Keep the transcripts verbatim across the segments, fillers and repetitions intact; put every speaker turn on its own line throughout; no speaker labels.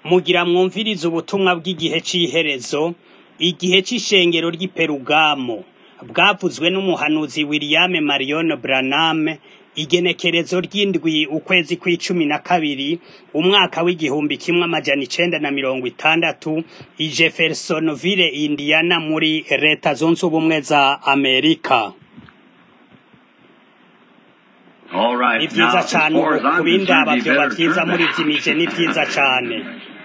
mugira mwumvirize ubutumwa bw'igihe c'iherezo, igihe c'ishengero ry'i Perugamo, bwavuzwe n'umuhanuzi William Marion Branham, igenekerezo ry'indwi ukwezi kw'icumi na kabiri, umwaka w'igihumbi kimwe amajana icenda na mirongo itandatu, i Jeffersonville, Indiana, muri leta zunze ubumwe za Amerika. Ni vyiza cane ubu kubindaba vyoba vyiza muri zimije, ni vyiza cane.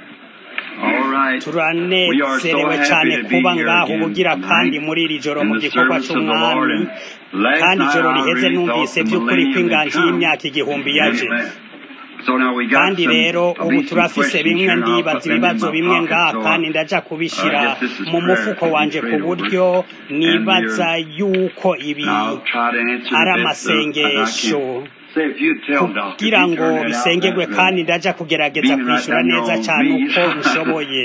Turanezerewe cane kuba ngaho ubugira kandi muri iri joro mu gikorwa c'umwami, kandi ijoro riheze numvise vy'ukuri ko inganji y'imyaka igihumbi yaje. Kandi rero ubu turafise bimwe ndibaza ibibazo bimwe ngaha, kandi ndaja kubishira mu mufuko wanje ku buryo nibaza yuko ibi ari amasengesho kugira ngo bisengerwe, kandi ndaja kugerageza kwishura neza cane uko nshoboye.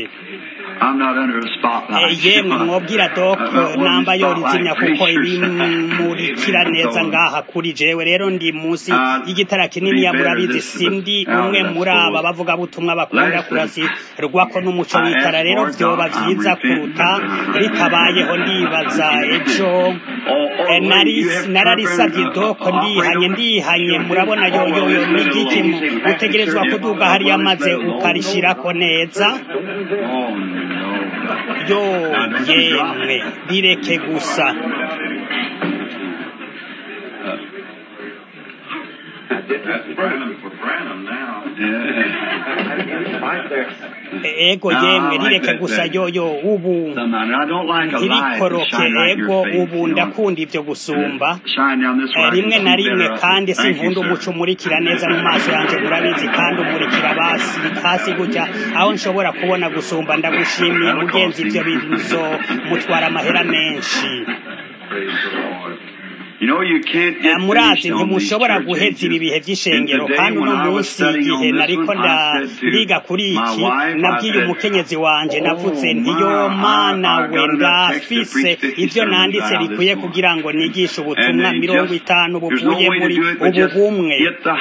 Yemwe mwobwira Doc namba yorizimya kuko ibimurikira neza ngaha kuri jewe. Rero ndi musi y'igitara kinini ya murabizi, sindi umwe muri aba bavuga butumwa bakunda kurasirwako n'umuco w'itara. Rero vyoba vyiza kuruta ritabayeho. Ndibaza ejo nararisavye Doc, ndihanye ndihanye murabona yoyoyo n'igiki utegerezwa kuduga hariya maze ukarishirako neza. Yo yemwe bireke gusa. Ego yemwe rireke gusa yoyo ubu ntirikoroke. Ego ubu ndakunda ivyo gusumba rimwe na rimwe, kandi sinkunda umuco umurikira neza mu maso yanje murabizi, kandi umurikira basi hasi gutya aho nshobora kubona gusumba. Ndagushimiye mugenzi, ivyo bizo mutwara amahera menshi. Murazi ntimushobora guheza ibi bihe vy'ishengero, kandi uno munsi igihe nariko ndiga kuri iki nabwiye umukenyezi wanje, navuze nti yo mana we, ndafise ivyo nanditse bikwiye kugira ngo nigishe ubutumwa mirongo itanu buvuye muri ubu bumwe.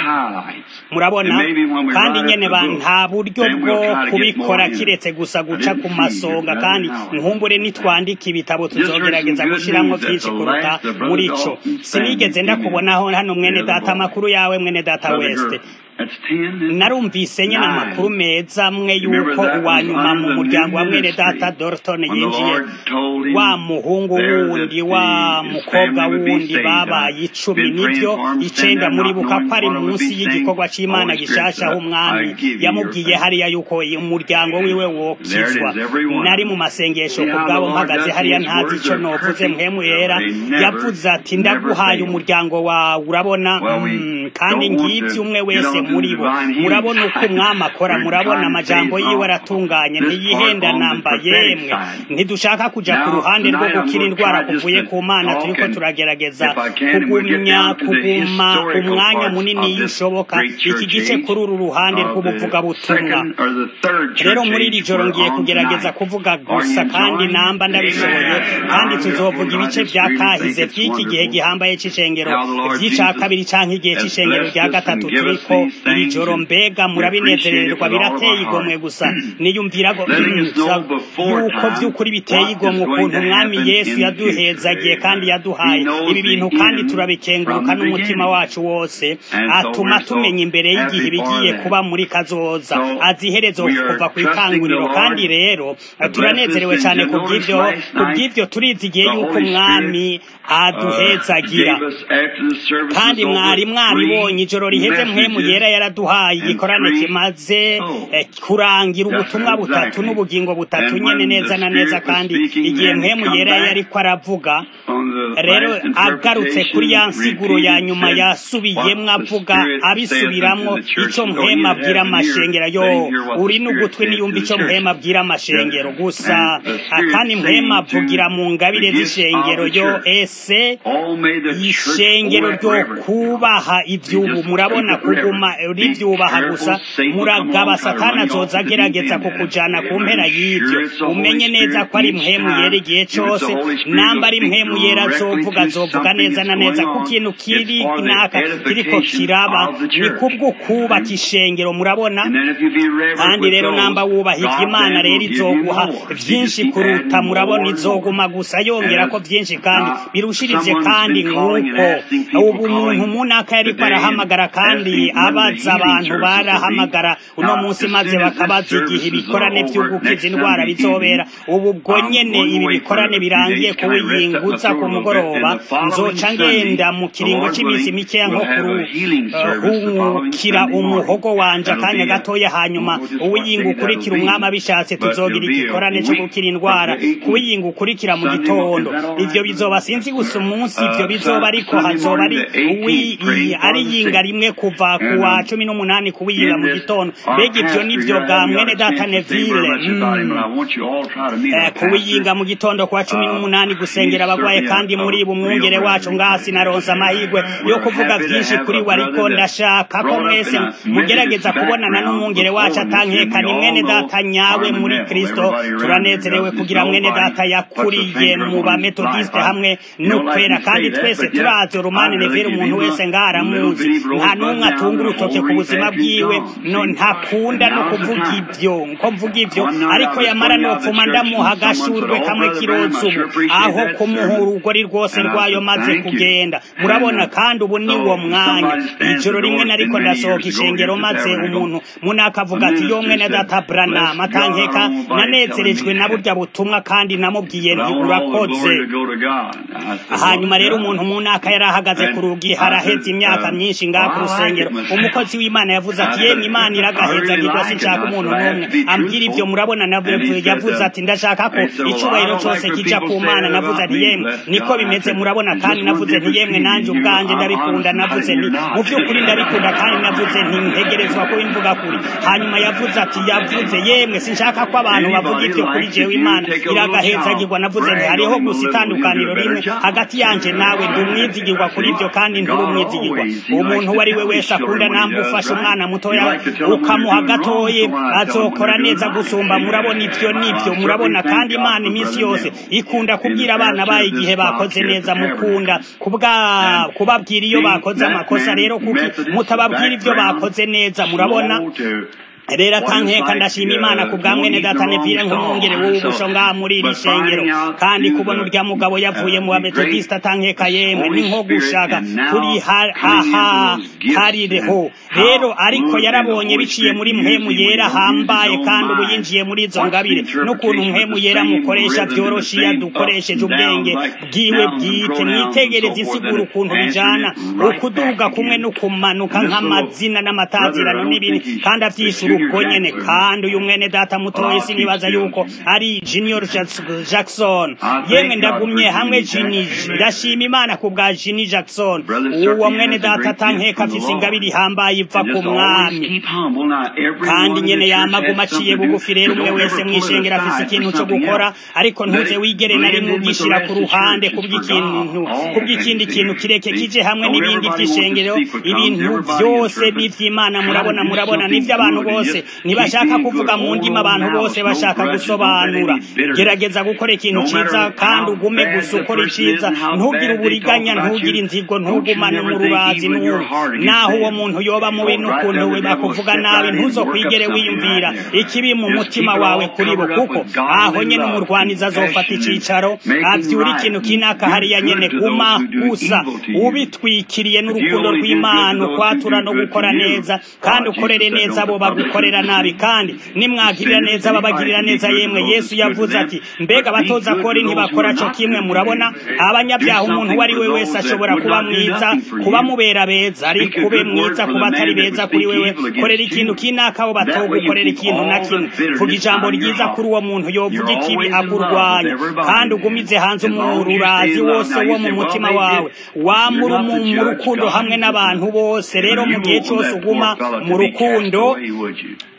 Murabona, kandi nyene nta buryo bwo kubikora kiretse gusa guca ku masonga, kandi nkumbure nitwandika ibitabo tuzogerageza gushiramwo vyinshi kuruta muri ico. Sinigeze ndakubonaho hano mwene data, amakuru yawe mwene data West. Narumvise nyene amakuru meza mwe yuko uwanyuma mu muryango wa mwene data Dorton yinjiye, wa muhungu wundi wa mukobwa wundi babaye icumi, nivyo icenda muribuka ko ari munsi y'igikorwa c'Imana gishasha aho umwami yamubwiye hariya yuko umuryango wiwe wokizwa. Nari mu masengesho kubwabo mpagaze hariya, ntazi ico novuze. Mpwemu yera yavuze ati ndaguhaye umuryango wawe, urabona mm, kandi ngivyo umwe wese muri bo. Murabona uko umwami akora, murabona amajambo yiwe aratunganye, ntiyihenda namba. Yemwe ntidushaka kuja ku ruhande rwo gukira indwara kuvuye ku Mana, turiko turagerageza kugumya kuguma umwanya munini yishoboka iki gice kuri uru ruhande rw'ubuvuga butumwa. Rero muri iri joro ngiye kugerageza kuvuga gusa, kandi namba ndabishoboye, kandi tuzovuga ibice vya kahize vy'iki gihe gihambaye c'ishengero vy'ica kabiri canke igihe c'ishengero rya gatatu turiko iri joro. Mbega murabinezererwa, birateye igomwe gusa. Niyumvirago yuko vy'ukuri biteye igomwe ukuntu umwami Yesu yaduhezagiye kandi yaduhaye ibi bintu, kandi turabikenguruka n'umutima wacu wose. Atuma tumenya imbere y'igihe bigiye kuba muri kazoza, aziherezo kuva kw'itanguriro. Kandi rero turanezerewe cane kubw'ivyo kubw'ivyo turizigiye yuko umwami aduhezagira. Kandi mwari mwabibonye ijoro riheze, mpwemu yera yaraduhaye igikorane kimaze eh, kurangira ubutumwa butatu n'ubugingo butatu nyene neza na neza. Kandi igihe mpwemu yera yariko aravuga rero agarutse kuri ya nsiguro ya nyuma yasubiyemwo avuga abisubiramwo ico mpwemu abwira amashengero. Yo uri n'ugutwi niyumva ico mpwemu abwira amashengero gusa. Kandi mpwemu avugira mu ngabire z'ishengero. Yo ese ishengero ryo kubaha ivy'ubu murabona kuguma rivyubaha gusa muragaba satani azoza agerageza kukujana ku mpera y'ivyo umenye neza ko ari mpemu yera igihe cose namba ari mpemu yera azovuga azovuga neza na neza ku kintu kiri naka kiriko kiraba ni kubwo kubaka ishengero murabona kandi rero namba wubahirwa Imana rero izoguha vyinshi kuruta murabona izoguma gusa yongera ko vyinshi kandi birushirize kandi nk'uko ubu umuntu munaka yariko arahamagara kandi abaza abantu barahamagara uno munsi maze bakabaza igihe ibikorane vy'ugukiza indwara bizobera ubu bwo nyene ibi bikorane birangiye kuwiyingutsa ku mugoroba nzoca ngenda mu kiringo c'imisi mikeya nko kuruhukira umuhogo wanje akanya gatoya hanyuma uwiyinga ukurikira umwami abishatse tuzogira igikorane co gukira indwara kuwiyinga ukurikira mu gitondo ivyo bizoba sinzi gusa umunsi ivyo bizoba ariko hazoba ari ari yinga rimwe kuva ku wa cumi n'umunani kuwiyinga mu gitondo mbega ivyo nivyo bwa mwene data Neville kuwiyinga mu gitondo kwa cumi n'umunani gusengera abagwaye kandi muri bumwungere wacu ngasi naronsa amahirwe yo kuvuga vyinshi kuri we ariko ndashaka ko mwese mugerageza kubonana n'umwungere wacu atankeka ni mwene data nyawe muri Kristo turanezerewe kugira mwene data yakuriye mu ba metodiste hamwe n'ukwera kandi twese turazi Romane Neville umuntu wese ngaramuzi nta numwe atunga urutoke ku buzima bwiwe no ntakunda no kuvuga ivyo nko mvuga ivyo ariko yamara no pfuma ndamuha agashurwe kamwe kirozo aho kumuha urugori rwose rwayo maze kugenda murabona kandi ubu ni wo mwanya ijoro rimwe nariko ndasohoka ishengero maze umuntu munakavuga ati yo mwene data Branham atankeka nanezerejwe na burya butumwa kandi namubwiye nti urakoze hanyuma rero umuntu munaka yarahagaze ku rugi haraheze imyaka myinshi ngaha ku rusengero umukozi w'Imana yavuze ati yemwe Imana iragaheza gigwa sinshaka umuntu n'umwe ambwira ivyo murabona navuye yavuze ati ndashaka ko icubahiro cose kija ku Mana navuze ati yemwe niko bimeze murabona kandi navuze nti yemwe nanje ubwanje ndabikunda navuze nti mu vy'ukuri ndabikunda kandi navuze nti ntegerezwa ko imvuga kuri hanyuma yavuze ati yavuze yemwe sinshaka ko abantu bavuga ivyo kuri jewe Imana iragaheza gigwa navuze nti hariho gusa itandukaniro rimwe hagati yanje nawe ndi umwizigirwa kuri ivyo kandi nturi umwizigirwa umuntu wari we wese akunda namba ufasha umwana mutoya ukamuha gatoye azokora neza gusumba murabona ivyo nivyo murabona kandi Imana iminsi yose ikunda kubwira abana bayo igihe bakoze neza mukunda kubwa kubabwira iyo bakoze amakosa rero kuki mutababwira ivyo bakoze neza murabona rero atankeka ndashima Imana ku bwa mwene data Neville nk'umwungere w'ubusho ngaha muri iri shengero kandi kubona urya mugabo yavuye mu Methodist atankeka yemwe ni nko gushaka kuri aha harireho rero ariko yarabonye biciye muri mpemu yera hambaye kandi ubu yinjiye muri izo ngabire n'ukuntu mpemu yera mukoresha vyoroshe yadukoresheje ubwenge bwiwe bwite mwitegereza isigura ukuntu bijana ukuduga kumwe no kumanuka nk'amazina n'amatazirano n'ibindi kandi avyishura ubwo nyene kandi uyu mwene data mutoye sinibaza yuko ari Junior Jackson yemwe ndagumye hamwe Jini ndashima Imana ku bwa Jini Jackson uwo mwene data atankeka afise ingabire hambaye iva ku mwami kandi nyene yamaguma aciye bugufi rero umwe wese mwishengera afise ikintu cyo gukora ariko ntuze wigere nari mugishira ku ruhande kubw'ikintu kubw'ikindi kintu kireke kije hamwe n'ibindi vy'ishengero ibintu byose n'ivy'Imana murabona murabona n'ivy'abantu bose nibashaka kuvuga mu ndimi abantu bose bashaka gusobanura gerageza gukora ikintu ciza kandi ugume gusukora iciza ntugire uburiganya ntugire inzigo ntugumane mu rurazi n'uwo naho uwo muntu yoba mu bintu kuntu we bakuvuga nabi ntuzokwigere wiyumvira ikibi mu mutima wawe kuri bo kuko aho nyene umurwaniza azofata icicaro avyura ikintu kinaka hariya nyene guma gusa ubitwikiriye n'urukundo rw'Imana kwatura no gukora neza kandi ukorere neza abo bagukorera nabi kandi nimwagirira neza babagirira neza yemwe Yesu yavuze ati mbega batoza kori ntibakora cyo kimwe murabona abanyabyaha umuntu wari we wese ashobora kuba mwiza kuba mubera beza ari kube mwiza kuba atari beza kuri wewe korera ikintu kinaka abo batogukorera ikintu na kimwe vuga ijambo ryiza kuri uwo muntu yovuga ikibi akurwanya kandi ugumize hanze umururazi wose wo mu mutima wawe wamuru mu rukundo hamwe n'abantu bose rero mu gihe cyose uguma mu rukundo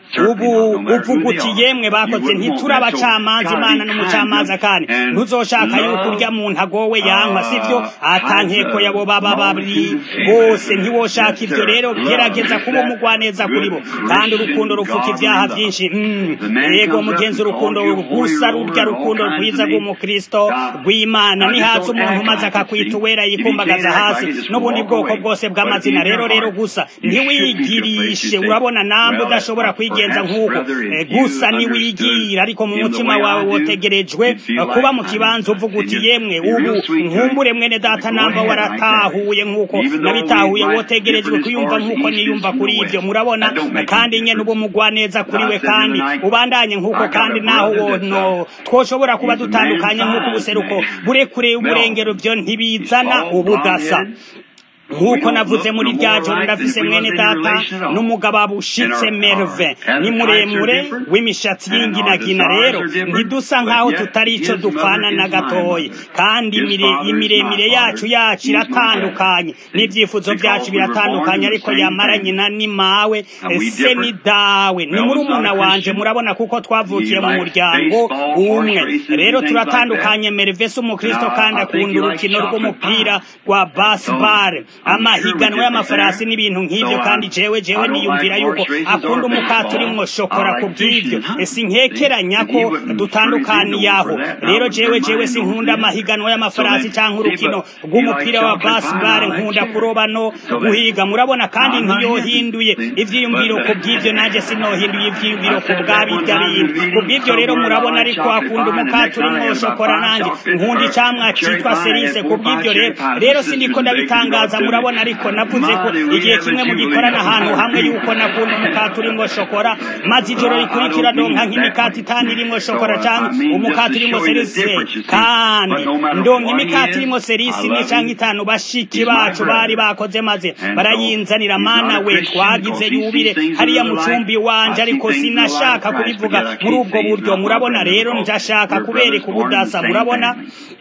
ubu uvuga uti yemwe bakoze ntituri abacamanza imana n'umucamanza kandi ntuzoshaka yuko urya muntu agowe yankwa sivyo atankeko yabo baba babiri bose ntiwoshaka ivyo rero gerageza kuba umugwaneza kuri bo kandi urukundo rufuka ivyaha vyinshi yego mugenzi urukundo gusa rurya rukundo rwiza rw'umukristo rw'imana nihaza umuntu maze akakwita uwera yikumbagaza hasi n'ubundi bwoko bwose bw'amazina rero rero gusa ntiwigirishe urabona nambe udashobora kwigenza nk'uko gusa niwigira ariko mu mutima wawe wotegerejwe kuba mu kibanza uvuga uti yemwe ubu nkumbure mwene data namba waratahuye nk'uko nabitahuye wotegerejwe kuyumva nk'uko niyumva kuri ivyo murabona kandi nyene ubu mugwaneza kuri we kandi ubandanye nk'uko kandi naho wono twoshobora kuba dutandukanye nk'uko ubuseruko burekure uburengero byo ntibizana ubudasa nk'uko navuze muri rya joro ndafise mwene data n'umugabo abushitse Merve ni muremure w'imishatsi y'inginagina rero ntidusa nk'aho tutari ico dupfana na gatoyi kandi imiremire yacu yacu iratandukanye n'ivyifuzo vyacu biratandukanye ariko yamara nyina ni mawe se ni dawe ni murumuna wanje murabona kuko twavukiye mu muryango umwe rero turatandukanye. Merve se umukristo kandi akunda urukino rw'umupira rwa baseball amahiganwa y'amafarasi n'ibintu nk'ivyo kandi jewe jewe niyumvira yuko akunda umukate urimwo shokora ku bw'ivyo sinkekeranya ko dutandukaniye aho rero jewe jewe sinkunda amahiganwa y'amafarasi canke urukino rw'umupira wa baseball nkunda kuroba no guhiga murabona kandi ntiyohinduye ivyiyumviro ku bw'ivyo nanje sinohinduye ivyiyumviro ku bw'abirya bindi ku bw'ivyo rero murabona ariko akunda umukate urimwo shokora nanje nkunda icamwa citwa cerise ku bw'ivyo rero rero siniko ndabitangaza murabona ariko navuze ko igihe kimwe mu gikorana ahantu hamwe yuko nakunda umukate urimwo shokora maze ijoro rikurikira donka nk'imikate itanu irimwo shokora canke umukate urimwo cerise kandi ndonka imikate irimwo cerise imwe canke itanu bashiki bacu bari bakoze maze barayinzanira mana we twagize yubire hariya mu cumbi wanje ariko sinashaka kubivuga muri ubwo buryo murabona rero njashaka kubereka ubudasa murabona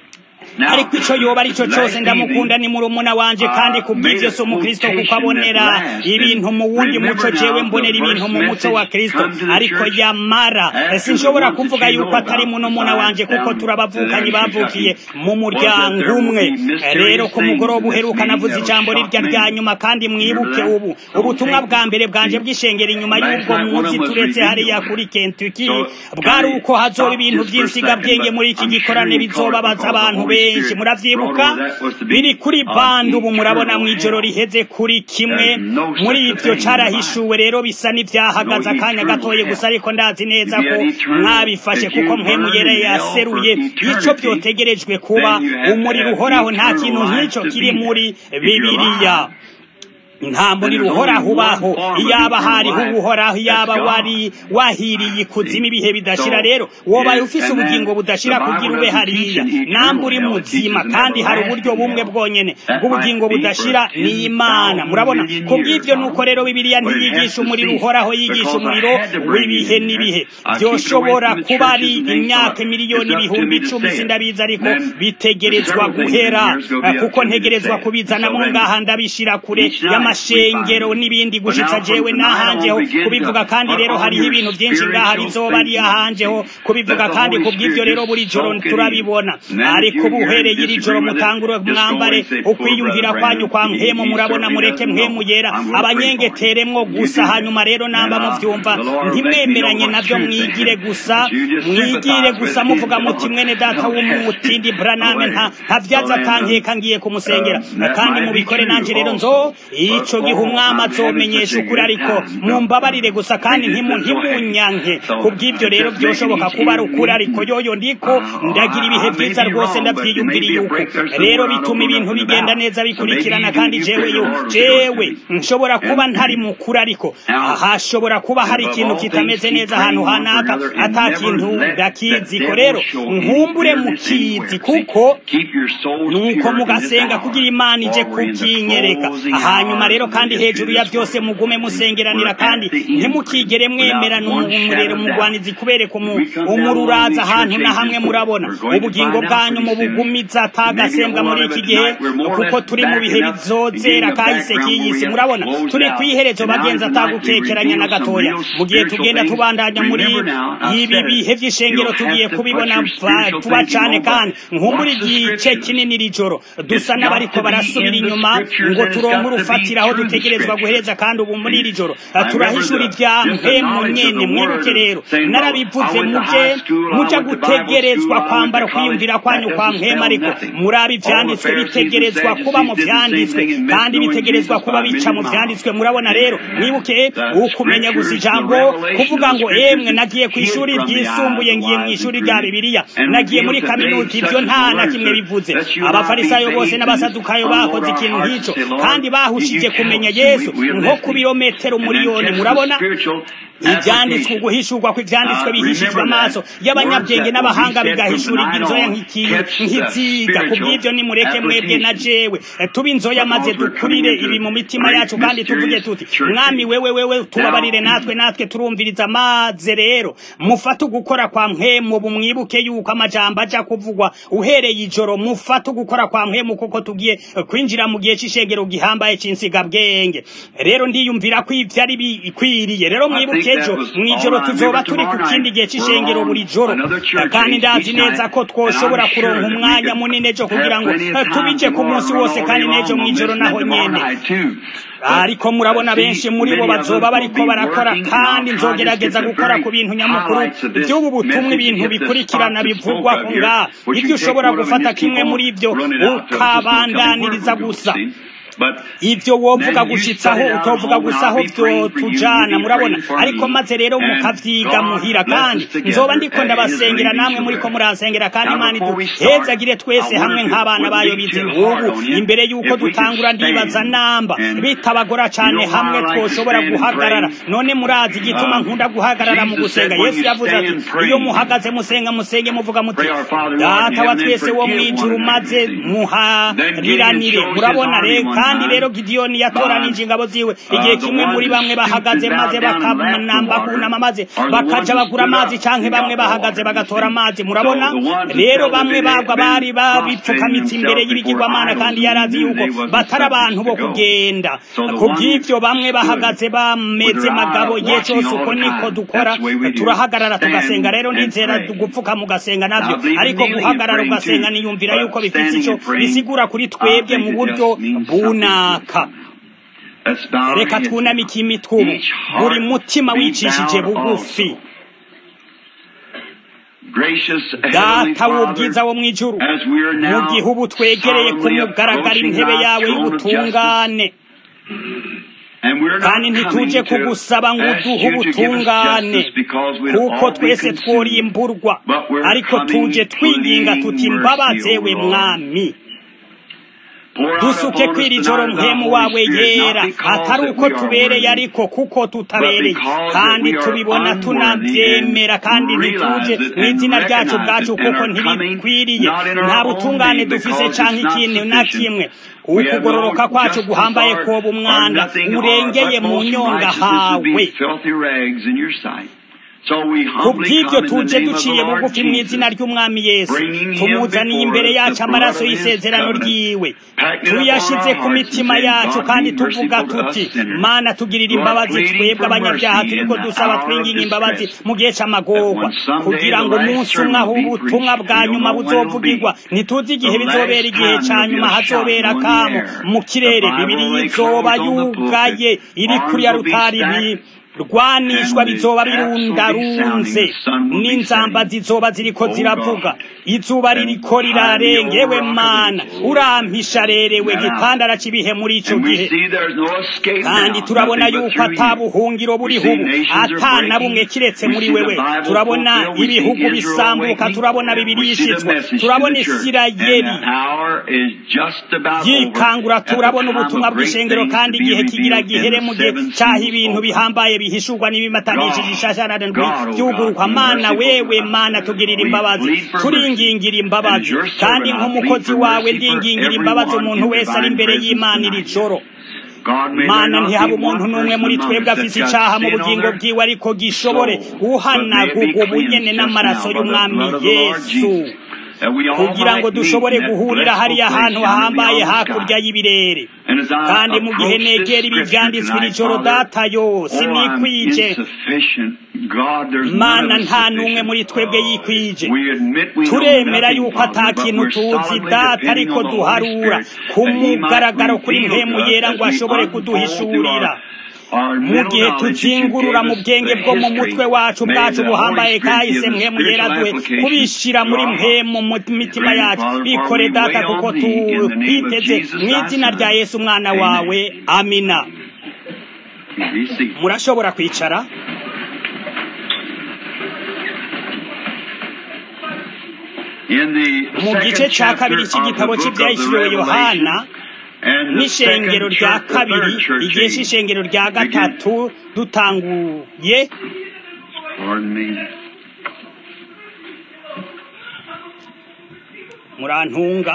ariko ico yoba arico cose ndamukunda ni murumuna wanje kandi kubw'ivyo so mu Kristo kuko abonera ibintu mu wundi muco jewe mbonera ibintu mu muco wa Kristo ariko yamara sinshobora kuvuga yuko atari muno muna wanje kuko turabavukanyi bavukiye mu muryango umwe rero ku mugoroba uheruka navuze ijambo rirya rya nyuma kandi mwibuke ubu ubutumwa bwa mbere bwanje bw'ishengero inyuma y'ubwo munsi turetse hariya kuri Kentucky bwari uko hazoba ibintu by'insiga bwenge muri iki gikorane bizobabaza abantu benshi muravyibuka biri kuri bandu ubu murabona mwijoro riheze kuri kimwe muri ivyo carahishuwe rero bisa n'ivyahagaze akanya gatoye gusa ariko ndazi neza ko mwabifashe kuko mpemu yera yaseruye ico vyotegerejwe kuba umuriro uhoraho nta kintu nk'ico kiri muri Bibiliya nta muriro uhoraho ubaho iyaba hariho uhoraho iyaba wari wahiriye ikuzimu ibihe bidashira rero wobaye ufise ubugingo budashira kugira ube hariya namba uri muzima kandi hari uburyo bumwe bwonyene bw'ubugingo budashira ni Imana murabona kubw'ivyo nuko rero Bibiliya ntiyigisha umuriro uhoraho yigisha umuriro w'ibihe n'ibihe byoshobora kuba ari imyaka miliyoni ibihumbi icumi sindabiza ariko bitegerezwa guhera kuko ntegerezwa kubizana mu ngaha ndabishira kure y'amashengero n'ibindi gushitsa jewe nahanjeho kubivuga kandi rero hariho ibintu byinshi ngaha bizoba ari ahanjeho kubivuga kandi kubw'ivyo rero buri joro turabibona ariko buhereye iri joro mutangure mwambare ukwiyumvira kwanyu kwa mpemu murabona mureke mpemu yera abanyengeteremwo gusa hanyuma rero namba muvyumva ntimwemeranye navyo mwigire gusa mwigire gusa muvuga muti mwene data w'umutindi Branham nta ntavyaza tankeka ngiye kumusengera kandi mubikore nanje rero nzo ico gihe umwama azomenyesha ukuri ariko mumbabarire gusa kandi ntimunyanke kubw'ivyo rero byoshoboka kuba ari ukuri ariko yoyo ndiko ndagira ibihe byiza rwose ndavyiyumviriye uko rero bituma ibintu bigenda neza bikurikirana kandi jewe yo jewe nshobora kuba ntari mukuri ariko hashobora kuba hari ikintu kitameze neza ahantu hanaka ata kintu ndakiziko rero nkumbure mukizi kuko nuko mugasenga kugira Imana ije kukinyereka hanyuma rero kandi hejuru ya byose mugume musengeranira kandi ntimukigere mwemerana umurero mugwanizi kubereka umururaza ahantu na hamwe murabona ubugingo bwanyu mu bugumiza atagasembwa muri iki gihe kuko turi mu bihe bizozera kahise k'iyisi murabona turi kwiherezo bagenza atagukekeranya na gatoya mu gihe tugenda tubandanya muri ibi bihe by'ishengero tugiye kubibona vuba cyane kandi nkumbura igice kinini rijoro dusa n'abariko barasubira inyuma ngo turonke urufatira aho dutegerezwa guhereza kandi ubu muri iri joro turahishura ibya mpemu nyene mwibuke rero narabivuze muje muja gutegerezwa kwambara kwiyumvira kwanyu kwa mpema ariko murabi vyanditswe bitegerezwa kuba mu vyanditswe kandi bitegerezwa kuba bica mu vyanditswe murabona rero mwibuke ukumenya gusa ijambo kuvuga ngo emwe nagiye ku ishuri ryisumbuye ngiye mu ishuri rya Bibiliya nagiye muri kaminuza ibyo nta na kimwe bivuze abafarisayo bose n'abasadukayo bakoze ikintu nk'ico kandi bahushije kumenya Yesu nko ku birometero miliyoni murabona ibyanditswe guhishurwa kw'ivyanditswe bihishijwe amaso y'abanyabwenge n'abahanga bigahishurirwa inzoya nk'iziga kubw'ibyo nimureke mwebwe na jewe tuba inzoya maze dukurire ibi mu mitima yacu kandi tuvuge tuti mwami wewe wewe tubabarire natwe natwe turumviriza maze rero mufate ugukora kwa mpemu bumwibuke yuko amajambo aja kuvugwa uhereye ijoro mufate ugukora kwa mpemu kuko tugiye kwinjira mu gihe c'ishengero gihambaye c'insiga bwenge rero ndiyumvira ko ivyo ari bikwiriye rero mwibuke ejo mwijoro tuzoba turi ku kindi gihe c'ishengero buri joro kandi ndazi neza ko twoshobora kuronka umwanya munini ejo kugira ngo tubije ku munsi wose kandi nejo mwijoro naho nyene ariko murabona benshi muri bo bazoba bariko barakora kandi nzogerageza gukora ku bintu nyamukuru by'ubu butumwa ibintu bikurikirana bivugwa nga ibyo ushobora gufata kimwe muri ibyo ukabandaniriza gusa ibyo wovuga gushitsaho utovuga gusaho byo tujana murabona ariko maze rero mukavyiga muhira kandi nzoba ndiko ndabasengera namwe muri ko murasengera kandi Imana iduhezagire twese hamwe nk'abana bayo bize ubu imbere yuko dutangura ndibaza namba bitabagora cyane hamwe twoshobora guhagarara none murazi igituma nkunda guhagarara mu gusenga Yesu yavuze ati iyo muhagaze musenga musenge muvuga muti data wa twese wo mwijuru maze muhariranire murabona reka kandi rero Gideoni yatoranije ingabo ziwe igihe kimwe muri bamwe bahagaze maze bakanamba kunama maze bakaja bagura amazi canke bamwe bahagaze bagatora amazi murabona rero bamwe bagwa bari babipfukamitse imbere y'ibigirwamana kandi yarazi yuko batari abantu bo kugenda kubw'ivyo bamwe bahagaze bameze magabo yeco uko niko dukora turahagarara tugasenga rero ndizera gupfuka mu gasenga navyo ariko guhagarara ugasenga niyumvira yuko bifite ico bisigura kuri twebwe mu buryo bunaka reka twunamike imitwe buri mutima wicishije bugufi data w'ubwiza wo mwijuru mu gihe ubu twegereye kumugaragara intebe yawe y'ubutungane kandi ntituje kugusaba ngo uduhe ubutungane kuko twese tworimburwa ariko tuje twinginga tuti mbabazewe mwami dusuke kwiri joro mpemu wawe yera atari uko tubereye ariko kuko tutabereye kandi tubibona tunabyemera kandi ntituje mu izina ryacu bwacu kuko ntibikwiriye nta butungane dufise canke ikintu na kimwe ukugororoka kwacu guhambaye koba umwanda urengeye mu nyonga hawe kubw'ibyo tuje duciye bugufi mu izina ry'umwami Yesu tumuzaniye imbere yacu amaraso y'isezerano ryiwe tuyashize ku mitima yacu kandi tuvuga tuti Mana tugirira imbabazi twebwe abanyabyaha turiko dusaba twinginga imbabazi mu gihe c'amagorwa kugira ngo umunsi umwe aho ubutumwa bwa nyuma buzovugirwa ntituzi igihe bizobera igihe ca nyuma hazobera kamo mu kirere bibiri izoba yugaye iri kuri ya rutari rwanishwa bizoba birundarunze n'inzamba zizoba ziriko ziravuga izuba ririko rirarengewe Mana urampisha rerewe gitandara cibihe muri ico gihe kandi turabona yuko atabuhungiro buriho ubu atana bumwe kiretse muri wewe turabona ibihugu bisambuka turabona bibiri yishitswe turabona Isirayeli yikangura turabona ubutumwa bw'ishengero kandi igihe kigira gihere mu gihe caha ibintu bihambaye bihishurwa n'ibimatanishije ishasharana ry'ugurukwa Mana wewe Mana tugirira imbabazi turingingira imbabazi kandi nk'umukozi wawe ndingingira imbabazi umuntu wese ari imbere y'Imana iri joro mana ntihaba umuntu n'umwe muri twebwe afise icaha mu bugingo bwiwe ariko gishobore guhanagurwa ubunyene n'amaraso y'umwami Yesu kugira ngo dushobore guhurira hariya ahantu hambaye hakurya y'ibirere. Kandi mu gihe negera ibi vyanditswe iri joro data yo sinikwije mana nta n'umwe muri twebwe yikwije. Turemera yuko ata kintu tuzi data ariko duharura ku mugaragaro kuri mpemu yera ngo ashobore kuduhishurira mu gihe tuzingurura mu bwenge bwo mu mutwe wacu bwacu buhambaye kahise mpemu yera duhe kubishira muri mpemu mu mitima yacu. Bikore data kuko twiteze mu izina rya Yesu umwana wawe, amina. Murashobora kwicara. Mu gice ca kabiri c'igitabo c'ivyahishuriwe Yohana n'ishengero rya kabiri igihe c'ishengero rya gatatu dutanguye murantunga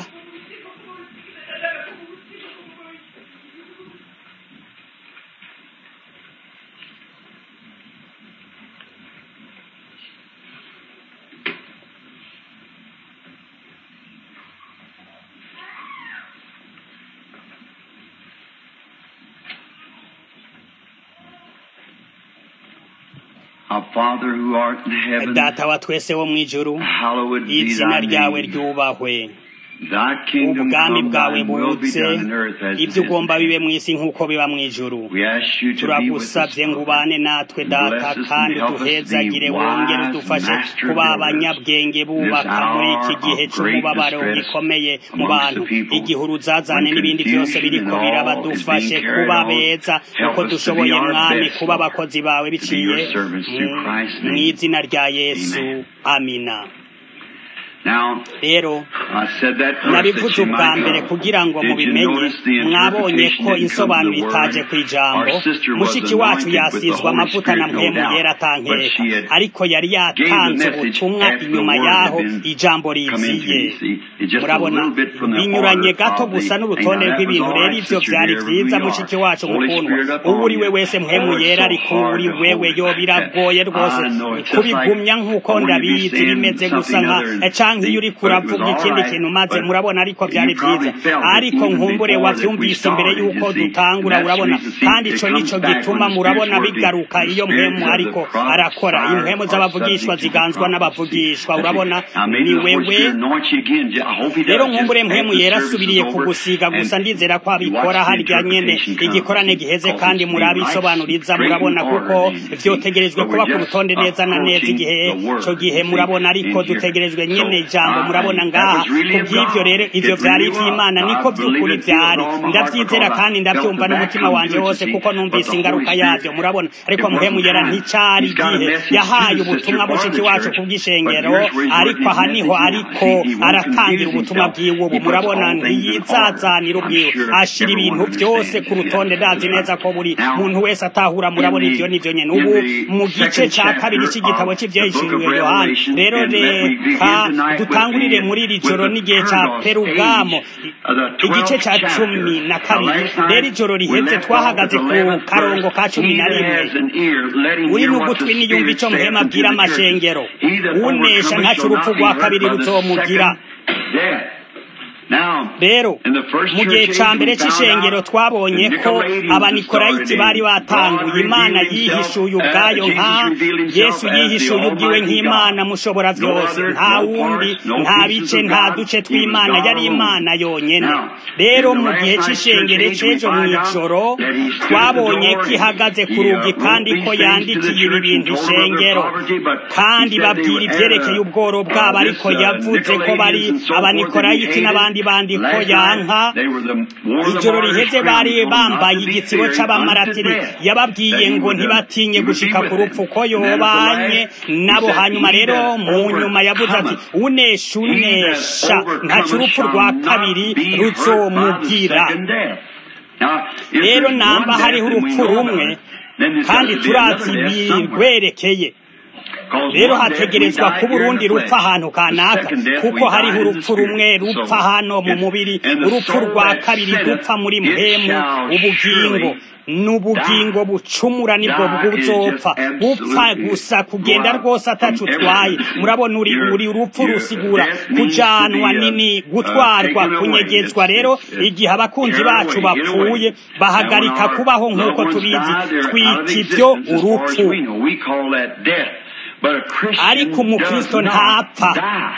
Data wa twese wo mwijuru, izina ryawe ryubahwe, ubwami bwawe buze, ibyo ugomba bibe mw'isi nk'uko biba mwijuru. Turagusavye ngo ubane natwe data kandi duhezagire wongere udufashe kuba abanyabwenge bubaka muri iki gihe c'umubabaro gikomeye mu bantu, igihe uruzazane n'ibindi byose biriko birabadufashe kuba beza uko dushoboye mwami, kuba abakozi bawe biciye mw'izina rya Yesu, amina. Rero nabivuze ubwa mbere kugira ngo mubimenye. Mwabonye ko insobanuro itaje ku ijambo. Mushiki wacu yasizwe amavuta na mpemu yera atankeka, ariko yari yatanze ubutumwa inyuma yaho ijambo riziye. Murabona binyuranye gato gusa n'urutonde rw'ibintu. Rero ivyo vyari vyiza mushiki wacu mukundwa. Ubu uri we wese mpemu yera ariko uri wewe yo biragoye rwose kubigumya nk'uko ndabizi bimeze gusa nka iyo uri kuravuga ikindi kintu maze murabona, ariko byari byiza. Ariko nkumbure wavyumvise imbere yuko dutangura, urabona, kandi ico nico gituma murabona bigaruka iyo mpemu ariko arakora. Impemu z'abavugishwa ziganzwa n'abavugishwa, urabona, ni wewe. Rero nkumbure mpemu yera asubiriye kugusiga gusa, ndizera ko abikora harya nyene igikorane giheze kandi murabisobanuriza, murabona, kuko vyotegerejwe kuba ku rutonde neza na neza igihe co gihe, murabona. Ariko dutegerejwe nyene ijambo, murabona ngaha. Kubw'ivyo rero ivyo vyari ivy'Imana, niko vy'ukuri vyari. Ndavyizera kandi ndavyumva n'umutima wanje wose kuko numvise ingaruka yavyo, murabona. Ariko mpemu yera nticari igihe yahaye ubutumwa mushiki wacu kubw'ishengero, ariko aha niho ariko aratangira ubutumwa bwiwe ubu, murabona. Ntiyizazanira ubwiwe, ashira ibintu vyose ku rutonde. Ndazi neza ko buri muntu wese atahura, murabona. Ivyo nivyo nyene. Ubu mu gice ca kabiri c'igitabo c'ivyahishuriwe Yohana, rero reka dutangurire muri iri joro n'igihe ca Perugamo, igice ca cumi na kabiri. Rero ijoro riheze twahagaze ku karongo ka cumi na rimwe. Uri n'ugutwi niyumva ico mpema abwira amashengero, unesha ntaco urupfu rwa kabiri ruzomugira. Rero mu gihe ca mbere c'ishengero twabonye ko abanikolayiti bari batanguye. Imana yihishuye ubwayo nka Yesu yihishuye ubwiwe nk'Imana mushobora vyose, nta wundi, nta bice, nta duce tw'Imana, yari Imana yonyene. Rero mu gihe c'ishengero c'ejo mw'ijoro twabonye ko ihagaze ku rugi kandi ko yandikiye ibi bintu ishengero, kandi babwira ivyerekeye ubworo bwabo, ariko yavuze ko bari abanikolayiti n'abandi bandi ko yanka. Ijoro riheze bari bambaye igitsibo c'abamaratiri, yababwiye ngo ntibatinye gushika ku rupfu ko yobanye nabo. Hanyuma rero mu nyuma yavuze ati unesha unesha ntaco urupfu rwa kabiri ruzomugira. Rero namba hariho urupfu rumwe kandi turazi birwerekeye. rero hategerezwa kuba urundi rupfa ahantu kanaka kuko hariho urupfu rumwe rupfa hano mu mubiri urupfu rwa kabiri rupfa muri mpemu ubugingo n'ubugingo bucumura nibwo buzopfa upfa gusa kugenda rwose atacu utwaye murabona uri uri urupfu rusigura kujanwa nini gutwarwa kunyegezwa rero igihe abakunzi bacu bapfuye bahagarika kubaho nk'uko tubizi twita ibyo urupfu ariko umukristo ntapfa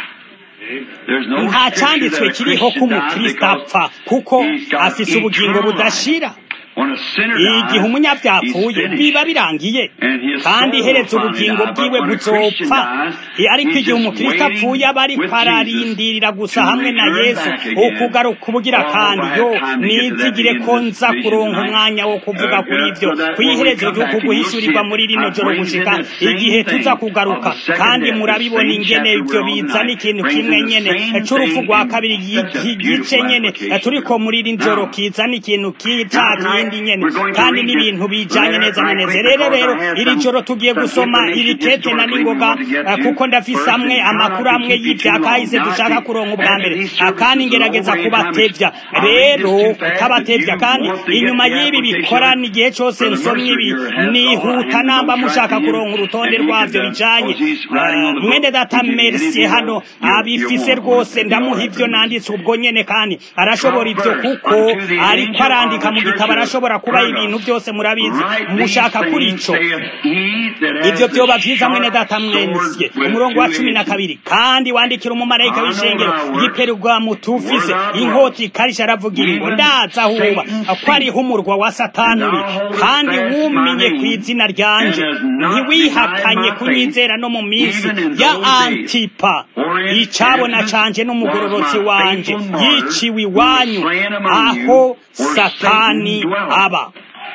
nta cyanditswe kiriho ko umukristo apfa kuko afise ubugingo budashira igihe umunyabyaha apfuye biba birangiye kandi iheretse ubugingo bwiwe buzopfa ariko igihe umukristo apfuye aba ariko ararindirira gusa hamwe na yesu ukugaruka ubugira kandi yo nizigire ko nza kuronka umwanya wo kuvuga kuri ibyo kwiherezo ry'uko guhishurirwa muri rino joro gushika igihe tuza kugaruka kandi murabibona ingene ibyo bizana ikintu kimwe nyene c'urupfu rwa kabiri igice nyene turiko muri rino joro kizana ikintu kicaki nyene kandi n'ibintu bijanye neza na neza rero rero iri joro tugiye gusoma iri kete na ningoga kuko ndafise amwe amakuru amwe y'ivyakahise dushaka kuronka ubwa mbere akandi ngerageza kubatevya rero kutabatevya kandi inyuma y'ibi bikorana igihe cose nsomye ibi nihuta namba mushaka kuronka urutonde rwavyo bijanye mwende data merci hano abifise rwose ndamuha ivyo nanditse ubwo nyene kandi arashobora ivyo kuko ariko arandika mu gitabo arashobora kuba ibintu byose murabizi mushaka kuri ico ivyo byoba vyiza mwene data mwensiye umurongo wa cumi na kabiri kandi wandikira umumarayika w'ishengero y'iperugamo tufise inkoti karisha aravugira ngo ndaza huba ko ariho umurwa wa satani uri kandi wumenye ku izina ryanje ntiwihakanye kunyizera no mu minsi ya Antipa icabona canje n'umugororotsi wanje yiciwe iwanyu aho satani aba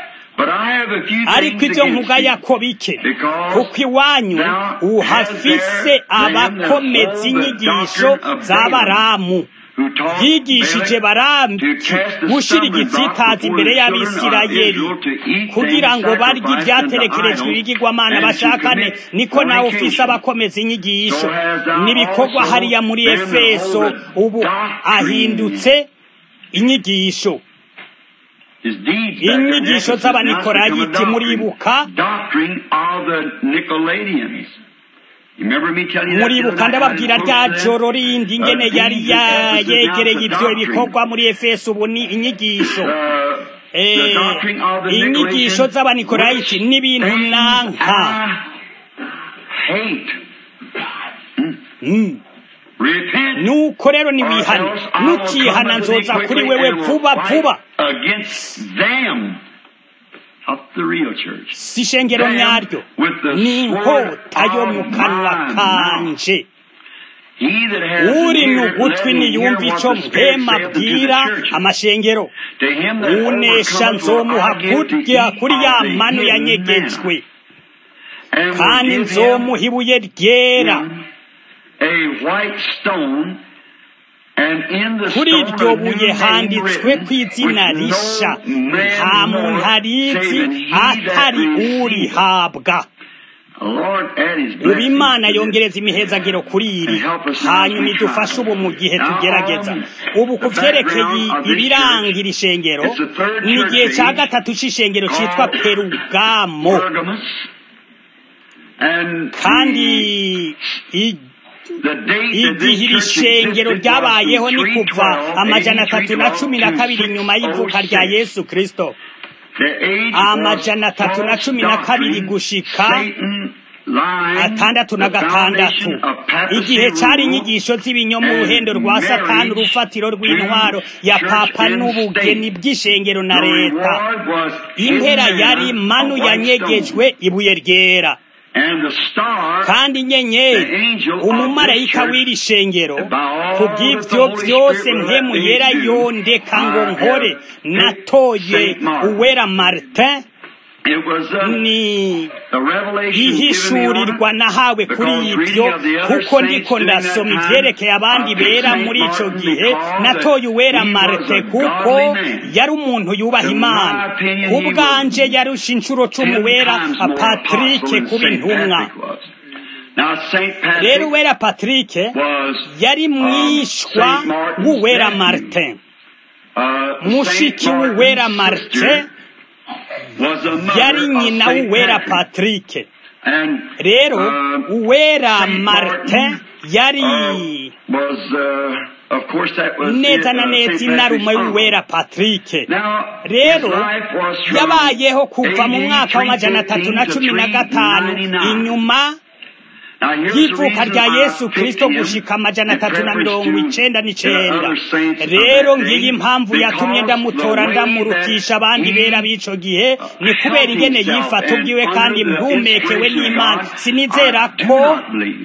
ariko ibyo nkugaya ko bike kuko iwanyu uhafise abakomeza inyigisho z'abaramu yigishije barambi gushira igitsitazi imbere y'abisirayeli kugira ngo barye ibyaterekerejwe ibigirwamana bashakane niko nawe ufise abakomeza inyigisho n'ibikorwa hariya muri Efeso ubu ahindutse inyigisho inyigisho z'abanikolayiti muribuka muribuka ndababwira rya joro rindi ingene yari yegereye ibyo ibikorwa muri Efeso ubu ni inyigisho inyigisho z'abanikolayiti n'ibintu nanka nuko rero niwihane nukihana nzoza kuri wewe vuba vuba si ishengero nyaryo ni inkota yo mu kanwa kanje uri n'ugutwi niyumva ico mpema bwira amashengero unesha nzomuha kurya kuri ya manu yanyegejwe kandi nzomuha ibuye ryera kuri iryo buye handitswe ku izina risha nta muntu arizi atari urihabwa ubu Imana yongereza imihezagiro kuri iri hanyuma idufashe ubu mu gihe tugerageza ubu ku vyerekeye ibirangira ishengero ni igihe ca gatatu c'ishengero citwa Perugamo kandi igihe iri shengero ryabayeho ni kuva amajana atatu na cumi na kabiri nyuma y'ivuka rya Yesu Kristo amajana atatu na cumi na kabiri gushika atandatu na gatandatu igihe cari inyigisho z'ibinyoma uruhendo rwa Satani urufatiro rw'intwaro ya papa n'ubugeni bw'ishengero na leta impera yari manu yanyegejwe ibuye ryera kandi inyenyeri umumarayika w'iri shengero kubw'ivyo vyose mpemu yera yondeka ngo nkore natoye uwera Martin ni ihishurirwa nahawe kuri ibyo kuko ndiko ndasoma ivyerekeye abandi bera muri ico gihe natoye uwera Marte kuko yari umuntu yubaha Imana kubwanje yarusha incuro cumi wera Patrick kuba intumwa rero uwera Patrick yari mwishwa w'uwera Martin, mushiki w'uwera Martin yari nyina w'uwera Patrick. Rero uwera Martin yari neza na neza inarume y'uwera Patrick. Rero yabayeho kuva mu mwaka w'amajana atatu na cumi na gatanu inyuma y'ivuka rya Yesu Kristo gushika amajana atatu na mirongo icenda n'icenda. Rero ngiyi impamvu yatumye ndamutora ndamurukisha abandi bera b'ico gihe, ni kubera ingene yifata ubwiwe kandi mpumekewe n'Imana. Sinizera ko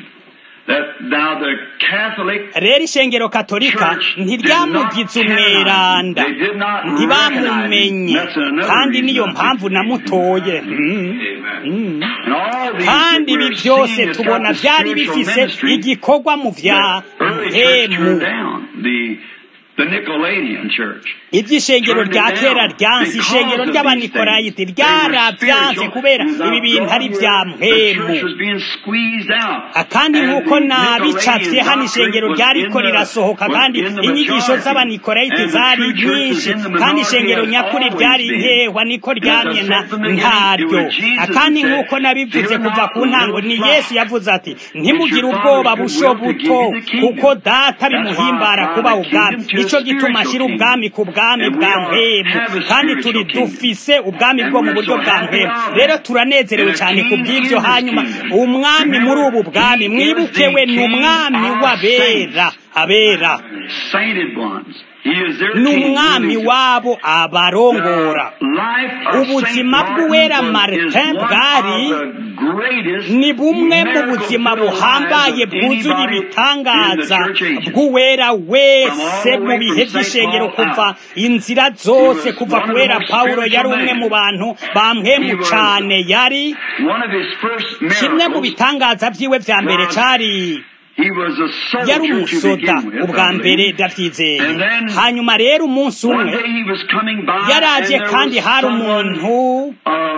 rero ishengero katolika ntiryamugize umweranda, ntibamumenye, kandi niyo mpamvu namutoye. Mm. Kandi ibi byose tubona byari bifise igikorwa mu vya mpemu. Iby'ishengero rya kera ryansi, ishengero ry'abanikorayiti ryarabyanse kubera ibi bintu ari vya mpemu. Kandi nk'uko nabicafye hano ishengero ryariko rirasohoka, kandi inyigisho z'abanikorayiti zari nyinshi, kandi ishengero nyakuri ryari nkehwa, niko ryamye na ntaryo. Kandi nk'uko nabivuze kuva ku ntango, ni Yesu yavuze ati ntimugire ubwoba busho buto, kuko data bimuhimbara kuba ubwami. Nico gituma ashira ubwami ku bwami bwa mpemu, kandi turi dufise ubwami bwo mu buryo bwa mpemu. Rero turanezerewe cyane ku bw'ibyo. Hanyuma umwami muri ubu bwami mwibukewe ni umwami w'abera, abera n'umwami wabo abarongora. Ubuzima bw'uwera Martin bwari ni bumwe mu buzima buhambaye bwuzuye ibitangaza bw'uwera wese mu bihe by'ishengero kuva inzira zose. Kuva kuwera Paulo yari umwe mu bantu bamwemu cane, yari kimwe mu bitangaza vyiwe vya mbere cari yari umusoda ubwa mbere ndavyizeye. Hanyuma rero umunsi umwe yaraje, kandi hari umuntu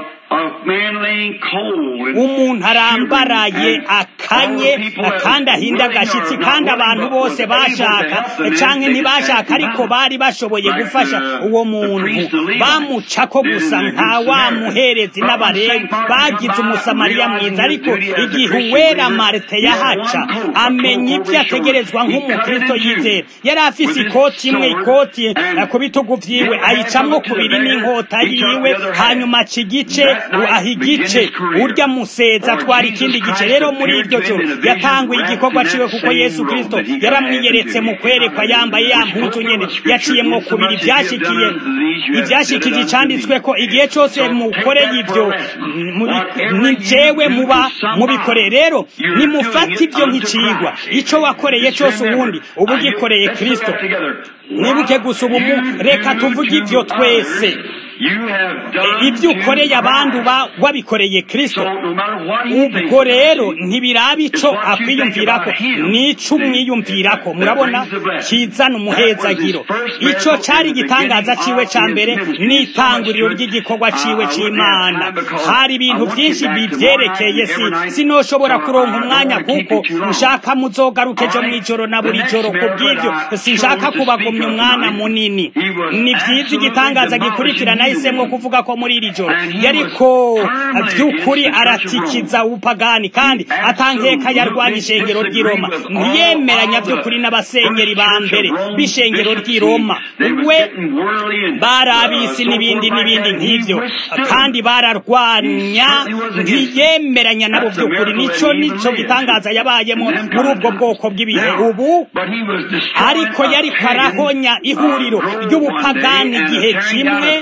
umuntu arambaraye akanye kandi ahinda agashitsi, kandi abantu bose bashaka canke ntibashaka ariko bari bashoboye gufasha uwo muntu. Bamucako gusa nka wa muherezi n'abarewi bagize umusamariya mwiza. Ariko igihe uwera Marite yahaca amenya ibyo ategerezwa nk'umukristo yizera, yari afise ikoti imwe, ikoti ku bitugu vyiwe ayicamwo kubiri n'inkota yiwe, hanyuma cigice aho igice urya museza twari ikindi gice. Rero muri iryo joro yatanguye igikorwa ciwe, kuko Yesu Kristo yaramwiyeretse mu kwerekwa yambaye ya mpuzu nyene yaciyemwo kubiri. Ivyashikiye ivyashikije canditswe ko igihe cose mukoreye ivyo ni jewe muba mubikore. Rero nimufata ivyo nk'icigwa, ico wakoreye cose ubundi ubu gikoreye Kristo. Nibuke gusa ubu reka tuvuge ivyo twese, ibyo ukoreye abantu wabikoreye Kristo. Ubwo rero ntibiraba ico akwiyumvirako, nico umwiyumvirako. Murabona kizana umuhezagiro. Ico cari igitangaza ciwe ca mbere n'itanguriro ry'igikorwa ciwe c'Imana. Hari ibintu vyinshi bivyerekeye, si sinoshobora kuronka umwanya kuko nshaka muzogaruke jo mwijoro na buri joro. Kubw'ivyo sinshaka kubagumya umwana munini. Ni vyiza igitangaza gikurikirana isemwo kuvuga ko muri iri joro yariko vy'ukuri aratikiza ubupagani, kandi atankeka yarwanya ishengero ry'i Roma. Ntiyemeranya vy'ukuri n'abasenyeri ba mbere b'ishengero ry'i Roma. We barabisi n'ibindi n'ibindi nk'ivyo, kandi bararwanya, ntiyemeranya nabo vy'ukuri. Nico nico gitangaza yabayemo muri ubwo bwoko bw'ibihe ubu. Ariko yariko arahonya ihuriro ry'ubupagani igihe kimwe,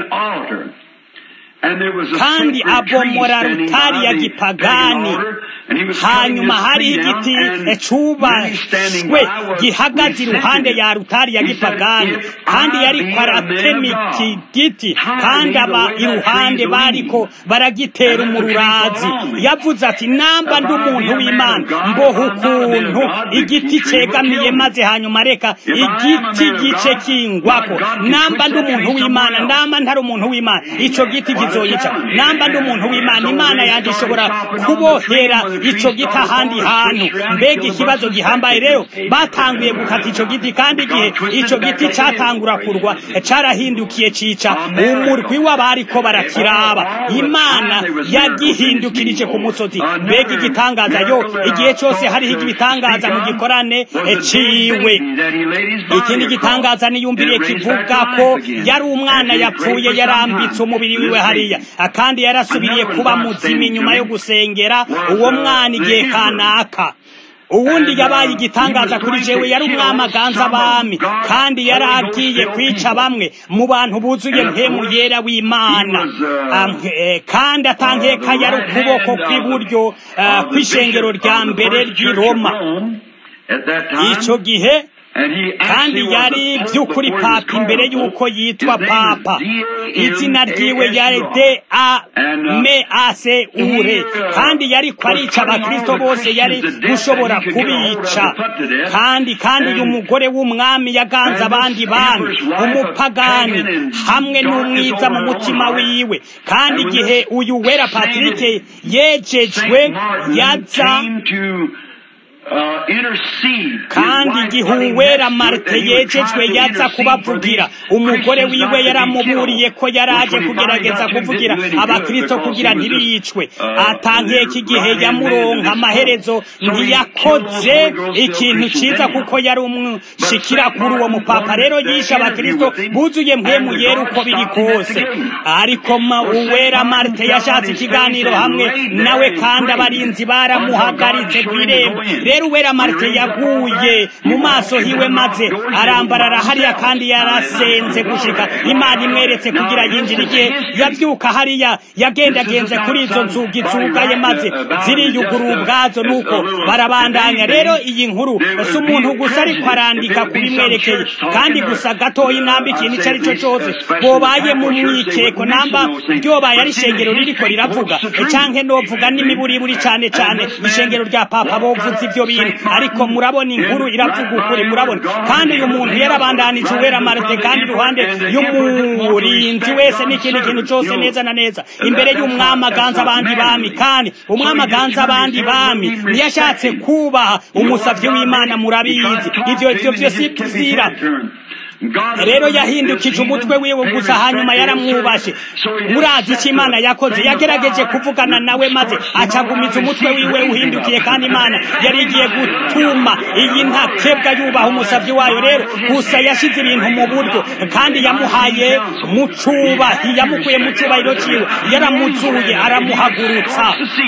kandi abomora rutari ya gipagani. Hanyuma hari igiti cubashwe gihagaze iruhande ya rutari ya gipagani, kandi yariko aratema iki giti, kandi aba iruhande bariko baragitera umururazi. Yavuze ati namba ndi umuntu w'Imana mboha ukuntu igiti cegamiye, maze hanyuma reka igiti gice kingwako. Namba ndi umuntu w'Imana, ndama ntari umuntu w'Imana, ico giti kizoyica. Namba ndi umuntu w'Imana, Imana yanje ishobora kubohera ico giti ahandi hantu. Mbega ikibazo gihambaye rero, batanguye gukata ico giti, kandi igihe ico giti catangura kurwa carahindukiye cica umurwi w'abariko barakiraba. Imana yagihindukirije ku musozi. Mbega igitangaza yo, igihe cose hariho ibitangaza mu gikorane ciwe. Ikindi gitangaza niyumviriye kivuga ko yari umwana yapfuye yarambitse umubiri wiwe hariya, kandi yarasubiriye kuba muzima inyuma yo gusengera uwo mwana igihe kanaka. Uwundi yabaye igitangaza kuri jewe yari umwami aganza abami, kandi yari agiye kwica bamwe mu bantu buzuye mpemu yera w'Imana, kandi atankeka yari ukuboko kw'iburyo kw'ishengero rya mbere ry'i Roma ico gihe, kandi yari by'ukuri papa imbere y'uko yitwa papa. Izina ryiwe yari de a me ase ure, kandi yari kwarica abakristo bose, yari gushobora kubica. kandi kandi uyu mugore w'umwami yaganza abandi bami, umupagani hamwe n'umwiza mu mutima wiwe. kandi igihe uyu wera Patrick yejejwe yaza, kandi igihe uwera Marite yejejwe yaza kubavugira, umugore wiwe yaramuburiye ko yaraje kugerageza kuvugira abakristo kugira ntibicwe. atankeka igihe yamuronka amaherezo ntiyakoze ikintu ciza, kuko yari umushikira kuri uwo mupapa. rero yishe abakristo buzuye mpemu yera uko biri kose. ariko uwera Marite yashatse ikiganiro hamwe nawe, kandi abarinzi baramuhagaritse kw'irembo. rero uwera Marite yaguye mu maso hiwe, maze arambarara hariya, kandi yarasenze gushika Imana imweretse kugira yinjira. igihe yavyuka hariya yagendagenze kuri izo nzugi zugaye, maze ziriyugura ubwazo, nuko barabandanya. rero iyi nkuru si umuntu gusa ariko arandika kubimwerekeye, kandi gusa gatoya inamba ikintu ico ari cyo cose bobaye mu mwikeko, namba ryobaye ari ishengero ririko riravuga, canke novuga n'imiburiburi cane cane ishengero rya papa bovuze ivyo bintu. ariko murabona inkuru iravuga ukuri, murabona. kandi uyu muntu yarabandanije uwera Marite, kandi iruhande y'umurinzi wese n'ikindi kintu cose neza na neza imbere y'umwami aganza abandi bami. kandi umwami aganza abandi bami ntiyashatse kubaha umusavyi w'Imana, murabizi ivyo ivyo vyose tuzira. rero yahindukije umutwe wiwe gusa, hanyuma yaramwubashe. murazi icyo Imana yakoze, yagerageje kuvugana nawe, maze acagumiza umutwe wiwe uhindukiye, kandi Imana yari igiye gutuma iyi ntakebwa yubaha umusavyi wayo. rero gusa yashize ibintu mu buryo, kandi yamuhaye mu cubahi, yamukuye mu cubahiro ciwe, yaramuzuye aramuhagurutsa.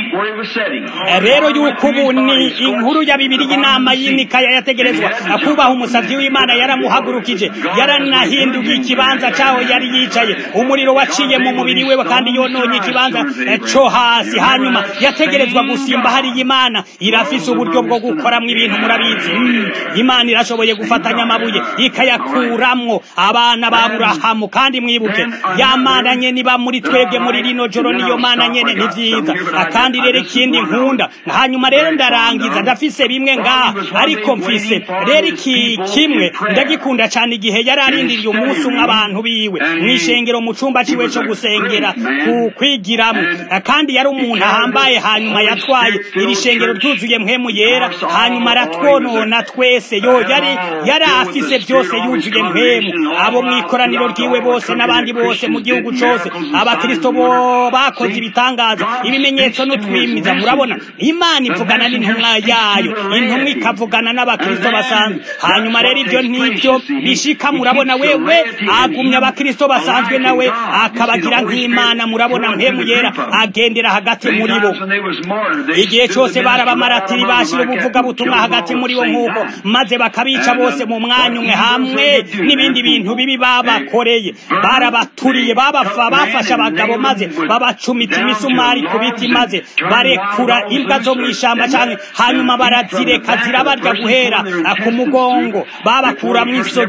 rero yuko ubu ni inkuru ya bibiri y'inama y'inikaya yategerezwa kubaha umusavyi w'Imana, yaramuhagurukije, yaranahinduye ikibanza caho yari yicaye. umuriro waciye mu mubiri we, kandi yononye ikibanza co hasi. hanyuma yategerezwa gusimba hariya. Imana irafise uburyo bwo gukoramwo ibintu, murabizi. mm. Imana irashoboye gufatanya amabuye ikayakuramwo abana ba Aburahamu. kandi mwibuke ya Mana nyene iba muri twebwe muri rino joro, niyo Mana nyene. ni vyiza. kandi rero ikindi nkunda, hanyuma rero ndarangiza, ndafise bimwe ngaha, ariko mfise rero iki kimwe ndagikunda cane. igihe yari arindiriye umunsi umwe abantu biwe mw'ishengero mu cumba ciwe co gusengera ku kwigiramo, kandi yari umuntu ahambaye. hanyuma yatwaye iri shengero ryuzuye mpemu yera, hanyuma aratwonona twese. yo yari yari afise byose yuzuye mpemu. abo mw'ikoraniro ryiwe bose n'abandi bose mu gihugu cose, abakristo bo bakoze ibitangaza, ibimenyetso n'utwimiza. murabona Imana ivugana n'intumwa yayo, intumwa ikavugana n'abakristo basanzwe. hanyuma rero ibyo ntibyo bishika, murabona. wewe agumya abakristo basanzwe, nawe akabagira nk'Imana. murabona mpemu yera agendera hagati muri bo. igihe cose barabamaratiri bashira ubuvuga butumwa hagati muri bo nk'uko, maze bakabica bose mu mwanya umwe, hamwe n'ibindi bintu bibi babakoreye. barabaturiye, babafa bafashe abagabo, maze babacumita imisumari ku biti, maze barekura imbwa zo mw'ishamba canke, hanyuma barazireka zirabarya guhera ku mugongo. babakura mw'isogi imbere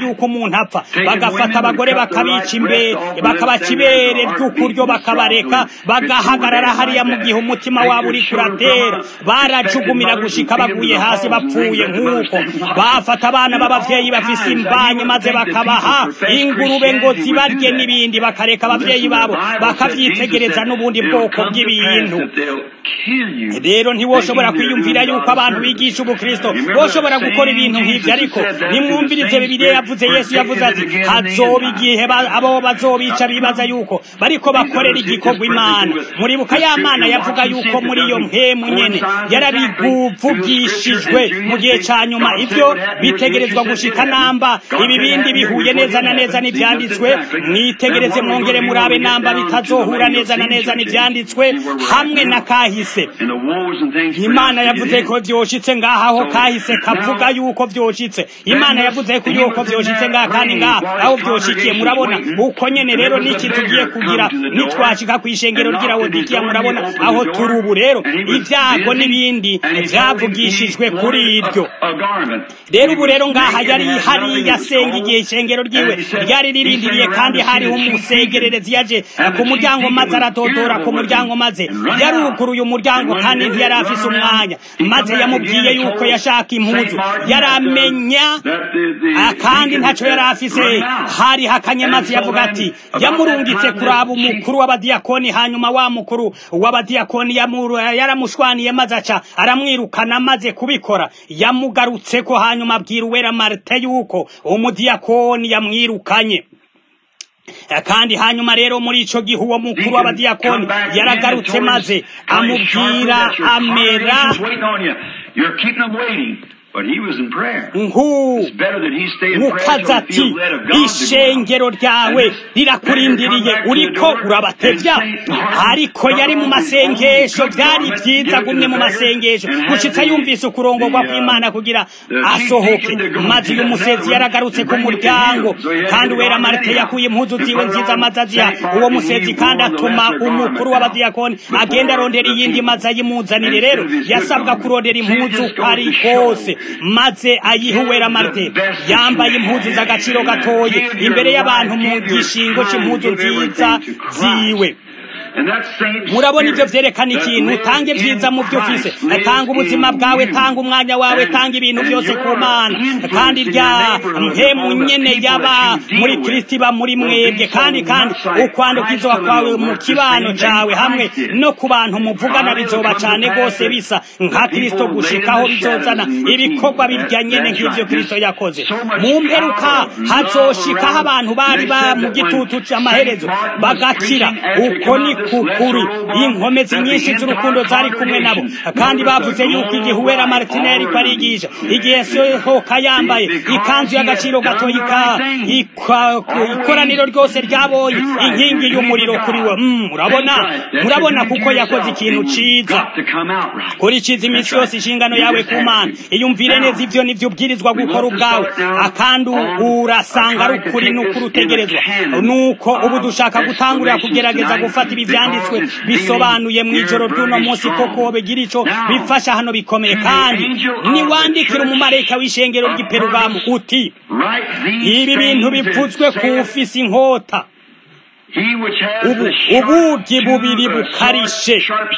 yuko umuntu apfa bagafata abagore bakabica imbere bakabaca ibere ry'ukuryo bakabareka bagahagarara hariya mu gihe umutima wabo uri kuratera barajugumira gushika baguye hasi bapfuye nk'uko bafata abana b'abavyeyi bafise imbanye maze bakabaha ingurube ngo zibarye n'ibindi bakareka abavyeyi babo bakavyitegereza n'ubundi bwoko bw'ibintu. Rero ntiwoshobora kwiyumvira yuko abantu bigisha ubukristo boshobora gukora ibintu nk'ivyo, ariko nimwumvirize Bibiliya yavuze, Yesu yavuze ati hazoba igihe abo bazobica bibaza yuko bariko bakorera igikorwa Imana. Muribuka ya Mana yavuga yuko muri iyo mpemu nyene yarabivugishijwe mu gihe ca nyuma ivyo bitegerezwa gushika namba ibi bindi bihuye neza na neza n'ivyanditswe. Mwitegereze mwongere murabe namba bitazohura neza na neza n'ivyanditswe hamwe na kahise. Imana yavuze ko vyoshitse ngaha aho kahise kavuga yuko vyoshitse. Imana yavuze ko yuko vyoshitse ngaha kandi ngaha aho vyoshikiye. Murabona uko nyene rero niki tugiye kugira nitwashika kwishengero ryira Wodikiya. Murabona aho turi ubu rero ivyago n'ibindi vyavugishijwe kuri iryo. Rero ubu rero ngaha yari hari yasenga igihe ishengero ryiwe ryari ririndiriye, kandi hari umusegererezi yaje ku muryango maze aradodora ku muryango maze yaruguruye umuryango kandi ntiyari afise umwanya, maze yamubwiye yuko yashaka impuzu yaramenya kandi ntaco yari afise. Hari hakanye maze yavuga ati yamurungitse kuraba umukuru w'abadiyakoni, hanyuma wa mukuru w'abadiyakoni yaramushwaniye maze aca aramwirukana. maze kubikora yamugarutseko, hanyuma abwira Uwera Marite yuko umudiyakoni yamwirukanye. Kandi hanyuma rero muri ico gihe uwo mukuru w'abadiyakoni yaragarutse maze amubwira amera nkukaza ati ishengero ryawe rirakurindiriye uriko urabatevya. Ariko yari mu masengesho, vyari vyiza gumye mu masengesho gushitsa yumvise ukurongorwa kw'Imana kugira asohoke. Maze uyu musezi yaragarutse ku muryango, kandi Uwera Marite yakuye impuzu ziwe nziza maze aziha uwo musezi, kandi atuma umukuru w'abadiyakoni agenda arondera iyindi maze ayimuzanire. Rero yasabwa kurondera impuzu kwari kose maze ayiha Uwera Marite yambaye impuzu z'agaciro gatoye imbere y'abantu mu gishingo c'impuzu nziza ziwe. Murabona ivyo vyerekana ikintu. Tange vyiza mu vyo ufise, tanga ubuzima bwawe, tanga umwanya wawe, tanga ibintu vyose ku Mana, kandi rya mpemu nyene yaba muri Kristo iba muri mwebwe. Kandi kandi ukwandukizwa kwawe mu kibano cawe hamwe no ku bantu muvugana bizoba cane gose bisa nka Kristo, gushikaho bizozana ibikorwa birya nyene nk'ivyo Kristo yakoze. Mu mperuka hazoshikaho abantu bari ba mu gitutu c'amaherezo bagakira. Uko ni kukuri inkomezi nyinshi z'urukundo zari kumwe nabo, kandi bavuze yuko igihe Uwera Martine yari kwarigisha, igihe sohoka yambaye ikanzu y'agaciro gatoyika, ikoraniro ryose ryabonye inkingi y'umuriro kuri we. Murabona murabona kuko yakoze ikintu ciza. Kuri ciza iminsi yose inshingano yawe ku Mana. Iyumvire neza ivyo nivyo ubwirizwa gukora ubwawe, akandi urasanga ari ukuri n'ukuri utegerezwa. Nuko ubu dushaka gutangurira kugerageza gufata ibi vyanditswe bisobanuye mw'ijoro ry'uno munsi koko bigira ico bifasha hano bikomeye. Kandi niwandikira umumarayika w'ishengero ry'i Perugamu uti ibi bintu bivuzwe ku ufise inkota, ubu ubugi bubiri bukarishe.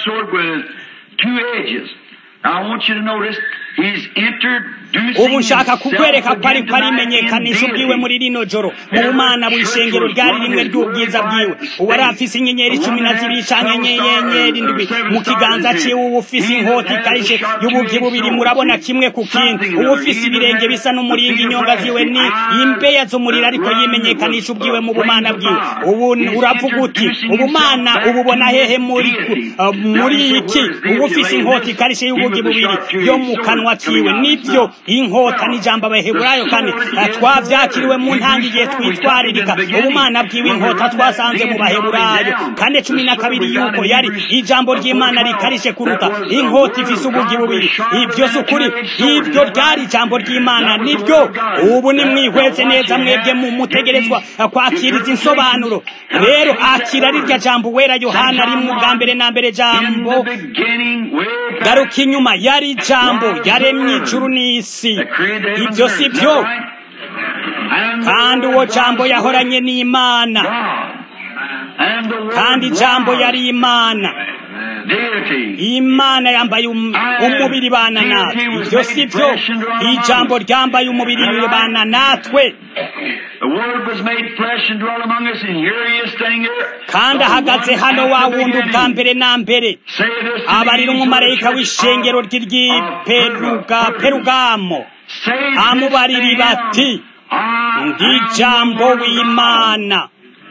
Ubu nshaka kukwereka ko ariko arimenyekanisha ubwiwe muri rino joro mu bumana bw'ishengero ryari rimwe ry'ubwiza bwiwe. Uwari afise inyenyeri cumi na zibiri canke inyenyeri indwi mu kiganza ciwe, ubu ufise inkota ikarishe y'ubugi bubiri. Murabona kimwe ku kindi. Ubu ufise ibirenge bisa n'umuringi, inyonga ziwe ni imbeya z'umuriro, ariko yimenyekanisha ubwiwe mu bumana bwiwe. Ubu uravuga uti ubumana ububona hehe muri uh, muri iki? Ubu ufise inkota ikarishe y'ubugi bubiri yo mu kanwa kiwe. Nivyo inkota n'ijambo Abaheburayo kane twavyakiriwe mu ntangi igihe twitwaririka ubumana bwiwe. Inkota twasanze mu Baheburayo kane cumi na kabiri yuko yari ijambo ry'Imana rikarishe kuruta inkota ifise ubugi bubiri. Ivyo sukuri, ivyo ryari ijambo ry'Imana niryo. Ubu ni mwihweze neza mwebwe mu mutegerezwa kwakiriza insobanuro. Rero akira rirya jambo Wera Yohana rimwe bwa mbere na mbere jambo garuka inyuma yari jambo yaremye ijuru n'isi. Ibyo si byo kandi uwo jambo yahoranye n'Imana, kandi jambo yari Imana. Imana yambaye umubiri bana natwe. Ibyo si byo, ijambo ryambaye umubiri bana natwe, kandi ahagaze hano wa wundi ubwa mbere na mbere abarira umumarayika w'ishengero ry'Iperuga Perugamo, amubarira bati ng'ijambo w'Imana.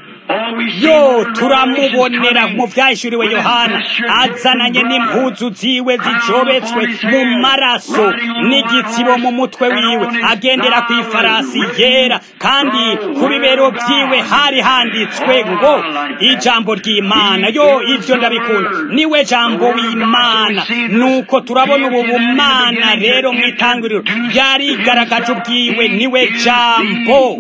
Yo turamubonera mu vyahishuriwe Yohana azananye n'impuzu ziwe zijobetswe mu maraso n'igitsibo mu mutwe wiwe, agendera ku ifarasi yera, kandi ku bibero vyiwe hari handitswe ngo ijambo ry'Imana. Yo ivyo ndabikunda, niwe jambo w'Imana. Nuko turabona ubu bumana rero mw'itanguriro ryarigaragaje ubwiwe, niwe jambo.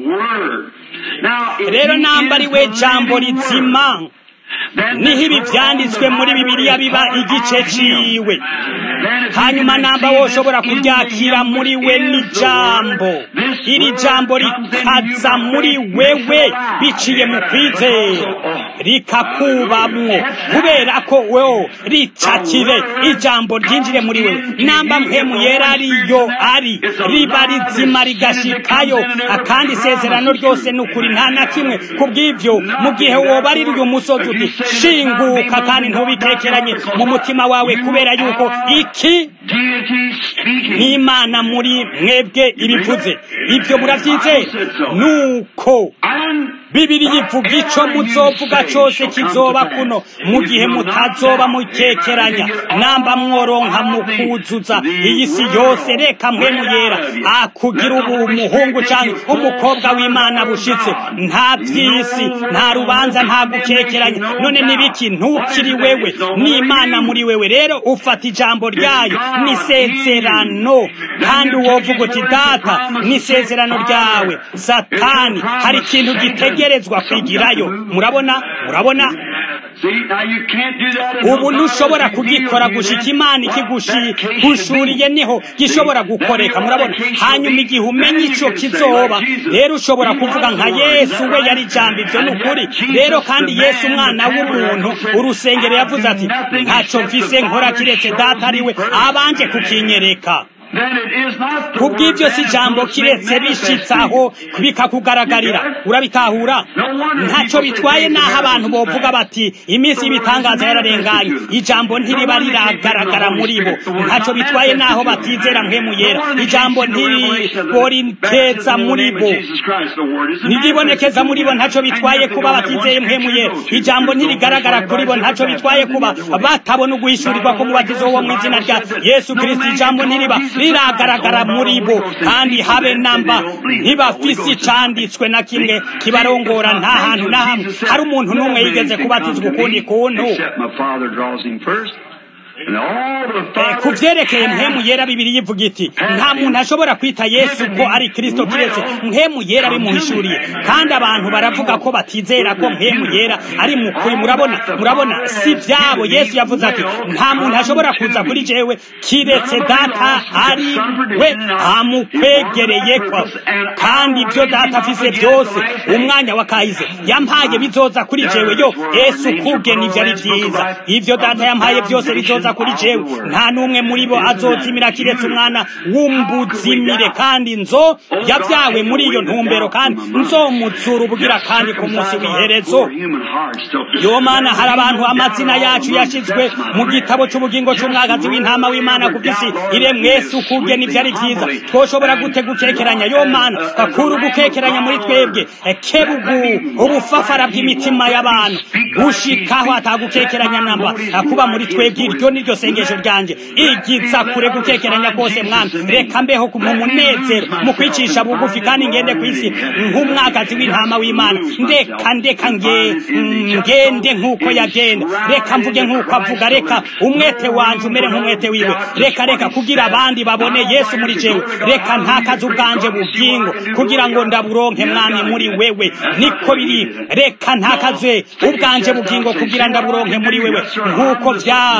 Rero namba ari we jambo rizima, niho ibi vyanditswe muri Bibiliya biba igice ciwe. Hanyuma namba woshobora kuryakira muri we n'ijambo, iri jambo rikaza muri wewe biciye mu kwizera, rikakubamwo kubera ko wewe ricakire ijambo ryinjire muri wewe. Namba mpemu yera ariyo ari riba rizima rigashikayo, kandi isezerano ryose n'ukuri nta na kimwe. Kubw'ivyo mu gihe woba ari uyu musozi uti shinguka, kandi ntubitekeranye mu mutima wawe, kubera yuko iki n'Imana muri mwebwe ibivuze. Ivyo muravyizera? Nuko Bibiliya ivuga ico muzovuga cose kizoba kuno, mu gihe mutazoba mukekeranya. Namba mworonka mukuzuza iyi si yose, reka mpemu yera akugira ubu umuhungu canke umukobwa w'Imana bushitse. Nta vy'isi, nta rubanza, nta gukekeranya. None nibiki? Ntukiri wewe, n'Imana muri wewe. Rero ufata ijambo ryayo n'isezerano, kandi wovuga uti data n'isezerano ryawe. Satani hari ikintu gitegerezwa kwigirayo. Murabona, murabona ubu ntushobora kugikora gushika Imana ikigushuriye niho gishobora gukoreka. Murabona, hanyuma igihe umenya ico kizoba, rero ushobora kuvuga nka Yesu, we yari jambo. Ivyo n'ukuri rero, kandi Yesu umwana w'umuntu urusengero yavuze ati ntaco mfise nkora kiretse data ari we abanje kukinyereka. Kubw'ivyo si jambo kiretse bishitsaho bikakugaragarira. Urabitahura? Ntaco bitwaye naho abantu bovuga bati iminsi y'ibitangaza yararenganye, ijambo ntiriba riragaragara muri bo. Ntaco bitwaye naho batizera mpemu yera, ijambo ntiriborikeza muri bo, ntiribonekeza muri bo. Ntaco bitwaye kuba batizeye mpemu yera, ijambo ntirigaragara kuri bo. Ntaco bitwaye kuba batabona uguhishurirwa ko mubatizo wo mw'izina rya Yesu Kristo, ijambo ntiriba riragaragara muri bo, kandi habe namba ntibafise icanditswe na kimwe kibarongora. Nta hantu na hamwe hari umuntu n'umwe yigeze kubatizwa ukundi kuntu. Kuvyerekeye mpemu yera, Bibiliya ivuga iti nta muntu ashobora kwita Yesu ko ari Kristo kiretse mpemu yera bimuhishuriye. Kandi abantu baravuga ko batizera ko mpemu yera ari mukuri. Murabona, murabona si vyabo. Yesu yavuze ati nta muntu ashobora kuza kuri jewe kiretse data ari we amukwegereyeko, kandi ivyo data afise vyose umwanya wa kahize yampaye bizoza kuri jewe. Yo Yesu kubwe nivyo ari vyiza, ivyo data yampaye vyose bizoza kuri jewe. Nta numwe muri bo azozimira kiretse umwana w'umbuzimire, kandi nzo yavyawe muri iyo ntumbero, kandi nzomutsura ubugira kandi ku munsi w'iherezo. Yo Mana, hari abantu amazina yacu yashizwe mu gitabo c'ubugingo c'umwagazi w'intama w'Imana ku bw'isi iremwe. Yesu kubwe nivyo ari vyiza. Twoshobora gute gukekeranya? Yo Mana, akura gukekeranya muri twebwe, kebugu ubufafara bw'imitima y'abantu gushikaho atagukekeranya namba akuba muri twebwe. Iryo niryo sengesho ryanje, igiza kure gukekeranya kose Mwana. Reka mbeho ku munezero mu kwicisha bugufi, kandi ngende kw'isi nk'umwagazi w'intama w'Imana. Ndeka ndeka nge ngende nk'uko yagenda, reka mvuge nk'uko avuga, reka umwete wanje umere nk'umwete wiwe. Reka reka kugira abandi babone Yesu muri jewe, reka ntakaze ubwanje bugingo kugira ngo ndaburonke Mwami muri wewe. Niko biri, reka ntakaze ubwanje bugingo kugira ndaburonke muri wewe, nk'uko vya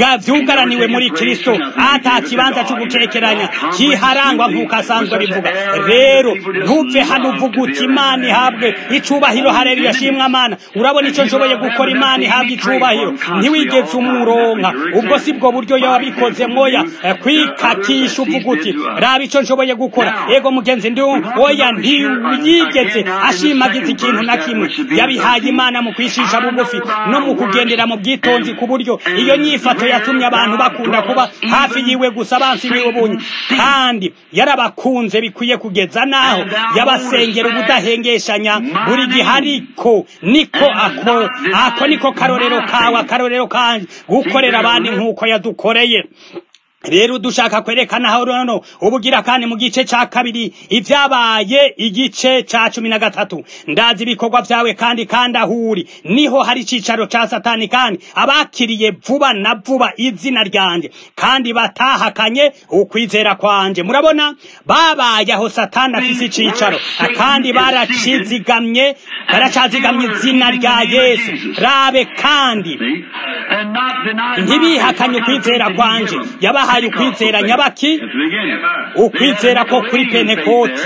vyugaraniwe muri Kristo ata kibanza cyo gukekeranya kiharangwa nk'uko asanzwe bivuga. Rero ntuve hano uvuga uti Imana ihabwe icubahiro, haleluya, shimwa Mana, urabona ico nshoboye gukora, Imana ihabwe icubahiro. Ntiwigeze umuronka, ubwo si bwo buryo yabikoze moya kwikakisha uvuga uti raba ico nshoboye gukora. Ego mugenzi ndi oya, ntiyigeze ashimagiza ikintu na kimwe. Yabihaye Imana mu kwishisha bugufi no mu kugendera mu bwitonzi, ku buryo iyo nyifato yatumye abantu bakunda kuba hafi yiwe gusa abansi biwe bunye, kandi yarabakunze bikwiye kugeza naho yabasengera ubudahengeshanya buri gihe. Ariko niko ako ako niko karorero kawe, akarorero kanje gukorera abandi nk'uko yadukoreye. Rero dushaka kwerekana aho nono ubugira kandi mu gice ca kabiri ivyabaye igice ca cumi na gatatu. Ndazi ibikorwa vyawe kandi kandi ahuri niho hari icicaro ca Satani, kandi abakiriye vuba na vuba izina ryanje kandi batahakanye ukwizera kwanje. Murabona babaye aho Satani afise icicaro kandi baracizigamye, baracazigamye izina rya Yesu. Rabe kandi ntibihakanye ukwizera kwanje, yabaha hayi ukwizera nyabaki, ukwizera ko kuri Pentekoti.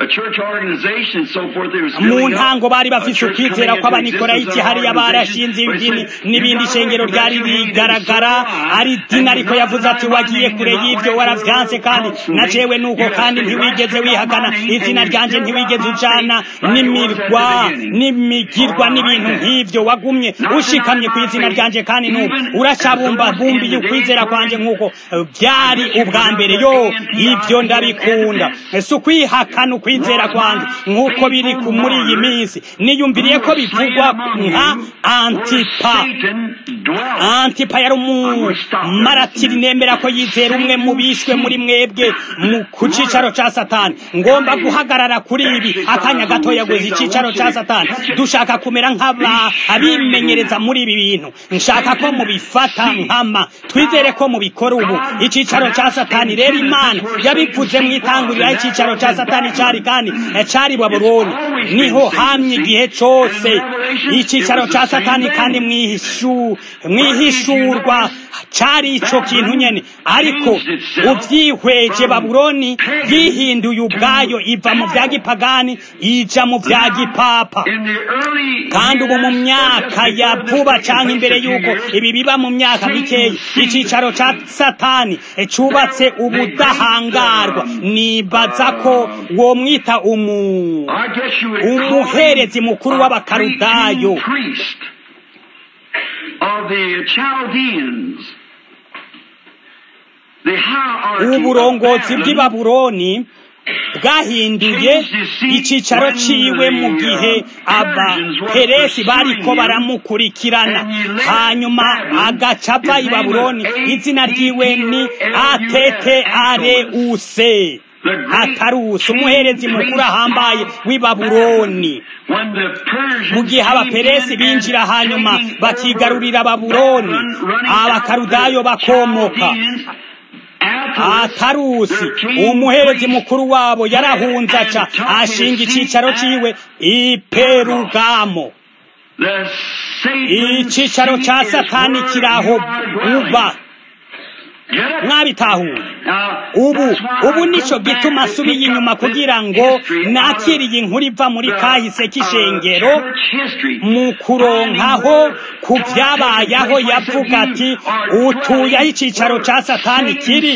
Mu ntango bari bafise ukwizera kw'Abanikorayiti, hariya barashinze idini n'ibindi shengero ryari rigaragara ari dini, ariko yavuze ati wagiye kure y'ivyo waravyanse, kandi na jewe nuko, kandi ntiwigeze wihakana izina ryanje, ntiwigeze ujana n'imirwa n'imigirwa n'ibintu nk'ivyo, wagumye ushikamye ku izina ryanje, kandi nubu uracabumba bumbiye ukwizera kwanje nk'uko byari ubwa mbere. Yo, ivyo ndabikunda, si ukwihakana ukwizera kwanje nk'uko biri muri iyi minsi. Niyumviriye ko bivugwa nka Antipa. Antipa yari umumaratiri, nemera ko yizera umwe mu bishwe muri mwebwe ku cicaro ca Satani. Ngomba guhagarara kuri ibi akanya gato yaguze icicaro ca Satani. Dushaka kumera nk'aba abimenyereza muri ibi bintu, nshaka ko mubifata nkama, twizere ko mubikora ubu. Icicaro ca Satani rero Imana yabivuze mwitangurira icicaro ca Satani cari kandi cari Babuloni, niho hamye igihe cose icicaro ca Satani, kandi mwihishu mwihishurwa cari ico kintu nyene. Ariko uvyihweje Babuloni yihinduye ubwayo, iva mu vya gipagani ija mu vya gipapa. Kandi ubu mu myaka ya vuba canke imbere yuko ibi biba mu myaka mikeyi, icicaro ca Satani cubatse ubudahangarwa. Nibaza ko wo mwita umu umuherezi mukuru w'Abakarudayo. Uburongozi bw'i Babuloni bwahinduye icicaro ciwe mu gihe abaperesi bariko baramukurikirana, hanyuma agacava i Babuloni. Izina ryiwe ni Atete Areuse, Atarusi, umuherezi mukuru ahambaye w'i Babuloni. Mu gihe abaperesi binjira hanyuma bakigarurira Babuloni, Abakarudayo bakomoka. Atarusi umuherezi mukuru wabo yarahunze aca ashinga icicaro ciwe i Perugamo. Icicaro ca Satani kiraho uba. Mwabitahuye ubu ubu nico gituma asubiye inyuma kugira ngo nakiriye inkuru iva muri kahise k'ishengero mu kuronkaho ku vyabayaho. Yavuga ati utuye aho icicaro ca Satani kiri.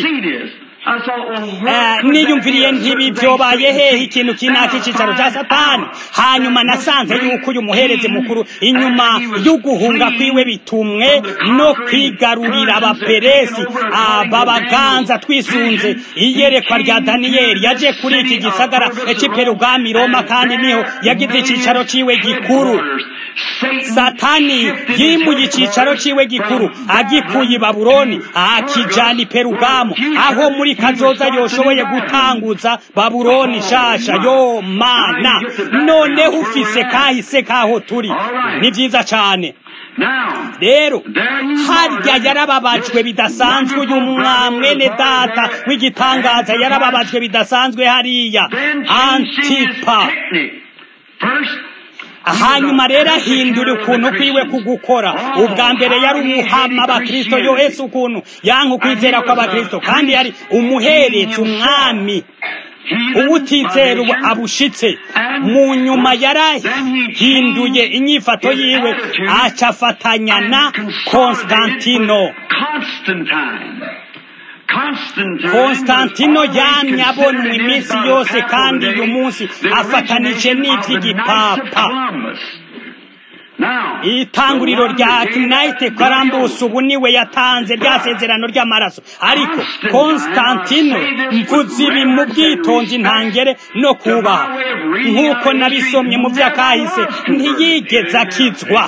Niyumviriye ntibi vyobaye hehe ikintu kinaka icicaro ca Satani. Hanyuma nasanze yuko uyu muherezi mukuru inyuma y'uguhunga kwiwe bitumwe no kwigarurira abaperesi ababaganza twisunze iyerekwa rya Daniyeli. Yaje kuri iki gisagara c'i Perugamo, Roma, kandi niho yagize icicaro ciwe gikuru. Satani yimuye icicaro ciwe gikuru agikuye i Babuloni akijana i Perugamo, aho muri kazoza yoshoboye gutanguza Babuloni shasha. Yo Mana, none ufise kahise kaho turi, ni vyiza cane. Rero harya yarababajwe bidasanzwe uyu mwamwene data w'igitangaza, yarababajwe bidasanzwe hariya Antipa. hanyuma rero ahindura ukuntu kwiwe kugukora. Ubwa mbere yari umuhama abakristo yohese ukuntu yanka ukwizera kw'abakristo, kandi yari umuherezi, umwami uwutizera abushitse. Mu nyuma yarahinduye inyifato yiwe aca afatanya na Konstantino. Konstantino yamye abonwa iminsi yose, kandi uyu munsi afatanije n'ivy'igipapa. Itanguriro rya Knight Columbus ubu niwe yatanze rya sezerano ry'amaraso, ariko Konstantino mvuze ibi mu bwitonzi ntangere no kubaha, nk'uko nabisomye mu vy'akahise, ntiyigeze akizwa.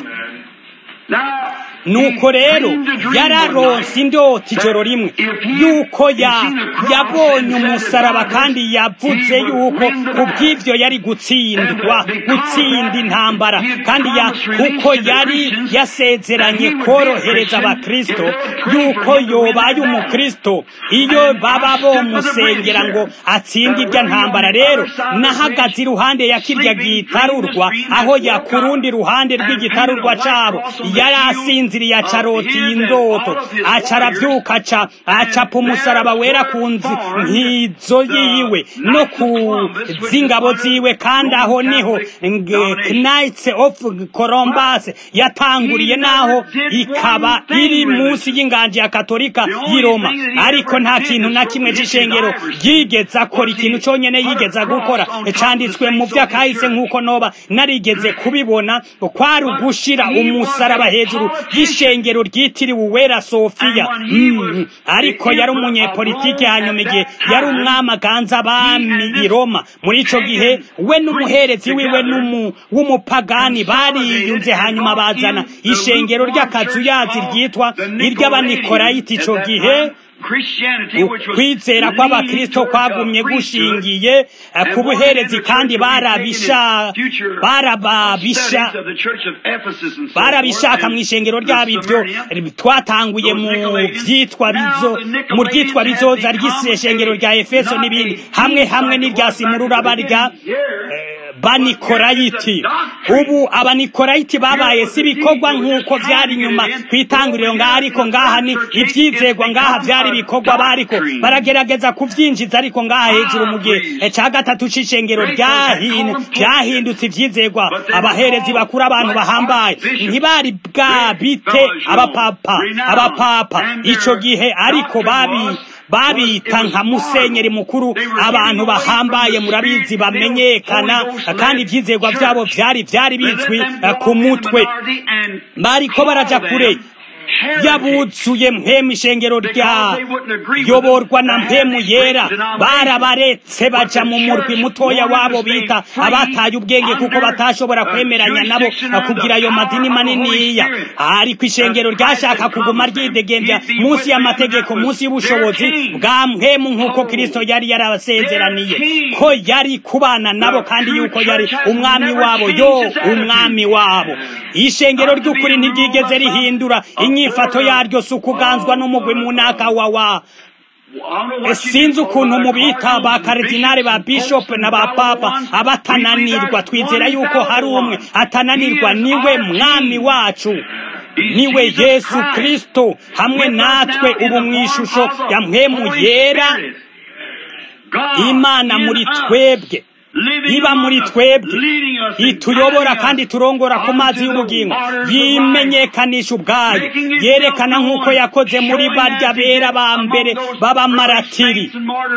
Nuko rero yararonse indota ijoro rimwe yuko ya yabonye umusaraba, kandi yavuze yuko kubw'ivyo yari gutsindwa gutsinda intambara, kandi ya kuko yari yasezeranye korohereza abakristo yuko yobaye umukristo iyo baba bomusengera ngo atsinde irya ntambara. Rero nahagaze iruhande ya kirya gitarurwa, aho yakurundi ruhande rw'igitarurwa cabo yari asinze yacaroti indoto, acaravyuka aca acapa umusaraba wera kunzi nkizo yiwe no ku zingabo ziwe, kandi aho niho Knights of Columbus yatanguriye, naho ikaba iri munsi y'inganje ya Katolika y'i Roma. Ariko nta kintu na kimwe c'ishengero yigeze akora. Ikintu conyene yigeze gukora canditswe mu vy'akahise, nk'uko noba narigeze kubibona, kwari ugushira umusaraba hejuru y'ishengero ryitiriwe Uwera Sofiya. Mm. Ariko yari umunyepolitike, hanyuma igihe yari umwami aganza abami i Roma. Muri ico gihe we n'umuherezi wiwe w'umupagani bariyunze, hanyuma bazana ishengero ry'akazuyazi ryitwa iry'Abanikolayiti. Ico gihe ukwizera kw'abakristo kwagumye gushingiye ku buherezi, kandi barabisha barababisha barabishaka mu ishengero ryabo. Ivyo twatanguye mu vyitwa bizo mu ryitwa bizoza ry'ishengero rya Efeso n'ibindi, hamwe hamwe n'irya Simurura barya Banikolayiti. Ubu Abanikolayiti babaye si bikorwa nk'uko vyari nyuma kwitanguriro ngaha, ariko ngaha ni ivyizegwa. Ngaha vyari bikorwa bariko baragerageza kuvyinjiza, ariko ngaha hejuru mu gihe ca gatatu c'ishengero ryahindutse ivyizegwa. Abaherezi bakuru, abantu bahambaye, ntibari bwa bite abapapa abapapa ico gihe, ariko babi babita nka musenyeri mukuru, abantu bahambaye murabizi bamenyekana, kandi ivyizegwa vyabo vyari vyari bizwi ku mutwe. Bariko baraja kure yabuzuye mpemu ishengero rya yoborwa na mpemu yera. Barabaretse baja mu murwi mutoya wabo bita abataye ubwenge, kuko batashobora kwemeranya nabo kugira ayo madini maniniya. Ariko ishengero ryashaka kuguma ryidegembya munsi y'amategeko, munsi y'ubushobozi bwa mpemu, nk'uko Kristo yari yarabasezeraniye ko yari kubana nabo, kandi yuko yari umwami wabo. Yo umwami wabo. Ishengero ry'ukuri ntiryigeze rihindura inyifato yaryo, sukuganzwa n'umugwi munaka wawa. Sinzi ukuntu mubita ba kardinali, ba bishop na ba papa abatananirwa. Twizera yuko hari umwe atananirwa, niwe mwami wacu, niwe Yesu Kristo, hamwe natwe ubu mwishusho ya mpemu yera. Imana muri twebwe, iba muri twebwe, ituyobora kandi turongora ku mazi y'ubugingo, yimenyekanisha ubwayo, yerekana nk'uko yakoze muri barya bera ba mbere b'abamaratiri,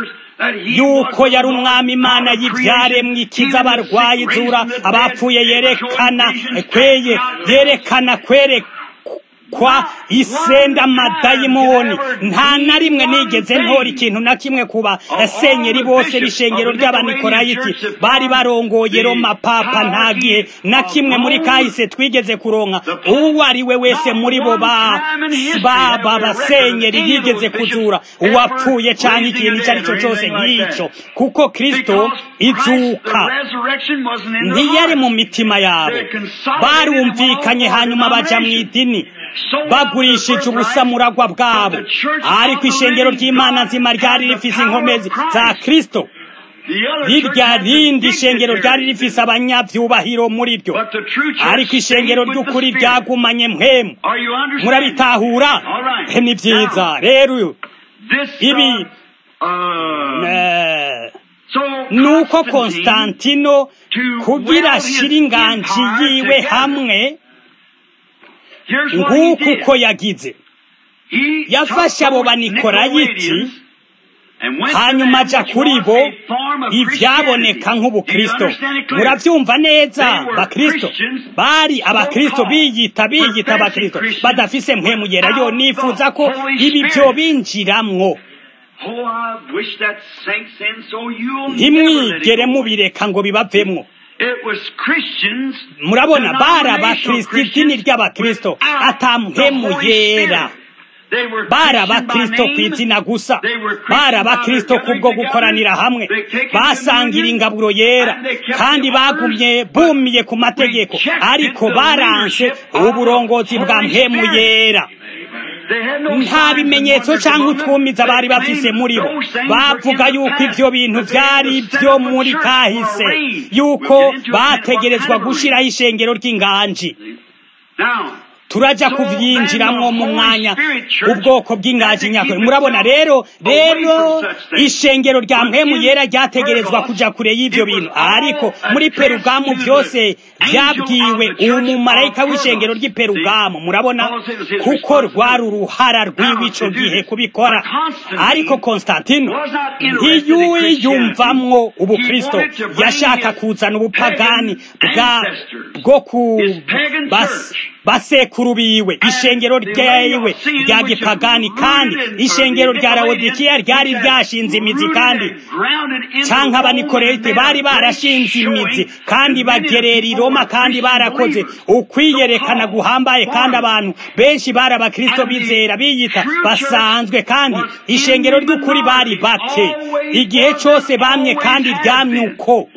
yuko yari umwami Imana y'ivyaremwe, ikiza abarwayi, izura abapfuye, yerekana kweye yerekana kwere kwa isenda amadayimoni. Nta na rimwe nigeze ntora ikintu na kimwe kuba senyeri bose b'ishengero ry'Abanikolayiti bari barongoye Roma. Papa nta gihe na kimwe muri kahise twigeze kuronka uwo ari we wese muri bo ba baba basenyeri yigeze kuzura uwapfuye canke ikintu icyo ari cyo cyose nk'icyo, kuko Kristo izuka ntiyari mu mitima yabo. Barumvikanye, hanyuma baja mu idini, bagurishije ubusamuragwa bwabo. Ariko ishengero ry'Imana nzima ryari rifise inkomezi za Kristo. rirya rindi ishengero ryari rifise abanyavyubahiro muri ryo, ariko ishengero ry'ukuri ryagumanye mpwemu. Murabitahura? Ni vyiza rero ibi nuko Konstantino kugira ashira inganji yiwe hamwe nguko uko yagize, yafashe abo banikolayiti hanyuma aja kuri bo ivyaboneka nk'ubukristo. Muravyumva neza, bakristo bari abakristo biyita biyita abakristo badafise mpwemu yera. Yo nifuza ko ibi vyo binjiramwo, ntimwigere mubireka ngo bibavemwo. Murabona, bari abakristo, idini ry'abakristo ata mpwemu yera. Bari abakristo kw'izina gusa, bari abakristo kubwo gukoranira hamwe, basangira ingaburo yera kandi bagumye bumiye ku mategeko, ariko baranse uburongozi bwa mpwemu yera. Nta bimenyetso cyangwa utwumiza bari bafise muri bo. Bavuga yuko ivyo bintu vyari byo muri kahise, yuko bategerezwa gushiraho ishengero ry'inganji. Turaja kuvyinjiramwo mu mwanya ubwoko bw'ingaji nyako. Murabona rero rero ishengero rya mpwemu yera ryategerezwa kuja kure y'ivyo bintu, ariko muri Perugamu vyose vyabwiwe umumarayika w'ishengero ry'i Perugamu. Murabona, kuko rwari uruhara rw'iwico gihe kubikora. Ariko Konstantino ntiyumvamwo ubukristo, yashaka kuzana ubupagani bwa bwo ku bas basekuru biwe, ishengero ryayiwe rya gipagani, kandi ishengero rya Laodikiya ryari ryashinze imizi, kandi canke abanikolayiti bari barashinze imizi kandi bagerera i Roma, kandi barakoze ukwiyerekana guhambaye, kandi abantu benshi bari abakristo bizera biyita basanzwe, kandi ishengero ry'ukuri bari bake. Igihe cose bamye kandi ryamye uko.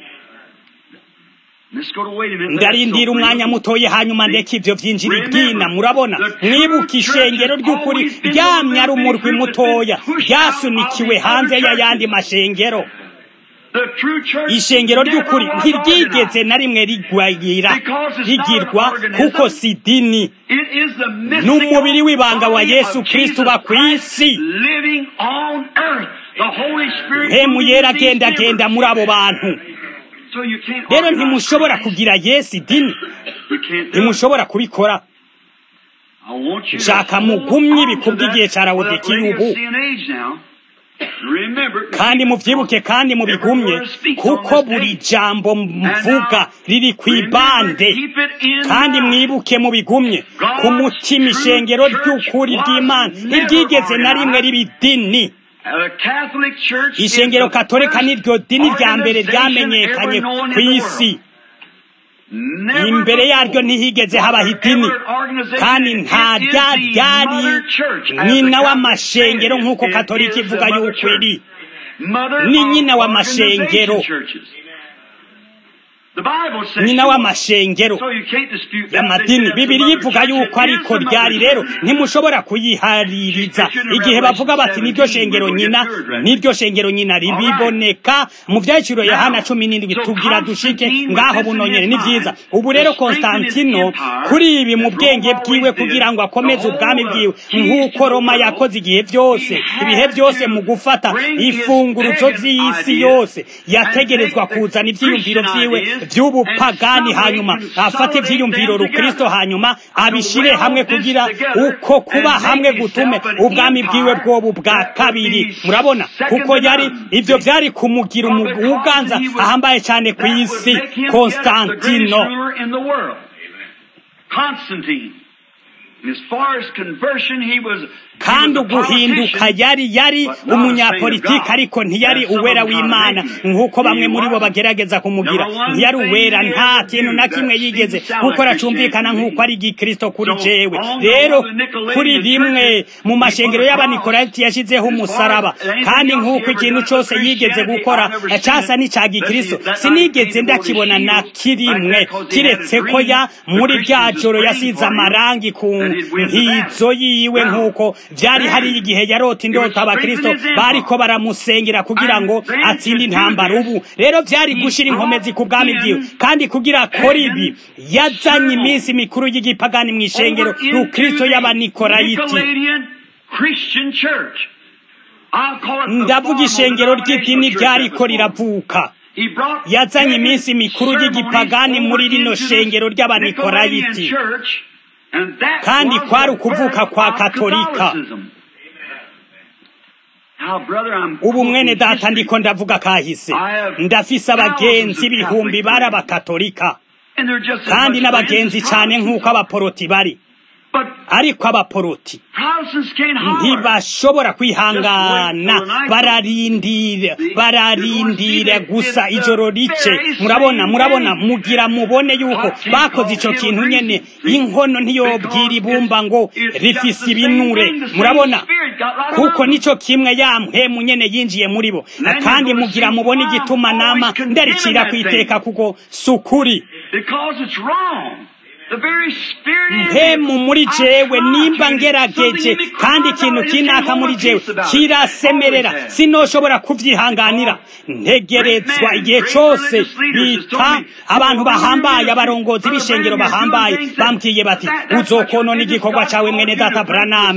Ndarindira umwanya mutoye hanyuma ndeka ivyo vyinjira ibyina. Murabona, mwibuka ishengero ry'ukuri ryamye ari umurwi mutoya, ryasunikiwe hanze y'ayandi mashengero. Ishengero ry'ukuri ntiryigeze na rimwe rigwagira rigirwa, kuko si dini, n'umubiri w'ibanga wa Yesu Kristo ba kw'isi. Mpwemu yera agenda agenda muri abo bantu. Rero ntimushobora kugira Yesu idini, ntimushobora kubikora. Nshaka mugumye ibikubwa igihe ca Laodikiya ubu, kandi muvyibuke kandi mubigumye, kuko buri jambo mvuga riri kw'ibande, kandi mwibuke mubigumye ku mutima. Ishengero ry'ukuri ry'Imana ntiryigeze na rimwe riba idini. Ishengero katolika niryo dini rya mbere ryamenyekanye ku isi. Imbere yaryo ntihigeze habaho idini, kandi nta ryari nyina w'amashengero nk'uko katolika ivuga yuko iri. Ni nyina w'amashengero, nyina w'amashengero y'amadini. Bibiri ivuga yuko ariko ryari. Rero ntimushobora kuyihaririza igihe bavuga bati niryo shengero nyina, niryo shengero nyina ribiboneka mu vyaciro Yohana cumi n'indwi. Tugira dushike ngaho bunonyene. Ni vyiza. Ubu rero Konstantino kuri ibi mu bwenge bwiwe, kugira ngo akomeze ubwami bwiwe nk'uko Roma yakoze igihe vyose, ibihe vyose, mu gufata ifunguruzo z'isi yose, yategerezwa kuzana ivyiyumviro vyiwe vy'ubupagani, hanyuma afate ivyiyumviro rukristo, hanyuma abishire hamwe kugira uko kuba hamwe gutume ubwami bwiwe bwobu bwa kabiri. Murabona, kuko yari ivyo vyari kumugira umuganza ahambaye cyane ku isi. Konstantino kandi uguhinduka yari yari umunyapolitiki, ariko ntiyari uwera w'Imana nk'uko bamwe muri bo bagerageza kumugira. Ntiyari uwera, nta kintu na kimwe yigeze gukora cumvikana nk'uko ari gikristo kuri jewe. Rero kuri rimwe mu mashengero y'abanikolayiti yashizeho umusaraba, kandi nk'uko ikintu cose yigeze gukora casa n'ica gikristo, sinigeze ndakibona na kirimwe, kiretse ko ya muri rya joro yasize amarangi ku nkizo yiwe nk'uko byari hari igihe yarota indota abakristo bariko baramusengera kugira ngo atsinde intambara. Ubu rero byari gushira inkomezi ku bwami bwiwe, kandi kugira akora ibi yazanye iminsi mikuru y'igipagani mu ishengero rukristo y'abanikolayiti. Ndavuga ishengero ry'idini ryariko riravuka. Yazanye iminsi mikuru y'igipagani muri rino shengero ry'abanikolayiti, kandi kwari ukuvuka kwa katolika. Ubu mwene data ndiko ndavuga kahise, ndafise abagenzi ibihumbi bari abakatolika, kandi n'abagenzi cyane nk'uko abaporoti bari. Ariko abaporoti ntibashobora kwihangana, bararindira bararindira gusa ijoro rice. Murabona murabona mugira mubone yuko bakoze ico kintu nyene. Inkono ntiyobwira ibumba ngo rifise ibinure, murabona, kuko nico kimwe ya mpemu nyene yinjiye muri bo. Kandi mugira mubone igituma nama ndaricira kwiteka kuko sukuri. Mpemu muri jewe nimba ngerageje kandi ikintu kinaka muri jewe kirasemerera, sinoshobora kuvyihanganira. Ntegerezwa igihe cose bita abantu bahambaye, abarongozi b'ishengero bahambaye bambwiye bati uzokonona igikorwa cawe mwene data Branham.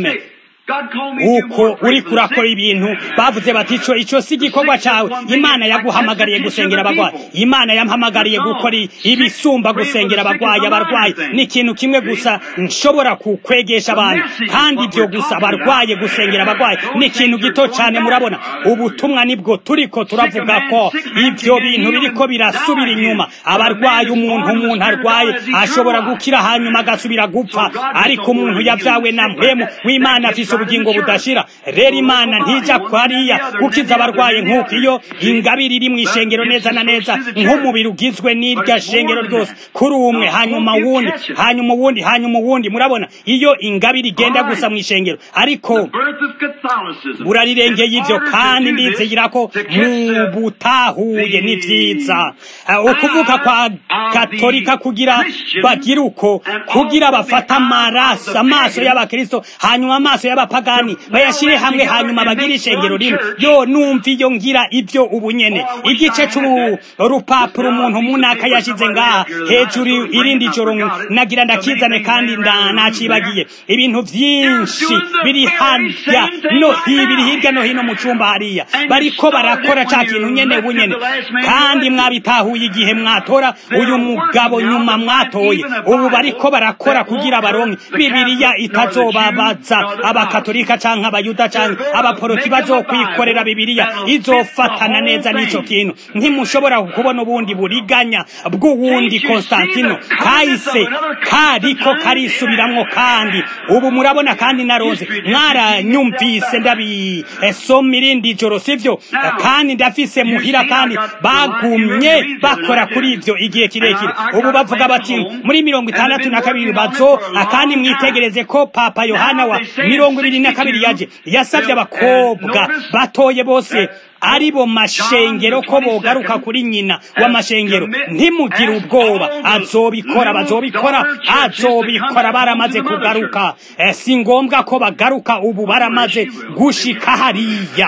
Uko uri kurakora ibintu bavuze bati ico ico si igikorwa cawe. Imana yaguhamagariye gusengera abagwayi, Imana yampamagariye gukora ibisumba gusengera abagwayi. Abarwayi ni ikintu kimwe gusa nshobora kukwegesha abantu, kandi ibyo gusa abarwaye gusengera abagwayi ni ikintu gito cyane. Murabona ubutumwa nibwo turiko turavuga ko ibyo bintu biriko birasubira inyuma. Abarwayi, umuntu umuntu arwaye ashobora gukira hanyuma agasubira gupfa, ariko umuntu yavyawe na mpemu w'Imana afise ubugingo budashira. Rero Imana ntija kwariya gukiza abarwaye nk'uko iyo ingabire iri mu ishengero neza na neza nk'umubiri ugizwe n'irya shengero ryose kuri umwe, hanyuma wundi hanyuma wundi hanyuma wundi. Murabona iyo ingabire igenda gusa mu ishengero, ariko burarirengeye ivyo, kandi ndizera ko mu butahuye ni vyiza. Ukuvuka kwa katolika kugira bagira uko, kugira bafata amaraso amaso y'abakristo hanyuma amaso y'abapagani bayashire hamwe hanyuma bagira ishengero rimwe. Yo numva iyo ngira ivyo ubu nyene igice c'urupapuro umuntu munaka yashize ngaha hejuru irindi joro nagira ndakizane, kandi nacibagiye ibintu vyinshi biri harya no hibiri hirya no hino mu cumba hariya bariko barakora ca kintu nyene ubu nyene. Kandi mwabitahuye igihe mwatora uyu mugabo nyuma mwatoye, ubu bariko barakora kugira baronke Bibiliya itazobabaza abakatolika canke abayuda canke abaporoti bazokwikorera Bibiliya izofatana neza n'ico kintu. Ntimushobora kubona ubundi buriganya bw'uwundi Konstantino kahise kariko karisubiramwo. Kandi ubu murabona, kandi naronze mwaranyumvise ndabisoma irindi joro sivyo, kandi ndafise muhira, kandi bagumye bakora kuri ivyo igihe kirekire. Ubu bavuga bati muri mirongo itandatu na kabiri bazo, kandi mwitegereze ko Papa Yohana wa mirongo ibiri na kabiri yaje yasavye abakobwa batoye bose aribo mashengero ko bogaruka kuri nyina w'amashengero. Ntimugire ubwoba, azobikora bazobikora azobikora baramaze kugaruka. E, si ngombwa ko bagaruka, ubu baramaze gushika hariya.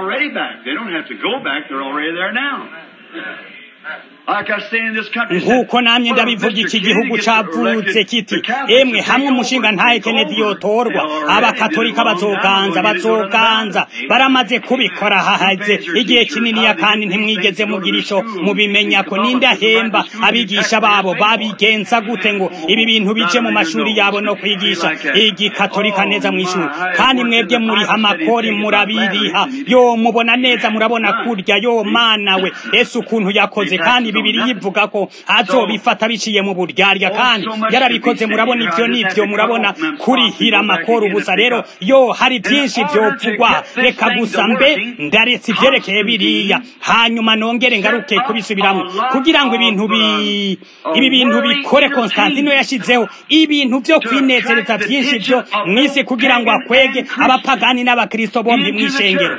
Nkuko namye ndabivuga, iki gihugu cavutse kiti emwe hamwe umushinga ntaye Kennedy yotorwa abakatolika bazoganza bazoganza. Baramaze kubikora hahaze igihe kinini, kandi ntimwigeze mugira ico mubimenya ko nindahemba abigisha babo babigenza gute ngo ibi bintu bije mu mashuri yabo no kwigisha igikatolika neza mw'ishuri. Kandi mwebwe muri hamakori murabiriha, yo mubona neza, murabona kurya. Yo Mana we, Yesu ukuntu yakoze, kandi Bibiliya ivuga ko azobifata biciye mu buryarya, kandi yarabikoze. Murabona ivyo nivyo, murabona kurihira amakoro ubusa. Rero yo hari byinshi vyovugwa, reka gusa mbe ndaretse ivyerekeye biriya, hanyuma nongere ngaruke kubisubiramwo kugira ngo ibintu bi ibi bintu bikore. Konstantino yashizeho ibintu vyo kwinezereza vyinshi vyo mwisi kugira ngo akwege abapagani n'abakristo bombi mw'ishengero.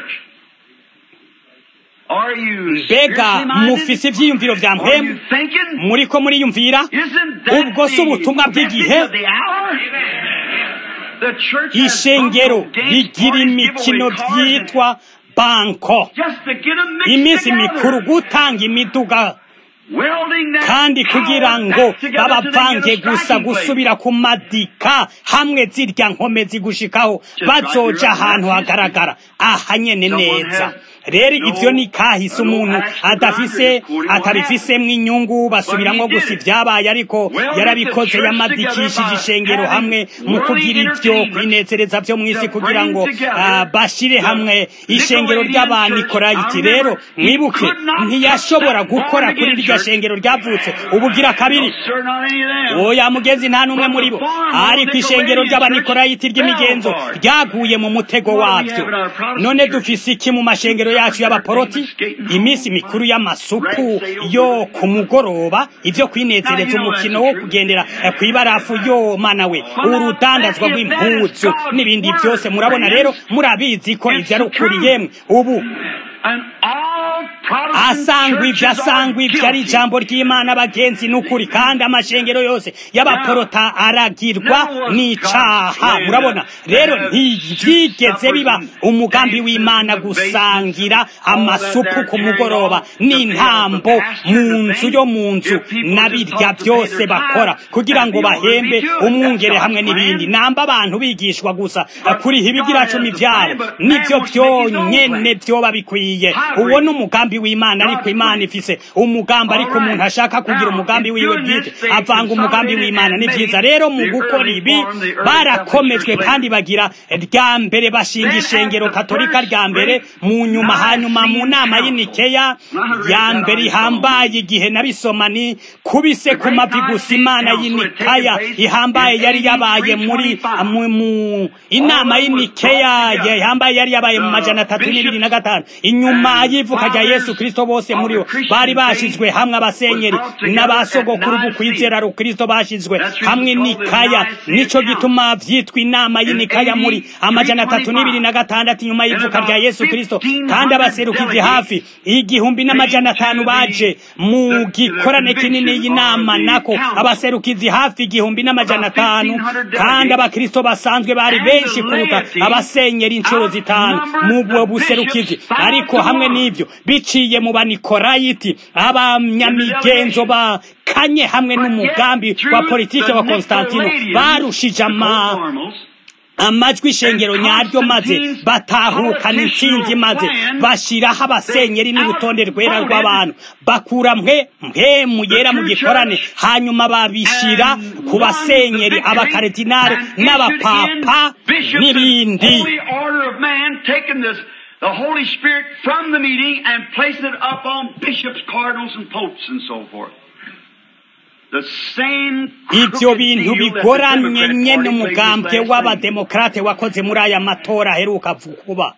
Mbega mufise ivyiyumviro vya mpemu? Muriko muriyumvira ubwo si ubutumwa bw'igihe? ishengero rigira imikino byitwa banko, iminsi mikuru, gutanga imiduga, kandi kugira ngo babavange gusa gusubira kumadika hamwe zirya nkome zigushikaho bazoja ahantu hagaragara aha nyene neza. Rero ivyo ni kahise umuntu adafise atabifisemwo inyungu basubiramwo gusa ivyabaye, ariko yarabikoze yamadikishije ishengero hamwe mu kugira ivyo kwinezereza vyo mw'isi kugira ngo uh, bashire hamwe ishengero ry'Abanikolayiti. Rero mwibuke ntiyashobora gukora kuri iryo shengero ryavutse ubugira kabiri, oya mugenzi, nta numwe muri bo, ariko ishengero ry'Abanikolayiti ry'imigenzo ryaguye mu mutego wavyo. None dufise iki mu mashengero yacu y'abaporoti? Iminsi mikuru y'amasuku yo ku mugoroba, ivyo kwinezereza, umukino wo kugendera kw'ibarafu, yo mana we, urudandazwa rw'impuzu n'ibindi byose. Murabona rero, murabizi ko ivyo ari ukuri yemwe. Ubu asangwa ivyo asangwa ivyo ari ijambo ry'Imana bagenzi, n'ukuri, kandi amashengero yose y'abaporota aragirwa n'icaha. Murabona rero, ntivyigeze biba umugambi w'Imana gusangira amasupu ku mugoroba n'intambo mu nzu yo mu nzu n'abirya byose bakora kugira ngo bahembe umwungere hamwe n'ibindi. Namba abantu bigishwa gusa kuri hibigira cumi vyabo, nivyo vyonyene vyoba bikwiye. Uwo n'umugambi w'Imana, ariko Imana ifise umugambi, ariko umuntu ashaka kugira umugambi wiwe bwite avanga umugambi w'Imana. Ni vyiza rero mu gukora ibi barakomejwe kandi bagira rya mbere, bashinga ishengero katolika rya mbere mu nyuma, hanyuma mu nama y'Inikeya ya mbere ihambaye, igihe nabisoma ni kubise ku mavi gusa. Imana y'Inikeya ihambaye yari yabaye muri mu inama y'Inikeya ihambaye yari yabaye mu majana atatu n'ibiri na gatanu inyuma y'ivuka rya Yesu Kristo. Bose muri bo bari bashizwe hamwe, abasenyeri n'abasogokuru b'ukwizera Kristo bashizwe hamwe n'Ikaya. Nico gituma vyitwa inama y'Inikeya muri amajana atatu n'ibiri na gatandatu inyuma y'ivuka rya Yesu Kristo, kandi abaserukizi hafi igihumbi n'amajana atanu baje mu gikorane kinini y'inama, nako abaserukizi hafi igihumbi n'amajana atanu, kandi abakristo basanzwe bari benshi kuruta abasenyeri inshuro zitanu mu bwo buserukizi. Ariko hamwe n'ivyo biciye mu Banikolayiti, abanyamigenzo ba kanye hamwe n'umugambi wa politike wa Konstantino barushije ama amajwi ishengero nyaryo, maze batahukana intsinzi, maze bashiraho abasenyeri n'urutonde rwera rw'abantu, bakura mwe mwe muyera mu gikorane, hanyuma babishira ku basenyeri, abakaridinari n'abapapa n'ibindi.
The Holy Spirit from the meeting and place it up on bishops, cardinals, and popes, and so forth.
Ivyo bintu bigoramye nyene umugambwe w'abademokrate wakoze muri aya matora aheruka kuba.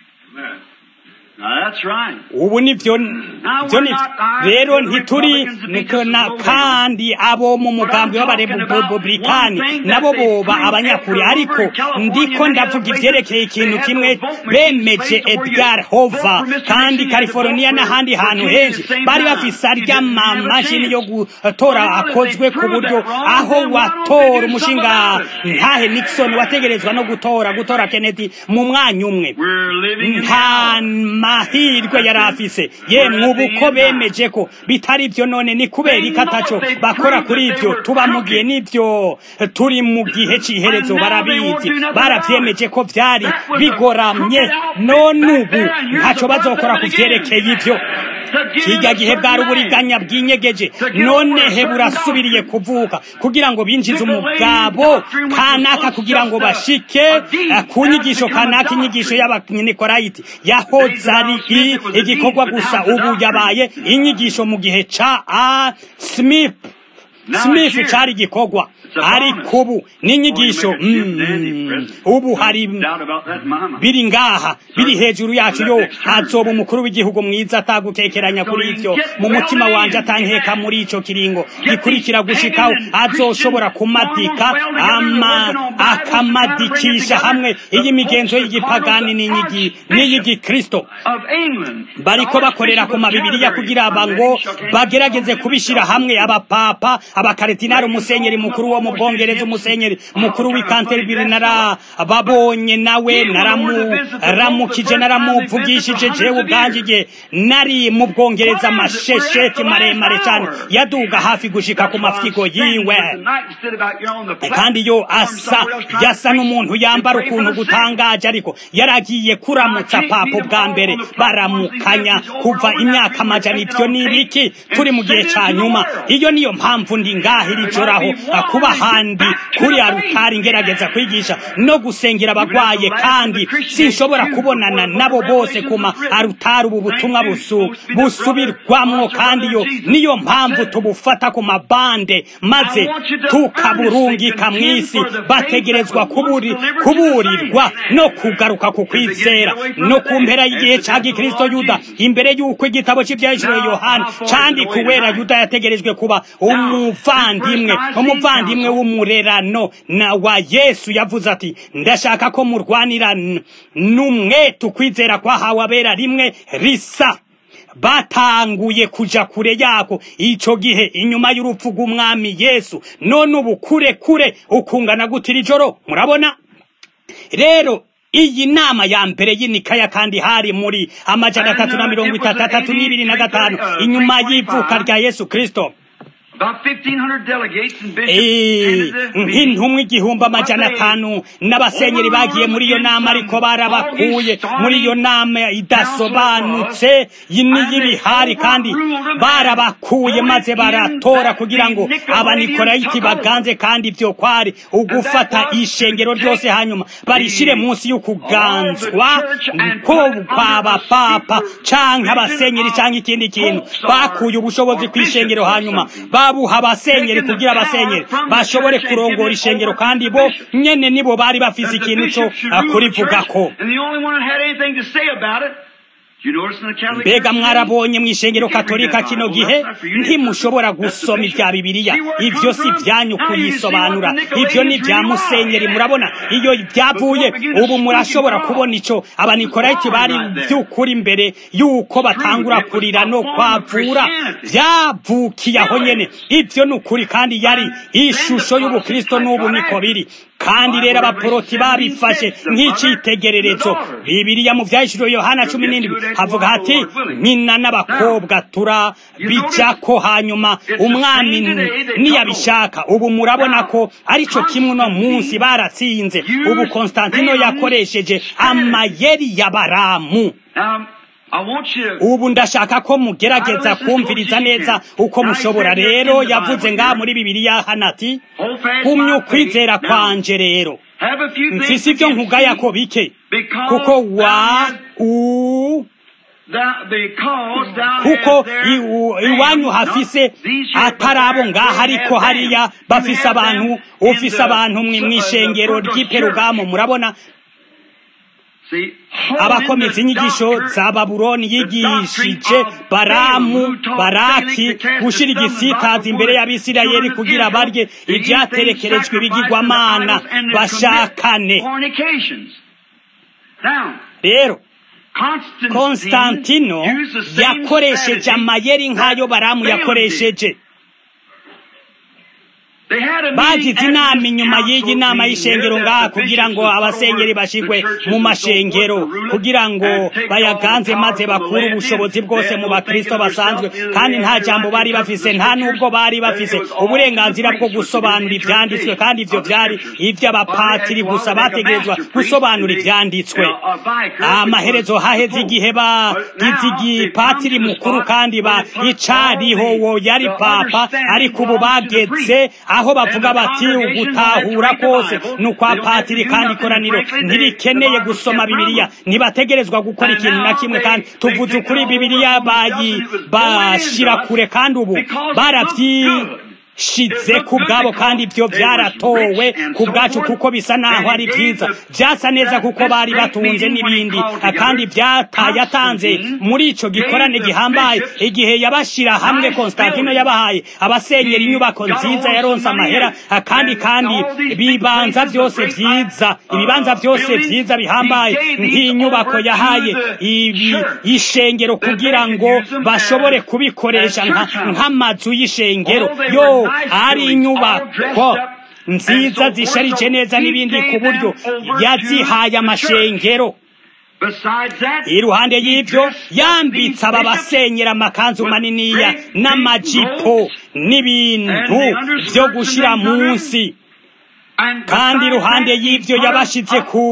Ubu nivyo rero ntituri na kandi abo mu mugambi w'abarepublikani nabo boba abanyakuri, ariko ndiko ndavuga ivyerekeye ikintu kimwe bemeje Edgar Hoover, kandi California n'ahandi hantu henshi bari bafise arya mashini yo gutora akozwe ku buryo aho watora umushinga ntahe Nixon wategerezwa no gutora gutora Kennedy mu mwanya umwe. Nta mahirwe yarafise yemwe ubu ko bemeje ko bitari byo, none ni kubera ikataco bakora kuri ivyo. Tuba mugiye n'ivyo turi mu gihe ciherezo, barabizi baravyemeje ko vyari bigoramye, none ubu ntaco bazokora kuvyerekeye ivyo. Kijya gihe bwari uburiganya bw'inyegeje, none he burasubiriye kuvuka kugira ngo binjize umugabo kanaka kugira ngo bashike ku nyigisho kanaka. Inyigisho y'Abanikolayiti yahoze ari igikorwa gusa, ubu yabaye inyigisho mu gihe ca a Smith Smith cari igikorwa, ariko ubu n'inyigisho mm, ubu hari biri ngaha biri hejuru yacu. Yo azoba umukuru w'igihugu mwiza atagukekeranya kuri ivyo mu mutima wanje, atankeka muri ico kiringo gikurikira gushikaho azoshobora kumadika ama akamadikisha hamwe iyi migenzo y'igipagani n'inyigi n'iyigi Kristo. Bariko bakorera ku mabibiriya kugira ngo bagerageze kubishira hamwe, abapapa abakaridinari umusenyeri mukuru wo mu Bwongereza umusenyeri mukuru w'i Canterbury narababonye nawe naramuramukije naramuvugishije jewe ubwanjye igihe nari mu Bwongereza amashesheti maremare cyane yaduga hafi gushika ku mafyigo yiwe kandi yo asa yasa n'umuntu yambara ukuntu gutangaje ariko yaragiye kuramutsa papa bwa mbere baramukanya kuva imyaka amajana ibyo nibiki turi mu gihe ca nyuma iyo niyo mpamvu ndi ngahiri joraho kuba handi kuri arutari ngerageza kwigisha no gusengera abagwaye kandi sinshobora kubonana nabo bose kuma arutari ubu butumwa busu busubirwamwo kandi yo niyo mpamvu tubufata ku mabande maze tukaburungika mwisi bategerezwa kuburi kuburirwa no kugaruka ku kwizera no kumpera y'igihe ca Gikristo Yuda imbere y'uko igitabo cy'ibyahishuriwe Yohana kandi kuwera Yuda yategerejwe kuba umuvandimwe umuvandimwe w'umurerano na wa Yesu yavuze ati ndashaka ko murwanira n'umwete ukwizera kwahawe abera rimwe risa batanguye kuja kure yako ico gihe inyuma y'urupfu rw'umwami Yesu none ubu kure kure ukungana gutira ijoro murabona rero iyi nama ya mbere y'inikaya kandi hari muri amajana atatu na mirongo itatu n'ibiri na gatanu inyuma y'ivuka rya Yesu Kristo nk'intumwa igihumbi amajana atanu n'abasenyeri bagiye muri iyo nama ariko barabakuye muri iyo nama idasobanutse y'ibihari kandi barabakuye maze baratora kugira ngo abanikolayiti baganze kandi ibyo kwari ugufata ishengero ryose hanyuma barishire munsi y'ukuganzwa ko kw'abapapa canke abasenyeri canke ikindi kintu bakuye ubushobozi kw'ishengero hanyuma babuha abasenyeri kugira abasenyeri bashobore kurongora ishengero kandi bo nyene nibo bari bafise ikintu cyo kurivugako mbega mwarabonye mu ishengero katolika kino gihe ntimushobora gusoma ibya Bibiliya ivyo si byanyu kuyisobanura ivyo ni bya musenyeri murabona iyo byavuye ubu murashobora kubona ico abanikolayiti bari by'ukuri imbere yuko batangura kurira no kwavura byavukiye aho nyene ivyo ni ukuri kandi yari ishusho y'ubukristo n'ubu niko biri kandi rero abaporoti babifashe nk'icitegererezo Bibiliya mu vyahishuriwe Yohana cumi n'indwi havuga hati nyina n'abakobwa tura bijako hanyuma umwami niyabishaka ubu murabona ko arico kimwe no munsi baratsinze ubu Konstantino yakoresheje amayeri ya Baramu ubu ndashaka ko mugerageza kumviriza neza uko mushobora rero yavuze nga muri Bibiliya hanati kumye ukwizera kwanje rero mfise ivyo nkugaya ko bike kuko wa u kuko iwanyu hafise atarabo ngaha ariko hariya bafise abantu ufise abantu mw'ishengero ry'Iperugamo murabona abakomeza inyigisho za Babuloni yigishije Baramu Baraki gushira igisitazi imbere y'Abisirayeli kugira barye ibyaterekerejwe ibigirwamana bashakane rero Konstantino yakoresheje amayeri nk'ayo Baramu yakoresheje bagize inama inyuma y'iyi nama y'ishengero ngaha kugira ngo abasenyeri bashigwe mu mashengero kugira ngo bayaganze maze bakure ubushobozi bwose mu bakristo basanzwe kandi nta jambo bari bafise nta nubwo bari bafise uburenganzira bwo gusobanura ivyanditswe kandi ivyo vyari ivy'abapatiri gusa bategerezwa gusobanura ivyanditswe amaherezo haheze igihe bagize igipatiri mukuru kandi ba icariho wo yari papa ariko ubu bageze aho bavuga bati ugutahura kose n'ukwa patiri kandi ikoraniro ntirikeneye gusoma Bibiliya ntibategerezwa gukora ikintu na kimwe kandi tuvuze ukuri Bibiliya bayi bashira kure kandi ubu baravyi shize kubgabo kandi byo byaratowe kubgacu kuko bisa naho ari byiza byasa neza kuko bari batunze nibindi kandi byatayatanze muri ico gikorane gihambaye igihe yabashira hamwe Konstantino yabahaye abasenyeri inyubako nziza yaronsa amahera kandi kandi bibanza byose byiza ibibanza byose byiza bihambaye nk'inyubako yahaye ibi ishengero kugira ngo bashobore kubikoresha nk'amazu y'ishengero yo yo ari inyubako nziza zisharije neza n'ibindi ku buryo yazihaye amashengero. Iruhande y'ibyo yambitse aba basenyera amakanzu maniniya n'amajipo n'ibintu byo gushira munsi, kandi iruhande y'ibyo yabashitse ku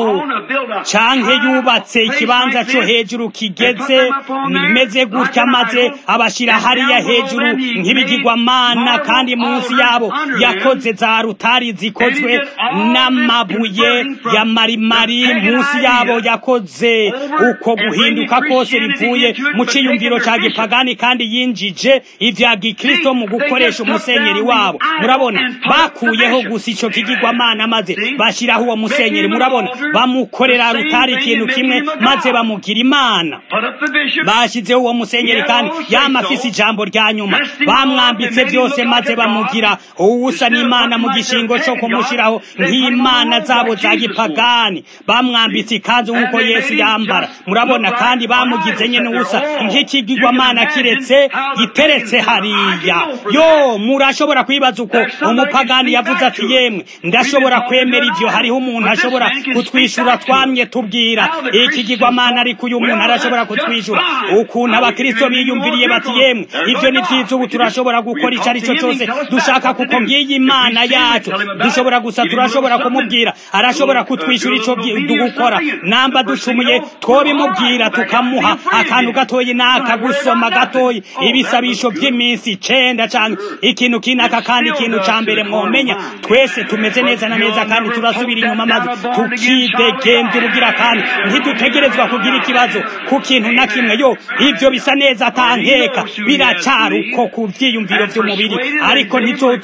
canke yubatse ikibanza cyo hejuru kigeze bimeze gutya, maze abashira hariya hejuru nk'ibigirwamana, kandi munsi yabo yakoze za rutari zikozwe n'amabuye ya marimari. Munsi yabo yakoze uko guhinduka kose bivuye mu ciyumviro ca gipagani, kandi yinjije ivya gikristo mu gukoresha umusenyeri wabo. Murabona, bakuyeho gusa ico kigirwa mana maze bashiraho uwo musenyeri. Murabona, bamukorera rutari ikintu kimwe maze bamugira imana. Bashizeho uwo musenyeri kandi yamafise ijambo rya nyuma, bamwambitse byose maze bamugira uwusa n'imana mu gishingo cyo kumushiraho nk'imana zabo za gipagani. Bamwambitse ikanzu nk'uko Yesu yambara. Murabona, kandi bamugize nyene uwusa nk'ikigirwamana kiretse giteretse hariya. Yo, murashobora kwibaza uko umupagani yavuze ati yemwe ndashobora kwemera ivyo. Hariho umuntu ashobora kutwishura, twamye tubwira ikigirwamana, ariko uyu muntu arashobora kutwishura ukuntu abakristo biyumviriye bati yemwe ivyo ni vyiza, ubu turashobora gukora ico ari cyo cyose dushaka kuko ngiyi imana yacu. Dushobora gusa turashobora kumubwira, arashobora kutwishura ico dugukora. Namba ducumuye twobimubwira tukamuha akantu gatoyi n'aka gusoma gatoyi, ibisabisho vy'iminsi icenda canke ikintu kinaka. Kandi ikintu ca mbere mwomenya, twese tumeze neza na neza kandi turasubira inyuma maze tukidegembya ubugira, kandi ntidutegerezwa kugira ikibazo ku kintu na kimwe. Yo, ivyo bisa neza atankeka, biracari uko ku vyiyumviro vy'umubiri, ariko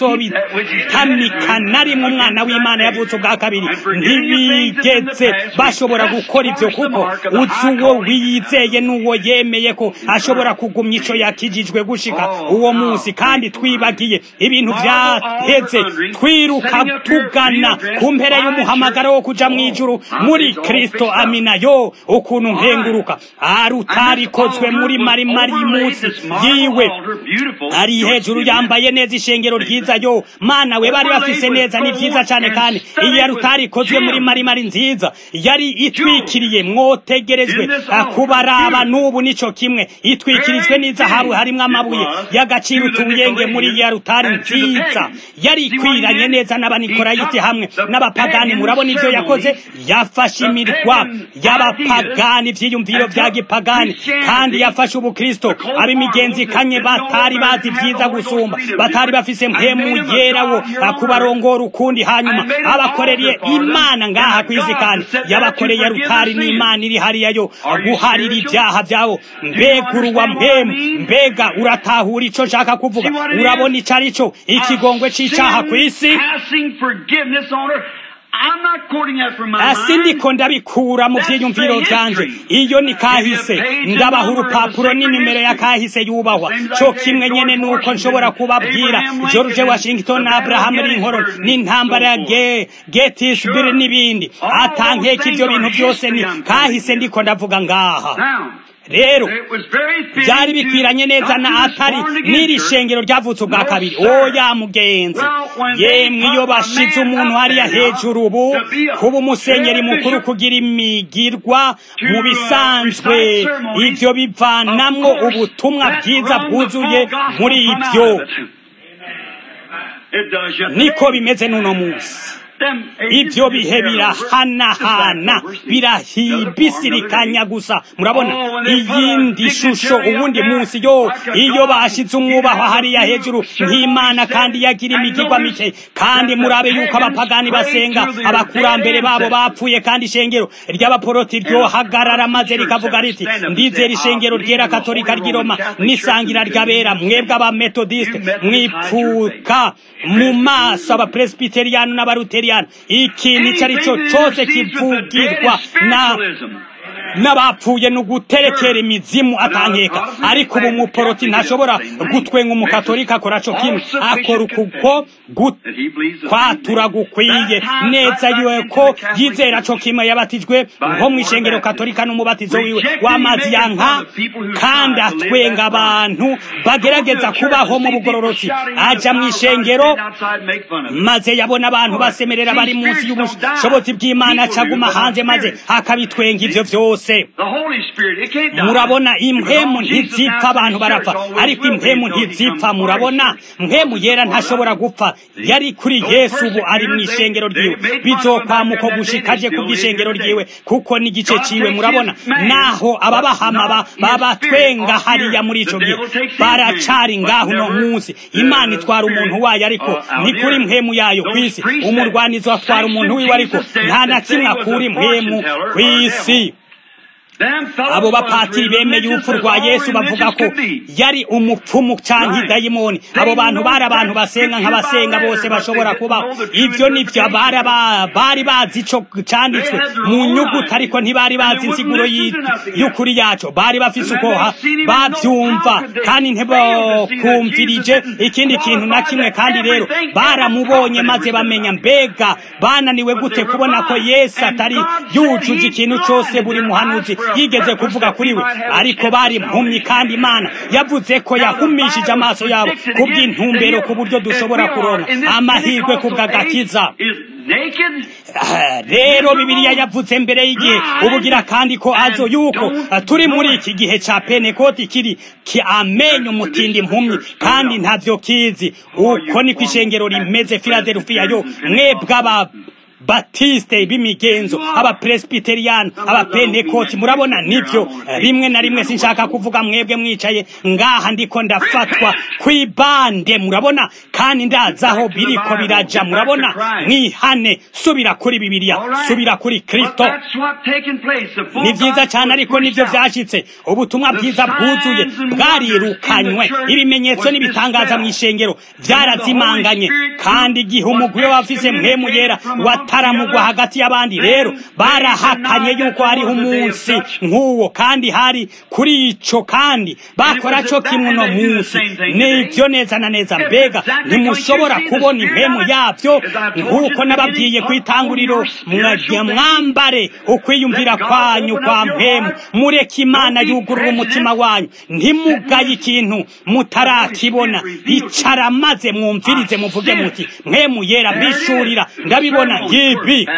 ntizozobitamika na rimwe. Umwana w'Imana yavutse ubwa kabiri ntibigeze bashobora gukora ivyo, kuko uzi uwo wiyizeye n'uwo yemeye ko ashobora kugumya ico yakijijwe gushika uwo munsi. Kandi twibagiye ibintu vyaheze, twiruka tugana ku mpera y'umuhamagaro wo kuja mw'ijuru muri Kristo. Amina. Yo, ukuntu nkenguruka arutarikozwe muri marimari munsi yiwe, ari hejuru yambaye neza ishengero ryiza. Yo mana we, bari bafise neza, ni vyiza cyane. Kandi iyo arutarikozwe muri marimari nziza yari itwikiriye, mwotegerejwe kubaraba n'ubu nico kimwe, itwikirijwe n'izahabu, harimwo amabuye y'agaciro utubuyenge. muri iyo rutari nziza yari ikwiranye neza n'abanikorayiti hamwe n'abapagani. Murabona ivyo yakoze, yafashe imirwa y'abapagani, ivyiyumviro vya gipagani, kandi yafashe ubukristo ab'imigenzi kanye batari bazi vyiza gusumba, batari bafise mpemu yera wo akubarongora ukundi, hanyuma abakoreriye imana ngaha kw'izi, kandi yabakoreye rutari n'imana iri hariya yo guharira ibyaha vyabo. Mbega uruwa mpemu, mbega uratahura ico nshaka kuvuga? Urabona ico ari cyo ikigongwe c'icaha kw'isi? Asindiko ndabikura mu vyiyumviro vyanje, iyo ni kahise. Ndabaha urupapuro n'inimero ya kahise yubahwa, cyo kimwe nyene nuko nshobora kubabwira George Washington na Abraham Lincoln n'intambara ya Gettysburg n'ibindi. Atankeka ivyo bintu byose ni kahise ndiko ndavuga ngaha. Rero byari bikwiranye neza na atari n'iri shengero ryavutse ubwa kabiri. Oya mugenzi, yemwe iyo bashize umuntu hariya hejuru ubu kuba umusenyeri mukuru, kugira imigirwa mu bisanzwe, ivyo bivanamwo ubutumwa bwiza bwuzuye muri ivyo. Niko bimeze n'uno munsi. Ivyo bihe birahanahana, birahibisirikanya gusa. Murabona iyindi shusho ubundi munsi. Yo, iyo bashize umwubaho hariya hejuru nk'imana kandi yagira imigirwa mike, kandi murabe yuko abapagani basenga abakurambere babo bapfuye, kandi ishengero ry'abaporoti ryohagarara maze rikavuga riti ndizera ishengero ryera katolika ry'i Roma n'isangira ry'abera. Mwebwe abametodiste mwipfuka mu maso abapresbiteriano n'abaruteri. Ikintu icyo ari cyo cyose kivugirwa na n'abapfuye no guterekera imizimu atankeka ariko ubu umuporoti ntashobora gutwenga umukatolika akora co kimwe akora ukuko kwatura gukwiye neza yuko yizera co kimwe yabatijwe nko mu ishengero katolika n'umubatizo wiwe w'amazi yanka kandi atwenga abantu bagerageza kubaho mu bugororotsi aja mu ishengero maze yabona abantu basemerera bari munsi y'ubushobozi bw'Imana caguma hanze maze akabitwenga ivyo vyose. Murabona impemu ntizipfa abantu barapfa ariko impemu ntizipfa. Murabona mpemu yera ntashobora gupfa yari kuri Yesu ubu ari mu ishengero ryiwe bizokwamuko gushikaje ku bw'ishengero ryiwe kuko ni gice ciwe. Murabona naho ababahama babatwenga hariya muri ico gihe baracari ngaho no munsi Imana itwara umuntu wayo ariko ni kuri mpemu yayo kwisi umurwanizo atwara umuntu wiwe ariko nta na kimwe akuri mpemu kwisi. Abo bapatiri bemeye urupfu rwa Yesu bavuga ko yari umupfumu canke dayimoni. Abo bantu bari abantu basenga nk'abasenga bose bashobora kubaho. Ivyo nivyo bari bari bazi ico canditswe mu nyuguti ariko ntibari bazi insiguro y'ukuri yaco. Bari bafise uko bavyumva kandi ntibakumvirije ikindi kintu na kimwe kandi rero baramubonye maze bamenya mbega bananiwe gute kubona ko Yesu atari yujuje ikintu cose buri muhanuzi yigeze kuvuga kuri we ariko bari mpumyi kandi Imana yavuze ko yahumishije amaso yabo kubw'intumbero ku buryo dushobora kuronka amahirwe kubw'agakiza. Rero Bibiliya yavuze mbere y'igihe ubugira kandi ko azo yuko turi muri iki gihe ca Pentekoti kiri ki amenyo mutindi mpumyi kandi ntavyo kizi. Uko ni kwishengero rimeze Philadelphia yo mwebwe aba Batiste b'imigenzo aba Presbyterian aba Pentekoti. Murabona nivyo rimwe na rimwe sinshaka kuvuga mwebwe mwicaye ngaha ndiko ndafatwa kwibande. Murabona kandi ndazaho biriko biraja. Murabona mwihane subira kuri Bibiliya subira kuri Kristo. Ni vyiza cyane ariko nivyo vyashitse ubutumwa bwiza bwuzuye bwarirukanywe ibimenyetso n'ibitangaza mw'ishengero vyarazimanganye kandi igihe umugwi wafise mpemu yera wataramugwa hagati y'abandi rero barahakanye yuko hariho umunsi nk'uwo kandi hari kuri ico kandi bakora co kimwe no munsi. Nivyo neza na neza mbega ntimushobora kubona impemu yavyo nk'uko nababwiye kwitanguriro mwambare ukwiyumvira kwanyu kwa mpemu mureke Imana yugurura umutima wanyu ntimugaye ikintu mutarakibona icara maze mwumvirize muvuge muti mpemu yera mbishurira ndabibona yibi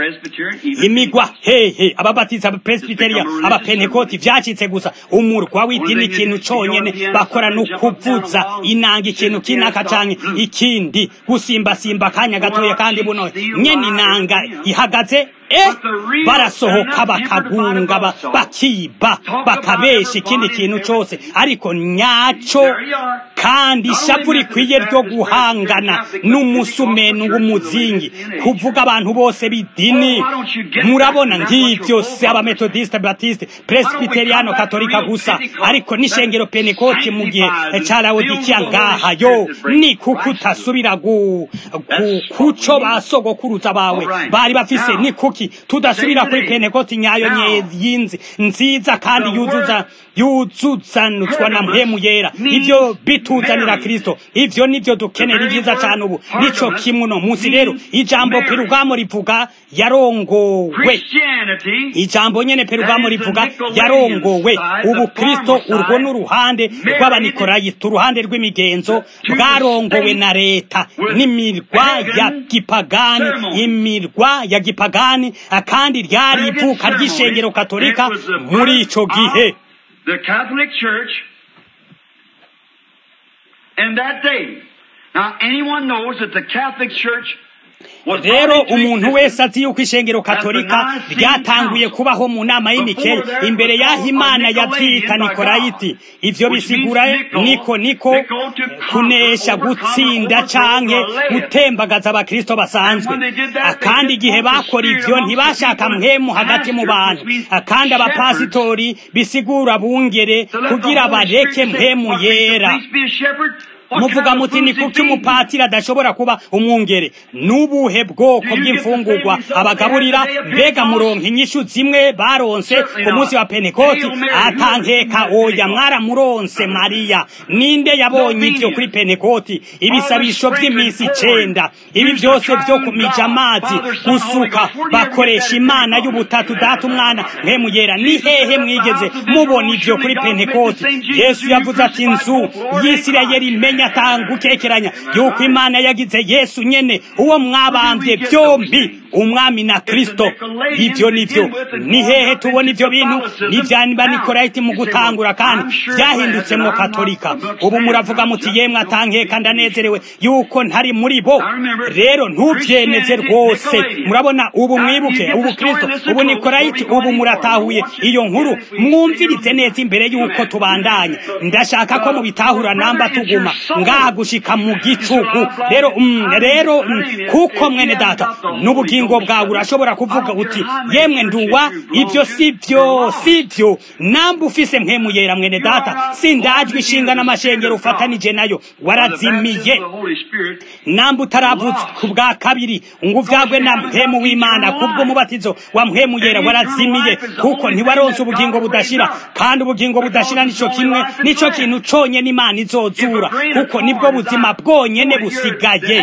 imigwa hehe ababatiza aba Presbyterian aba Pentekoti vyacitse gusa umurwa w'idini ikintu conyene bakora no kuvuza inanga ikintu kinaka canke ikindi gusimba simba kanya gatoya kandi buno nyene inanga ihagaze eh barasohoka bakagunga bakiba bakabesha ikindi kintu cose ariko nyaco kandi ishavu rikwiye ryo guhangana n'umusumenu w'umuzingi kuvuga abantu bose b'idini. Murabona ngivyo se aba Methodiste Baptiste Presbyteriano Katolika gusa ariko n'ishengero Pentekoti mu gihe ca Laodikia ngaha yo ni kukutasubira gu kuco basogokuruza bawe bari bafise ni kuki tudasubira kuri Pentekoti nyayo nyinzi nziza kandi yuzuza yuzuzanuzwa na mpemu yera. Ivyo bituzanira Kristo ivyo nivyo dukenera ivyiza cyane ubu nico kimwe no munsi. Rero ijambo Perugamo rivuga yarongowe ijambo nyene Perugamo rivuga yarongowe ubu Kristo urwo n'uruhande rw'abanikorayi turuhande rw'imigenzo bwarongowe na leta n'imirwa ya gipagani imirwa ya gipagani kandi ryari ivuka ry'ishengero Katolika muri ico gihe.
The Catholic Church in that day. Now anyone knows that the Catholic Church
rero umuntu wese azi yuko ishengero Katolika ryatanguye kubaho mu nama y'imikeye imbere y'aho Imana yavyita Nikorayiti. Ivyo bisigura niko niko kunesha gutsinda canke gutembagaza abakristo basanzwe. Akandi igihe bakora ivyo ntibashaka mpemu hagati mu bantu akandi abapasitori bisigura bungere kugira bareke mpemu yera. muvuga muti ni kuki umupatiri adashobora kuba umwungere? n'ubuhe bwoko bw'imfungurwa abagaburira? mbega muronka inyishu zimwe baronse ku munsi wa Pentekoti? atankeka oya, mwaramuronse Mariya. ninde yabonye ibyo kuri Pentekoti? ibisabisho by'iminsi icenda, ibi byose byo kumija amazi, gusuka, bakoresha imana y'ubutatu, data, umwana, mpemu yera. ni hehe mwigeze mubona ibyo kuri Pentekoti? Yesu yavuze ati inzu y'Isirayeli imenya atangukekeranya yuko imana yagize Yesu nyene uwo mwabambye byombi, umwami na Kristo. ibyo nivyo. ni hehe tubona ibyo bintu? n'ivyaniba Nikorayiti mu gutangura, kandi byahindutsemwo Katolika. ubu muravuga muti yemwe atankeka ndanezerewe yuko ntari muri bo. rero ntuvyemeze rwose. murabona, ubu mwibuke, ubu Kristo, ubu Nikorayiti, ubu muratahuye iyo nkuru. mwumvirize neza imbere yuko tubandanya. ndashaka ko mubitahura namba tuguma ngaha gushika mu gicugu. rero mm, rero mm, kuko mwene data n'ubugingo bwawe urashobora kuvuga uti yemwe nduwa, ibyo sivyo sivyo. namba ufise mpemu yera mwene data, sindajwe ishinga n'amashengero ufatanije nayo, warazimiye. namba utaravutse ku bwa kabiri ngo uvyagwe na mpemu w'Imana kubwo mubatizo wa mpemu yera, warazimiye, kuko ntiwaronse ubugingo budashira. kandi ubugingo budashira nico kimwe, nico kintu conyene Imana izozura, kuko nibwo buzima bwonyene busigaye.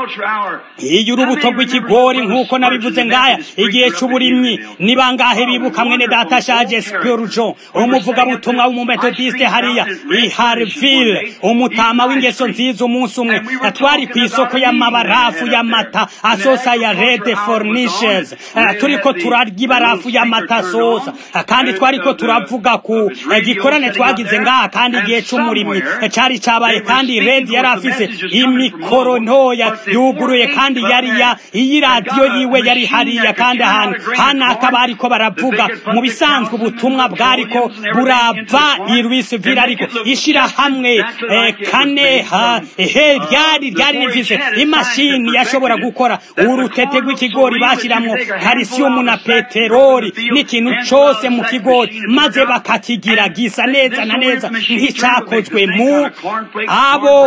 iyo urubuto rw'ikigori, nk'uko nabivuze ngaya igihe c'uburimyi, ni bangahe bibuka mwene data ashaje Spurgeon, umuvugabutumwa w'umumetodiste hariya i Harville, umutama w'ingeso nziza? umunsi umwe twari ku isoko y'amabarafu y'amata asosa ya Red Furnishers, turiko turarya ibarafu y'amata sosa, kandi twariko turavuga ku gikorane twagize ngaha, kandi igihe c'umurimyi cari cabaye, kandi Red yari afise imikoro ntoya yuguruye, kandi yari ya iyi radio yiwe yari hariya, kandi ahantu hanaka bariko baravuga. mu bisanzwe ubutumwa bwariko burava i Louisville, ariko ishira hamwe eh, kane ha ehe ryari ryari rifise imashini yashobora gukora urutete rw'ikigori bashiramwo calcium na peteroli n'ikintu cose mu kigori, maze bakakigira gisa neza na neza nk'icakozwe mu abo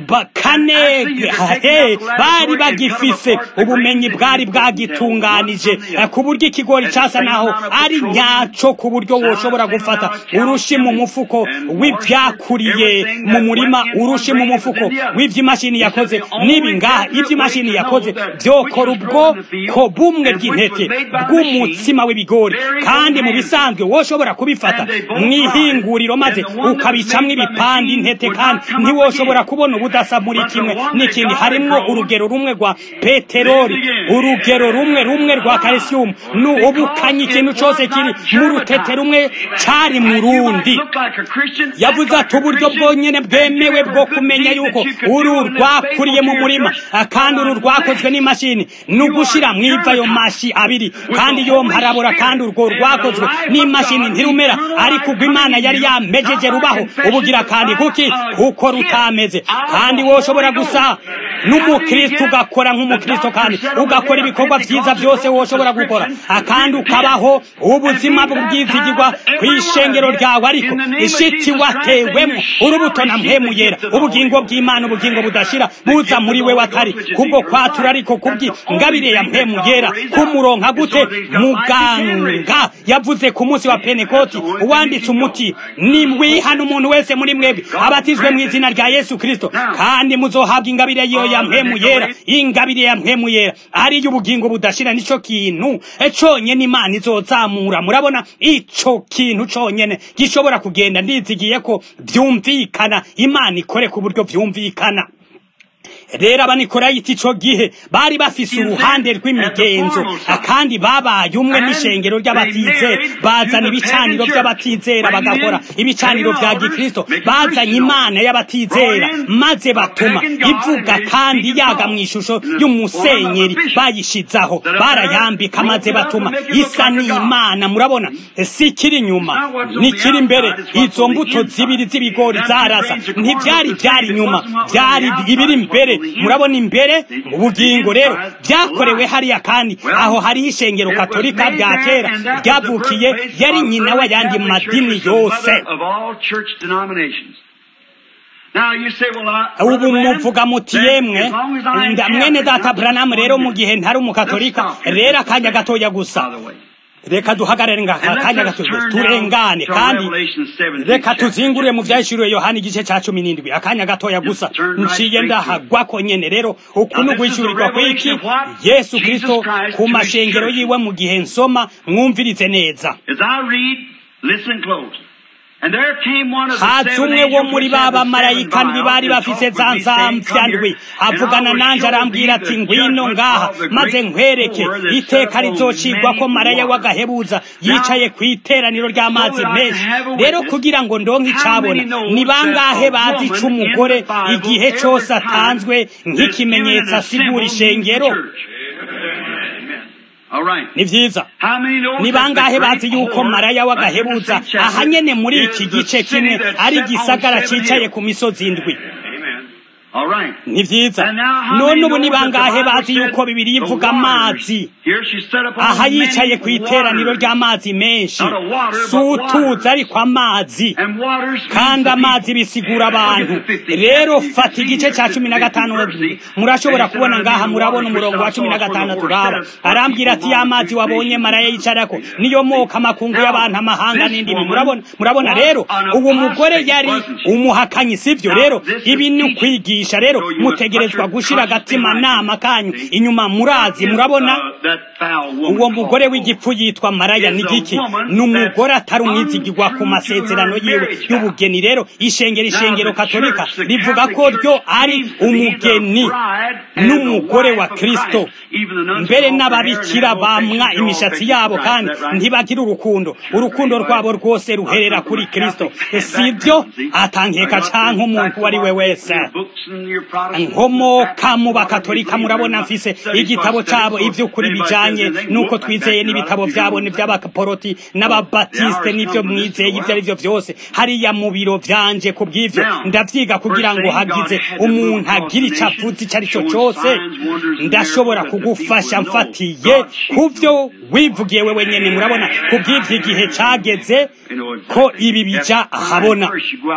bakane. he bari bagifise ubumenyi bwari bwagitunganije ku buryo ikigori casa naho ari nyaco, ku buryo woshobora gufata urushi mu mufuko w'ivyakuriye mu murima, urushi mu mufuko w'ivy'imashini yakoze. nibi ngaha ivy'imashini yakoze vyokora ubwo ko bumwe bw'intete bw'umutsima w'ibigori, kandi mu bisanzwe woshobora kubifata mw'ihinguriro maze ukabicamwo ibipande intete, kandi ntiwoshobora kubona ubudasa muri kimwe n'ikindi. harimwo urugero rumwe rwa peteroli, urugero rumwe rumwe rwa calcium, n'ubukanye ikintu cose kiri mu rutete rumwe cari mu rundi. yavuze ati uburyo bwonyene bwemewe bwo kumenya yuko uru rwakuriye mu murima, kandi uru rwakozwe n'imashini, n'ugushira mwiva ayo mashi abiri, kandi yo mparabura, kandi urwo rwakozwe n'imashini ntirumera, ariko ubwo Imana yari yamejeje rubaho ubugira kandi kuki kuko rutameze. kandi woshobora gusa n'umukristo ugakora nk'umukristo, kandi ugakora ibikorwa vyiza byose woshobora gukora, kandi ukabaho ubuzima bw'izigirwa kw'ishengero ryawe, ariko ishiti watewemo urubuto na mpemu yera, ubugingo bw'Imana, ubugingo budashira buza muri we watari kubwo kwatura, ariko kubwi ngabire ya mpemu yera. kumuronka gute? muganga yavuze ku munsi wa Pentekoti, uwanditse umuti ni wihana umuntu wese muri mwebwe abatizwe mu izina rya Yesu Kristo, kandi muzohabwa ingabire yiyo ya mpemu yera. ingabire ya mpemu yera ari y'ubugingo budashira, nico kintu conyene Imana izozamura. murabona, ico kintu conyene gishobora kugenda. ndizigiye ko vyumvikana, Imana ikore ku buryo vyumvikana. rero Abanikorayiti ico gihe bari bafise uruhande rw'imigenzo, kandi babaye umwe n'ishengero ry'abatizera. bazana ibicaniro by'abatizera, bagakora ibicaniro vya gikristo. bazanye imana y'abatizera, maze batuma ivuga kandi yaga mw'ishusho y'umusenyeri, bayishizaho barayambika, maze batuma isa n'Imana. murabona, si kiri nyuma ni kiri imbere. izo mbuto zibiri z'ibigori zarasa, ntivyari vyari nyuma, vyari ibiri imbere. murabona, imbere mu bugingo. rero byakorewe hariya, kandi aho hariho ishengero katolika rya kera ryavukiye, yari nyina w'ayandi madini yose. ubu muvuga muti yemwe mwene data Branham rero mu gihe ntari umukatolika rero akanya gatoya gusa reka duhagarare ngakanya gatoya turengane kandi reka tuzingurire mu vyashiriwe Yohana igice ca cumi n'indwi akanya gatoya gusa nciye ndahagwa ko nyene rero ukuntu gwishurirwa kwiki Yesu Kristo ku mashengero yiwe mu gihe nsoma mwumvirize neza haza umwe wo muri baba marayika bari bafise za nsamvyandwi avugana nanje arambwira ati ngwino ngaha maze nkwereke iteka rizocirwa ko maraya w'agahebuza yicaye kw'iteraniro ry'amazi menshi rero kugira ngo ndonke icabona ni bangahe bazi c'umugore igihe cose atanzwe nk'ikimenyetso asigura ishengero ni vyiza ni bangahe bazi yuko maraya w'agahebuza ahanyene muri iki gice kimwe ari gisagara cicaye ku misozi indwi ni vyiza none ubu ni bangahe bazi yuko Bibiliya ivuga amazi aha yicaye ku iteraniro ry'amazi menshi sutuza ariko amazi kandi amazi bisigura abantu rero fata igice ca cumi na gatanu murashobora kubona ngaha murabona umurongo wa cumi na gatanu turaba arambwira ati y'amazi wabonye maraya yicarako niyo moka makungu y'abantu amahanga n'indimi murabona murabona rero uwo mugore yari umuhakanyi sivyo rero ibi ni kwigisha rero mutegerezwa gushira agatima nama kanyu inyuma murazi murabona uwo mugore w'igipfu yitwa maraya nigiki n'umugore atari umwizigirwa ku masezerano yiwe y'ubugeni rero ishengero ishengero katolika rivuga ko ryo ari umugeni n'umugore wa Kristo mbere n'ababikira bamwa imishatsi yabo kandi ntibagira urukundo urukundo rwabo rwose ruherera kuri Kristo sivyo atankeka canke umuntu wari we wese nkomoka mu bakatolika murabona mfise igitabo cabo ivy'ukuri bijanye nuko twizeye n'ibitabo vyabo n'ivy'abaporoti n'ababatiste n'ivyo mwizeye ivyo ari vyo vyose hariya mu biro vyanje kubw'ivyo ndavyiga kugira ngo hagize umuntu agira icavuze icari cyo cyose ndashobora kugufasha mfatiye kuvyo wivugiye wewe nyene murabona kubw'ivyo igihe cageze ko ibi bija ahabona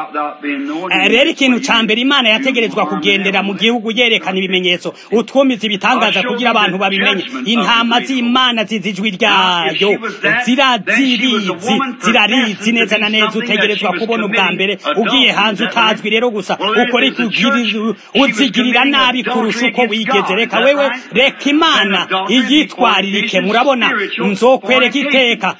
rero ikintu ca mbere Imana yategerezwa kugendera mu gihugu yerekana ibimenyetso utwumiza ibitangaza kugira abantu babimenye intama z'Imana zizijwi ryayo zirazirizi zirarizi neza na neza utegerezwa kubona ubwa mbere ugiye hanze utazwi rero gusa ukora uzigirira nabi kurusha uko wigeze reka wewe reka Imana iyitwaririke murabona nzokwereka iteka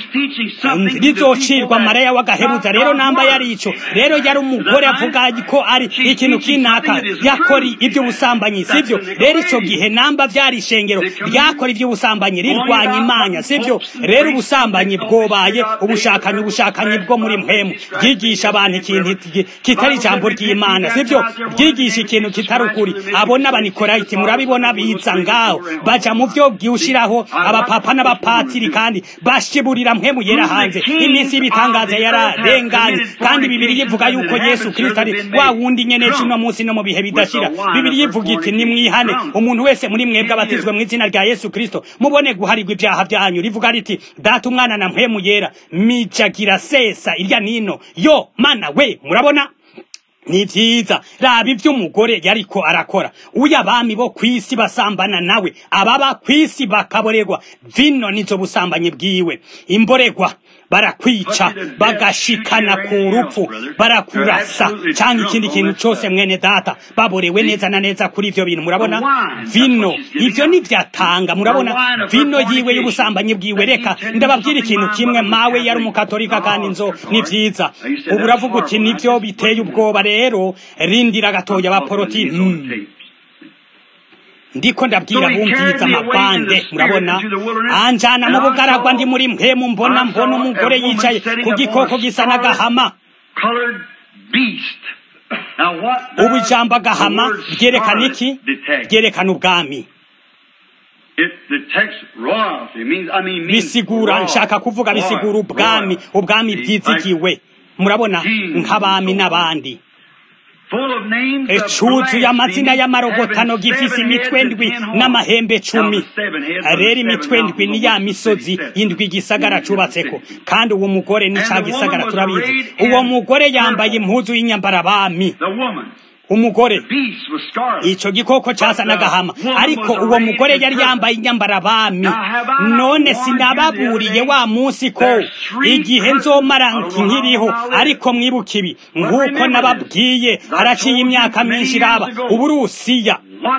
rizocirwa maraya w'agahebuza rero namba yari ico rero yari umugore avuga ko ari ikintu kinaka yakori ibyo busambanyi sivyo rero ico gihe namba vyari ishengero ryakora ibyo busambanyi rirwanya Imana sivyo rero ubusambanyi bwobaye ubushakanyi ubushakanyi bwo muri mpemu byigisha abantu ikintu kitari ijambo ry'Imana sivyo byigisha ikintu kitari ukuri abona abanikoraiti murabibona biza ngaho baja mu vyo byiushiraho abapapa n'abapatiri kandi bashiburira mpemu yera hanze iminsi y'ibitangaza yararenganye kandi Bibiliya ivuga yuko Yesu Kristo ari wa wundi nyene cino munsi no mu bihe bidashira Bibiliya ivuga iti nimwihane umuntu wese muri mwebwe abatizwe mu izina rya Yesu Kristo mubone guharirwa ibyaha byanyu rivuga riti data umwana na mpemu yera mijagira sesa irya nino yo mana we murabona ni vyiza raba ivy'umugore yariko arakora uya abami bo kwisi basambana nawe ababa kwisi bakaborerwa vino nizo busambanye bwiwe imboregwa barakwica bagashikana ku rupfu barakurasa cyangwa ikindi kintu cyose mwene data baborewe neza na neza kuri ivyo bintu murabona vino ivyo nivyatanga murabona vino yiwe y'ubusambanyi bwiwe reka ndababwira ikintu kimwe mawe yari umukatolika kandi nzo ni vyiza ubu uravuga uti nivyo biteye ubwoba rero rindira gatoya abaporoti mm. ndiko ndabwira bumviza amabande murabona anjana mu bugaragwa ndi muri mpemu mbona mbona umugore yicaye ku gikoko gisa n'agahama ubu ijambo agahama ryerekana iki ryerekana ubwami bisigura nshaka kuvuga bisigura ubwami ubwami bwizigiwe murabona nk'abami n'abandi cuzuye amazina y'amarogotano gifise imitwe ndwi n'amahembe cumi. Rero imitwe ndwi ni ya misozi indwi igisagara cubatseko, kandi uwo mugore ni ca gisagara turabizi. Uwo mugore yambaye impuzu y'imyambarabami. Umugore ico gikoko casa n'agahama, ariko uwo mugore yari yambaye inyambarabami. None sinababuriye wa munsi ko igihe nzomara nkiriho, ariko mwibuka ibi nk'uko nababwiye haraciye imyaka myinshi iraba. Uburusiya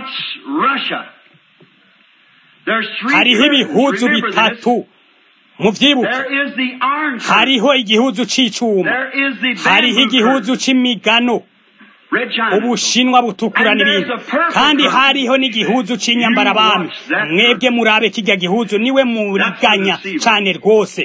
hariho ibihuzu bitatu muvyibuke. Hariho igihuzu c'icuma, hariho igihuzu c'imigano, Ubushinwa butukura n'ibindi, kandi hariho n'igihuzu c'inyambarabami. Mwebwe murabe kijya gihuzu niwe muriganya cane rwose.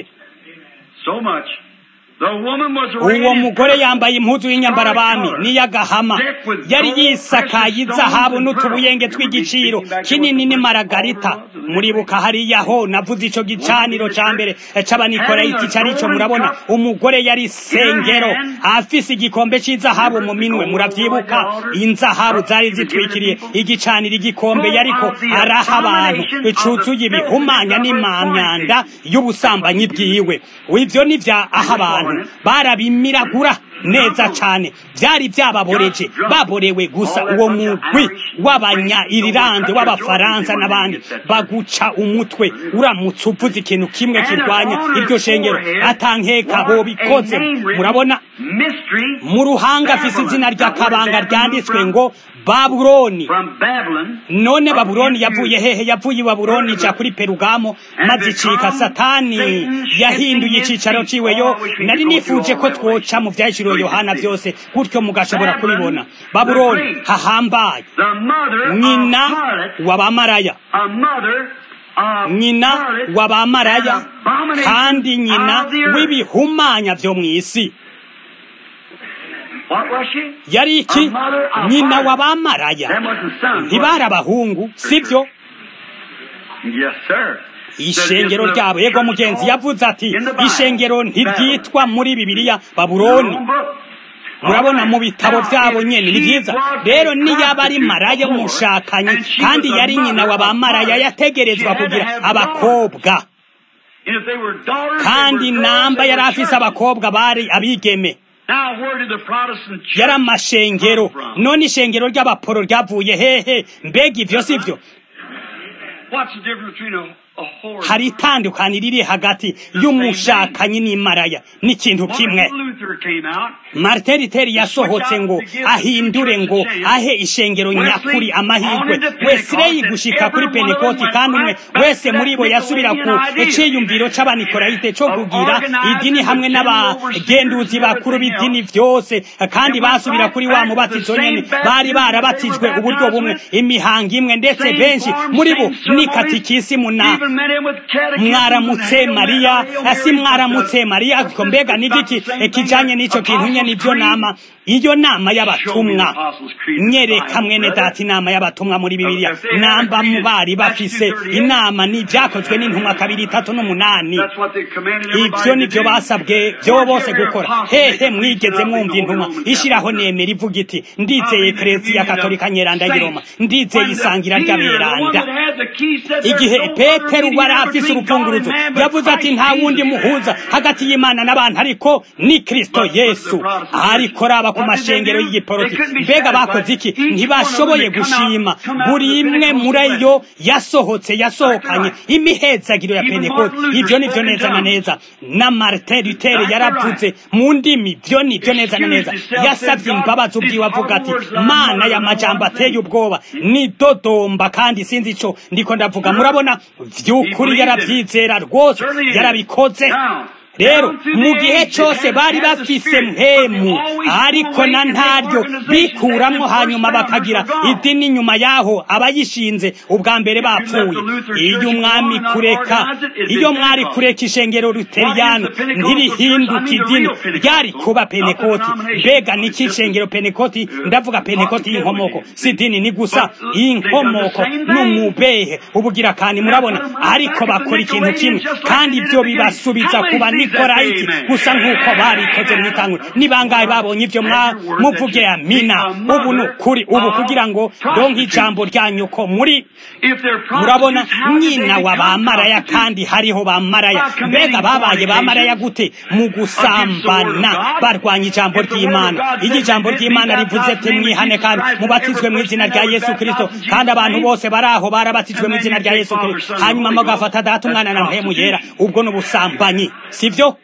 Uwo mugore yambaye impuzu y'inyambarabami n'iyagahama, yari yisakaye izahabu n'utubuyenge tw'igiciro kinini n'imaragarita. Muribuka hariyaho navuze ico gicaniro ca mbere c'abanikorayiti carico. Murabona umugore yari sengero afise igikombe c'izahabu mu minwe. Muravyibuka inzahabu zari zitwikiriye igicaniro. Igikombe yariko araha abantu cuzuye ibihumanya n'imamyanda y'ubusambanyi bwiwe. Ivyo ni vya aha abantu barabimiragura neza cane, vyari vyababoreje, baborewe gusa. Uwo mugwi w'abanya Irilande w'abafaransa n'abandi baguca umutwe uramutse uvuze ikintu kimwe kirwanya iryo shengero, atankeka bo bikoze. Murabona mu ruhanga afise izina ry'akabanga ryanditswe ngo Babuloni. None Babuloni yavuye hehe? Yavuye Babuloni ija kuri Perugamo maze icika. Satani yahinduye icicaro ciwe. Yo nari nifuje ko twoca mu vyahishuriwe Yohana vyose gutyo mugashobora kubibona. Babuloni hahambaye, nyina w'abamaraya, nyina w'abamaraya, kandi nyina w'ibihumanya vyo mw'isi. Yari iki? Nyina w'abamaraya. Ntibari abahungu, sivyo? Ishengero ryabo, yego mugenzi yavuze ati ishengero ntiryitwa muri Bibiliya Babuloni. Murabona mu bitabo vyabo nyene. Ni vyiza rero, niyaba ari maraya umushakanye kandi yari nyina w'abamaraya, yategerezwa kugira abakobwa, kandi namba yari afise abakobwa bari abigeme. Yari amashengero. None ishengero ry'abaporo ryavuye hehe? Mbega ivyo sivyo? Hari itandukaniro riri hagati y'umushakanye n'Imaraya n'ikintu kimwe. Martin Luther yasohotse ngo ahindure, ngo ahe ishengero nyakuri amahirwe. Wesley gushika kuri Pentecost, kandi umwe wese muri bo yasubira ku iciyumviro c'abanikorayite co kugira idini hamwe n'abagenduzi bakuru b'idini vyose, kandi basubira kuri wa mubatizo nyene bari barabatijwe uburyo bumwe, imihango imwe, ndetse benshi muri bo ni katikisimu na mwaramutse Mariya. Asi mwaramutse Mariya, ko mbega nigiki ekijanye n'ico kintu nyene? Nivyo nama, iyo nama y'abatumwa. Nyereka mwene data inama y'abatumwa muri Bibiliya. Namba mu bari bafise inama ni vyakozwe n'intumwa kabiri itatu n'umunani. Ivyo nivyo basabwe vyo bose gukora. Hehe mwigeze mwumva intumwa ishiraho nemera ivuga iti ndizeye Eklezia Katolika Nyeranda y'i Roma, ndizeye isangira ry'aberanda. Igihe Petero wari afise urufunguruzo yavuze ati nta wundi muhuza hagati y'Imana n'abantu ariko ni Kristo Yesu. Ariko raba ku mashengero y'igiporoti, mbega bakoze iki? Ntibashoboye gushima. Buri imwe muri yo yasohotse yasohokanye imihezagiro ya Pentecost. Ivyo nivyo neza na neza na Martin Luther yaravuze mu ndimi. Vyo nivyo neza na neza yasavye imbabazi ubwiwe avuga ati Mana ya majambo ateye ubwoba ni dodomba, kandi sinzi ico ndiko ndavuga. Murabona vy'ukuri yaravyizera rwose, yarabikoze. Rero mu gihe cyose bari bafise mpemu, ariko na ntaryo bikuramwo, hanyuma bakagira idini nyuma yaho abayishinze ubwa mbere bapfuye. Iyo umwami kureka, iyo mwari kureka ishengero Luteriyano ntirihinduka idini, ryari kuba Pentekoti. Mbega niki ishengero Pentekoti? Ndavuga Pentekoti y'inkomoko, si dini, ni gusa inkomoko n'umubehe ubugira kandi. Murabona, ariko bakora ikintu kimwe, kandi ibyo bibasubiza kuba ni nikorayiti gusa nk'uko babikoze mu itangura ni bangahe babonye ibyo muvuge amina ubu ni ukuri ubu kugira ngo donke ijambo ryanyu ko muri murabona nyina wa bamaraya kandi hariho bamaraya mbega babaye bamaraya gute mu gusambana barwanya ijambo ry'Imana iki jambo ry'Imana rivuze ati mwihane kandi mubatizwe mu izina rya Yesu Kristo kandi abantu bose baraho barabatizwe mu izina rya Yesu Kristo hanyuma mugafata data umwana na mpemu yera ubwo n'ubusambanyi sivyo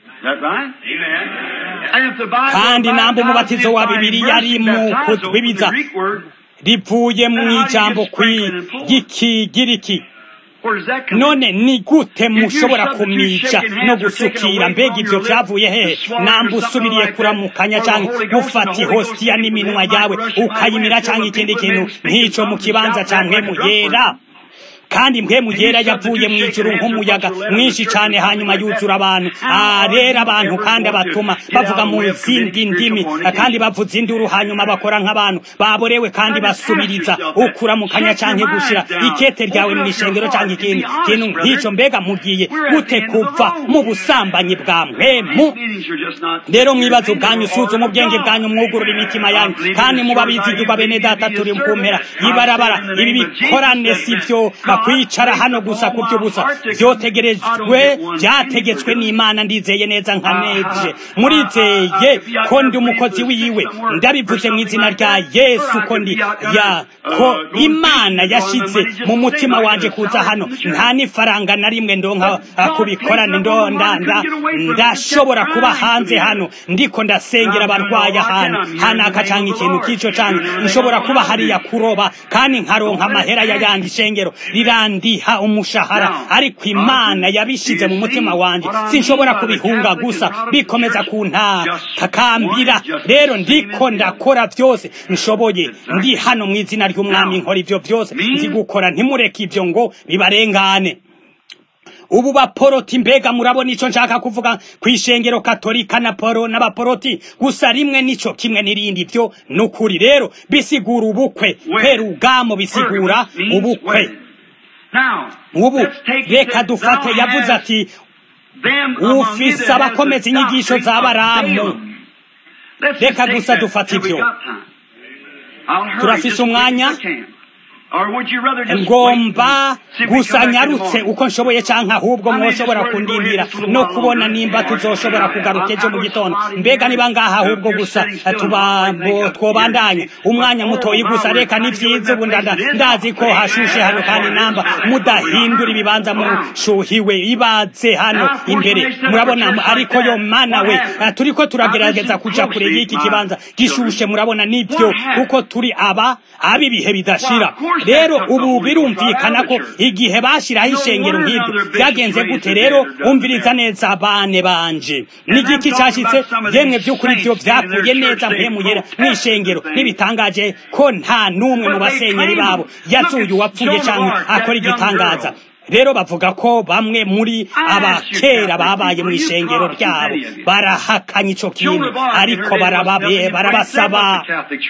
kandi nambo umubatizo wa Bibiliya ari mu kutwibiza rivuye mu ijambo kw'igikigiriki none ni gute mushobora kumica no gusukira mbega ibyo byavuye hehe nambu usubiriye kuramukanya cyangwa gufata ihostia n'iminwa yawe ukayimira cyangwa ikindi kintu nk'icyo mu kibanza cya mpemu yera kandi mpemu yera yavuye mu ijuru nk'umuyaga mwinshi cyane hanyuma yuzura abantu arera abantu kandi abatuma bavuga mu zindi ndimi kandi bavuza induru hanyuma bakora nk'abantu baborewe kandi basubiriza ukura mu kanya cyangwa gushira ikete ryawe mu ishengero cyangwa ikindi kintu nk'icyo mbega mugiye gute kuva mu busambanyi bwa mpemu rero mwibaza ubwanyu usuzuma ubwenge bwanyu mwugurura imitima yanyu kandi mubabizigirwa bene data turi kumpera ibarabara ibi bikorane sivyo kwicara hano gusa kubyubusa byotegerejwe byategetswe n'Imana ndizeye neza nkaneje murizeye ko ndi umukozi wiwe ndabivuze mu izina rya Yesu ko ndi ya ko Imana yashize mu mutima wanje kuza hano nta nifaranga na rimwe ndonka kubikorana ndonda ndashobora kuba hanze hano ndiko ndasengera abarwaye hano hana akacanga ikintu kico cyane nshobora kuba hariya kuroba kandi nkaronka amahera yayandi shengero rirandiha umushahara ariko Imana yabishize mu mutima wanje sinshobora kubihunga gusa bikomeza kunta takambira rero ndiko ndakora byose nshoboye ndi hano mu izina ry'umwami nkora ibyo byose nzi gukora ntimureke ibyo ngo bibarengane ubu baporoti mbega murabona ico nshaka kuvuga kwishengero katolika na poro n'abaporoti gusa rimwe nico kimwe nirindi byo nukuri rero bisigura ubukwe perugamo bisigura ubukwe ubu reka dufate yavuze ati ufise abakomeza inyigisho z'abaramu reka gusa dufate ibyo turafise umwanya ngomba gusa nyarutse uko nshoboye canka ahubwo mwoshobora kundindira no kubona nimba tuzoshobora kugaruka ejo mu gitondo mbega niba ngaha ahubwo gusa tubambo twobandanya umwanya mutoyi gusa reka nivyiza ubu ndazi ko hashushe hano kandi namba mudahindura ibibanza mu shuhiwe ibaze hano imbere murabona ariko yo mana we turiko turagerageza kuja kure y'iki kibanza gishushe murabona nivyo kuko turi aba abi bihe bidashira rero ubu birumvikana ko igihe bashiraho ishengero nk'ibyo byagenze gute rero umviriza neza bane banje n'igiki cyashitse yemwe by'ukuri byo byavuye neza mpemuyera mwishengero nibitangaje ko nta numwe mu basenyeri babo yazuye uwapfuye cyane akora igitangaza rero bavuga ko bamwe muri abakera babaye mu ishengero ryabo barahakanye ico kintu ariko barababe barabasaba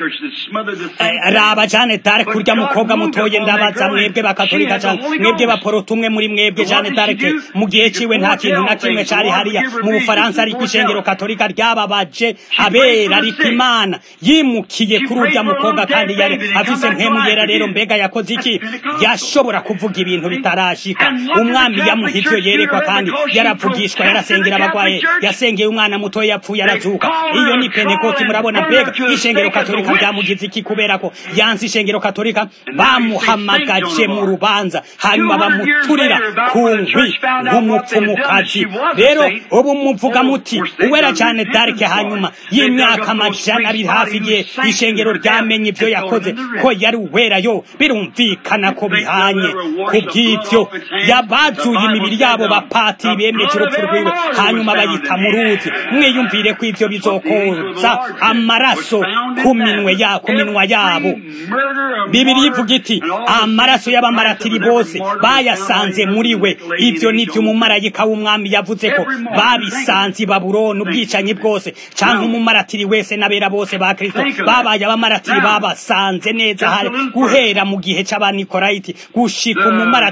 raba Jane Dark kurya mukobwa mutoye ndabaza mwebwe bakatolika cyane mwebwe baporota umwe muri mwebwe Jane Dark mu gihe ciwe nta kintu na kimwe cari hariya mu Bufaransa ariko ishengero katolika ryababaje abera ariko Imana yimukiye kuri urya mukobwa kandi yari afise mpemu yera rero mbega yakoze iki yashobora kuvuga ibintu bitaraje umwami yamuhivyo yerekwa kandi yaravugishwa yarasengera abagwaye yasengeye umwana muto yapfuye arazuka iyo ni Pentecote murabona mbega ishengero katolika byamugize iki kubera ko yansi ishengero katolika bamuhamagaje mu rubanza hanyuma bamuturira ku nkwi nk'umupfumukazi rero ubu muvuga muti uwera cyane Dark hanyuma y'imyaka amajana abiri hafi igihe ishengero ryamenye ibyo yakoze ko yari uwera yo birumvikana ko bihanye kubw'ibyo yabazuye imibiri yabo bapatiri bemeje urupfu rwiwe hanyuma bayita mu ruzi mwiyumvire ko ivyo bizokoza amaraso ku minwe ya ku minwa yabo Bibiri ivuga iti amaraso y'abamaratiri bose bayasanze muri we ivyo nivyo umumarayika w'umwami yavuze ko babisanze Babuloni ubwicanyi bwose canke umumaratiri wese n'abera bose ba Kristo babaye abamaratiri babasanze neza hari guhera mu gihe c'abanikorayiti gushika umumaratiri wese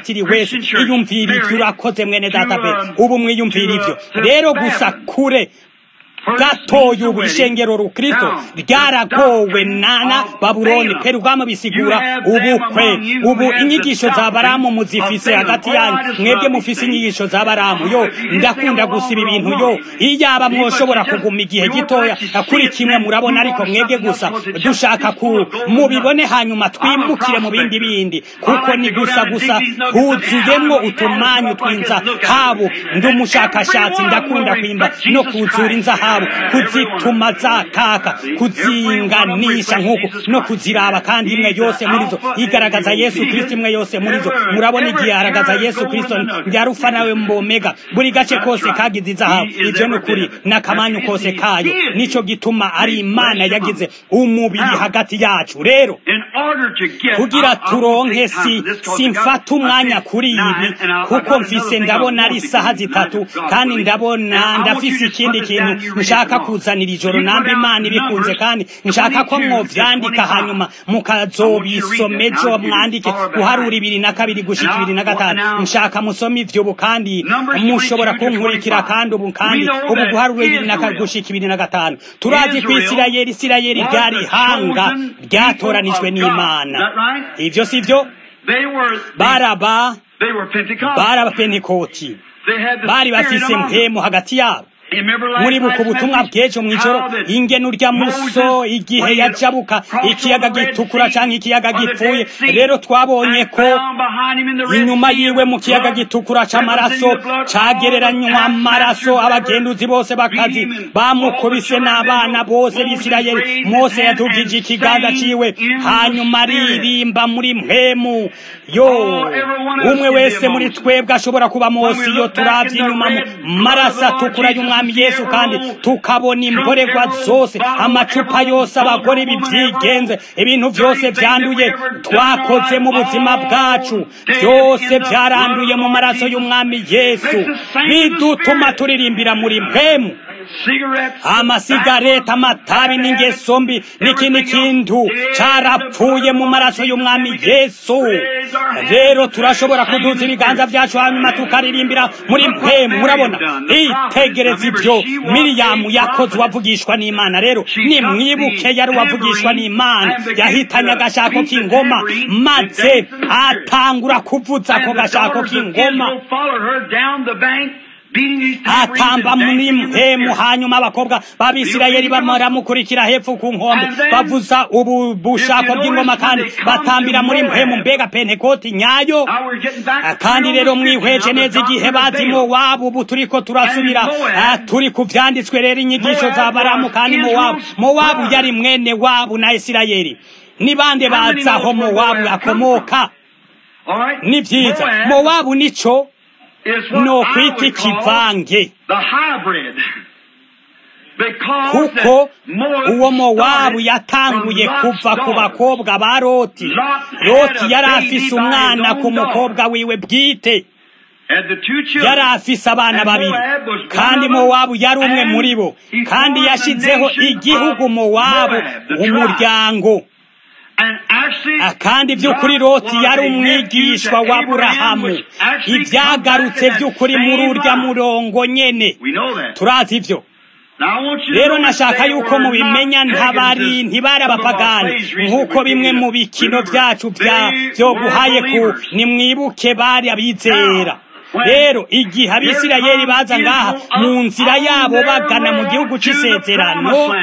bose iyumvira ivyo urakoze mwene data be ubu mwiyumvira ivyo rero gusa kure gatoya ubu ishengero rukristo ryaragowe nana babuloni perugamo bisigura ubukwe ubu inyigisho za baramu muzifise hagati yanyu mwebwe mufise inyigisho za baramu yo ndakunda gusiba ibintu yo iyaba mwoshobora kuguma igihe gitoya kuri kimwe murabona ariko mwebwe gusa dushaka ku mubibone hanyuma twimukire mu bindi bindi kuko ni gusa gusa huzuyemwo utumanyu twinza habo ndumushakashatsi ndakunda kwimba no kuzura inzaha kuzituma zakaka kuzinganisha nk'uko no kuziraba kandi imwe yose muri zo igaragaza Yesu Kristo imwe yose muri zo murabona igihe aragaza Yesu Kristo ryarufa nawe mbomega buri gace kose kagize izahabu ivyo n'ukuri n'akamanyu kose kayo nico gituma ari Imana yagize umubiri hagati yacu rero kugira turonke si simfata umwanya kuri ibi kuko mfise ndabona ari saha zitatu kandi ndabona ndafise ikindi kintu nshaka kuzanira ijoro nambe Imana ibikunze kandi nshaka ko mwovyandika hanyuma mukazobisomejo mwandike guharura ibiri na kabiri gushika ibiri na gatanu nshaka musome ivyo bu kandi mushobora kunkurikira kandi ubu kandi ubu guharura ibiri na kabiri gushika ibiri na gatanu turazi ku Isirayeli Isirayeli ryari hanga ryatoranijwe n'Imana ivyo sivyo baraba baraba Pentekoti bari bafise mpemu hagati yabo muri buku butumwa bw'ejo mw'ijoro ingene urya muso igihe yajabuka ikiyaga gitukura canke ikiyaga gipfuye rero twabonye ko inyuma yiwe mu kiyaga gitukura c'amaraso cagereranywa amaraso abagenduzi bose bakazi bamukubise n'abana bose b'Isirayeli Mose yadugije ikiganza ciwe hanyuma aririmba muri mpemu yo umwe wese muri twebwe ashobora kuba Mose yo turavye inyuma mu maraso atukura y'umwami Yesu kandi tukabona imborerwa zose amacupa yose abagore bivyigenze ibintu vyose vyanduye twakoze mu buzima bwacu byose vyaranduye mu maraso y'umwami Yesu bidutuma turirimbira muri mpemu amasigareta amatabi n'ingeso mbi n'ikindi kintu carapfuye mu maraso y'umwami Yesu rero turashobora kuduza ibiganza vyacu hanyuma tukaririmbira muri mpemu murabona itegereza ivyo Miriyamu yakoze wavugishwa n'Imana rero ni mwibuke yari wavugishwa n'Imana yahitanye agashako k'ingoma maze atangura kuvuza ko gashako k'ingoma atamba muri mpemu hanyuma abakobwa b'Abisirayeli bamaramukurikira hepfo ku nkombe bavuza ubu bushako bw'ingoma kandi batambira muri mpemu mbega Pentekoti nyayo kandi rero mwihweje neza igihe bazimo wabo ubu turiko turasubira turi kuvyanditswe rero inyigisho za Baramu kandi Mowabu Mowabu yari mwene wabo na Isirayeli ni bande bazaho Mowabu akomoka ni vyiza Mowabu nico no kwita ikivange kuko uwo Mowabu yatanguye kuva ku bakobwa ba Loti Loti yari afise umwana ku mukobwa wiwe bwite yari afise abana babiri kandi Mowabu yari umwe muri bo kandi yashizeho igihugu Mowabu umuryango kandi vy'ukuri Loti yari umwigishwa wa Aburahamu ivyagarutse vy'ukuri muri urya murongo nyene turazi ivyo rero nashaka yuko mubimenya ntabari ntibari abapagani nk'uko bimwe mu bikino vyacu vya vyo guhaye ku nimwibuke bari abizera rero igihe Abisirayeli baza ngaha mu nzira yabo bagana mu gihugu c'isezerano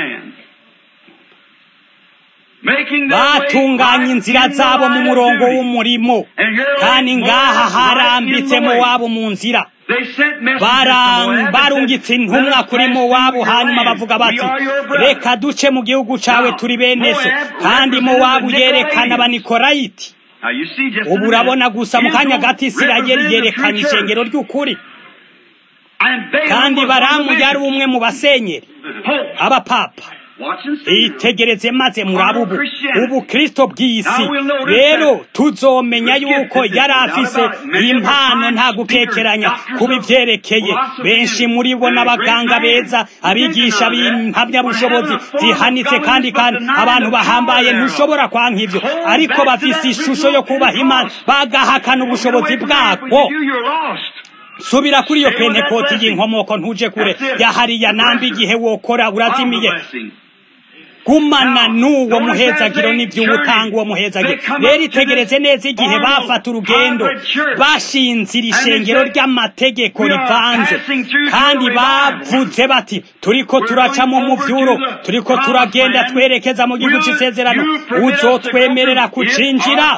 batunganya inzira zabo mu murongo w'umurimo kandi ngaha harambitse Mowabu mu nzira barungitse intumwa kuri Mowabu hanyuma bavuga bati reka duce mu gihugu cawe turi bene so kandi Mowabu yerekana Abanikolayiti ubu urabona gusa mu kanya gato Isirayeli yerekana ishengero ry'ukuri kandi Baramu yari umwe mu basenyeri abapapa itegereze maze murabe ubu ubu Kristo bw'isi rero tuzomenya yuko yari afise impano nta gukekeranya kubivyerekeye benshi muri bo n'abaganga beza abigisha b'impamyabushobozi zihanitse kandi kandi abantu bahambaye ntushobora kwanka ivyo ariko bafise ishusho yo kubaha Imana bagahakana ubushobozi bwako subira kuri iyo pentekoti y'inkomoko ntuje kure yahariya namba igihe wokora urazimiye gumana n'uwo muhezagiro n'ivy'ubutanga uwo muhezagiro rero itegereze neza igihe bafata urugendo bashinzira ishengero ry'amategeko rivanze kandi bavuze bati turiko turacamo mu vyuro turiko turagenda twerekeza mu gihugu c'isezerano uzotwemerera kucinjira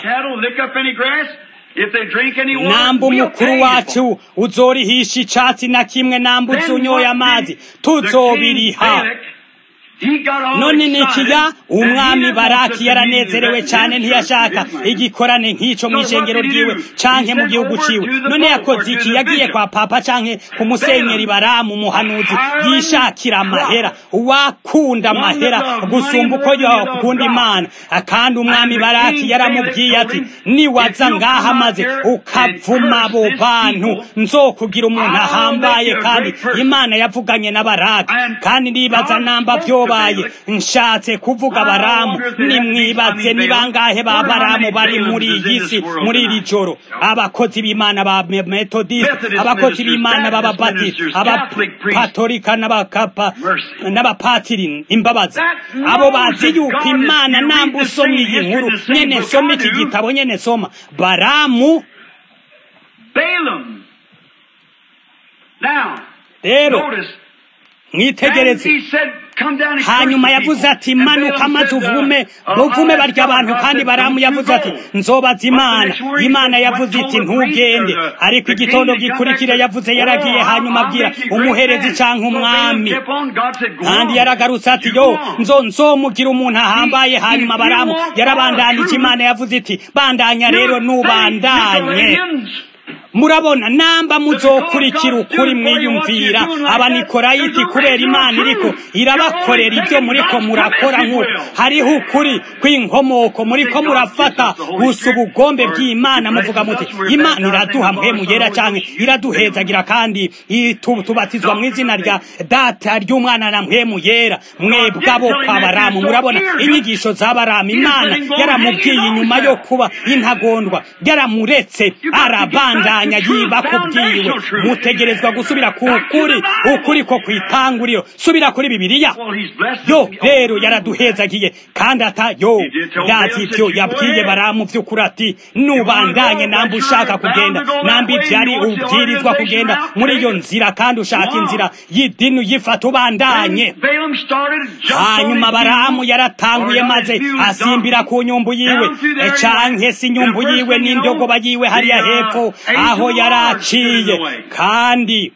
namba umukuru wacu uzorihisha icatsi na kimwe namba uzunyoye amazi tuzobiriha none nikiya umwami Baraki yaranezerewe cyane ntiyashaka igikorane nk'ico mw'ishengero ryiwe canke mu gihugu ciwe none yakoze iki yagiye kwa papa canke ku musenyeri Baramu umuhanuzi yishakira amahera wakunda amahera gusumba uko yakunda Imana kandi umwami Baraki yaramubwiye ati niwaza ngaha maze ukavuma abo bantu nzokugira umuntu ahambaye kandi Imana yavuganye na Baraki kandi nibaza namba vyo baye nshatse kuvuga Baramu nimwibaze ni bangahe ba Baramu bari muri iyi si muri iri joro abakozi b'Imana ba Methodist abakozi b'Imana baba Baptist abapatolika n'abakapa n'abapatiri imbabazi abo bazi yuko Imana namba usomye iyi nkuru nyene soma iki gitabo nyene soma Baramu
Balaam. Now,
rero
notice,
mwitegereze hanyuma yavuze ati manuka maze uvume buvume barya abantu kandi Baramu yavuze ati nzobaza Imana Imana yavuze iti ntugende ariko igitondo gikurikira yavuze yaragiye hanyuma abwira umuherezi canke umwami kandi yaragarutse ati yo nzo nzomugira umuntu ahambaye hanyuma Baramu yarabandanije Imana yavuze iti bandanya rero nubandanye murabona namba muzokurikira ukuri mwiyumvira abanikolayiti kubera Imana iriko irabakorera ibyo muriko murakora nk'uko hariho ukuri kw'inkomoko muriko murafata gusa ubugombe bw'Imana muvuga muti Imana iraduha mpemu yera canke iraduhezagira kandi tubatizwa mu izina rya data ry'umwana na mpemu yera mwebwabo kwa Baramu murabona inyigisho za Baramu Imana yaramubwiye inyuma yo kuba intagondwa yaramuretse arabanda yiba kubwiwe mutegerezwa gusubira ku kuri ukuri ko kwitanguriro subira kuri Bibiliya yo rero yaraduhezagiye kandi ata yo yazi ibyo yabwiye Baramu vy'ukuri ati nubandanye namba ushaka kugenda namba ivyari ubwirizwa kugenda muri iyo nzira kandi ushaka inzira y'idini yifata ubandanye hanyuma Baramu yaratanguye maze asimbira ku nyumbu yiwe canke si nyumbu yiwe n'indogoba yiwe hariya hepfo aho yaraciye kandi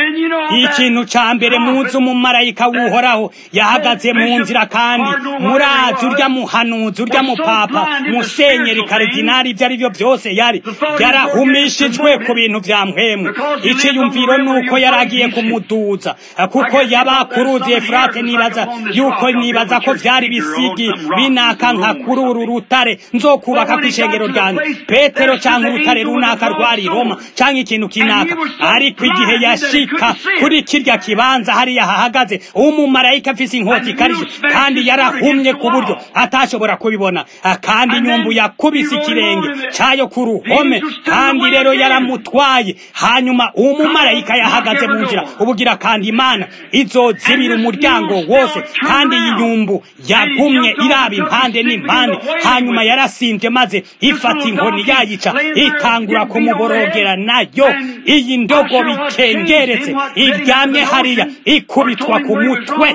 ikintu ca mbere muzi umumarayika w'Uhoraho yahagaze mu nzira kandi murazi urya muhanuzi urya mupapa musenyeri karidinali ibyo ari byo byose yari yarahumishijwe ku bintu vya mpwemu iciyumviro nuko yaragiye kumuduza kuko yabakuruzi Efrate nibaza yuko nibaza ko vyari bisigi binaka nka kururu rutare nzokubaka kw'ishengero ryanje Petero canke urutare runaka rwari Roma canke ikintu kinaka ariko igihe yashi kuri kirya kibanza hariya hahagaze umumarayika afise inkota ikarije kandi yarahumye ku buryo atashobora kubibona kandi nyumbu yakubise ikirenge cayo ku ruhome kandi rero yaramutwaye hanyuma umumarayika yahagaze mu nzira ubugira kandi Imana izozibira umuryango wose kandi iyi nyumbu yagumye iraba impande n'impande hanyuma yarasinze maze ifata inkoni yayica itangura kumuborogera nayo iyi ndogo bikengere iryamye hariya ikubitwa ku mutwe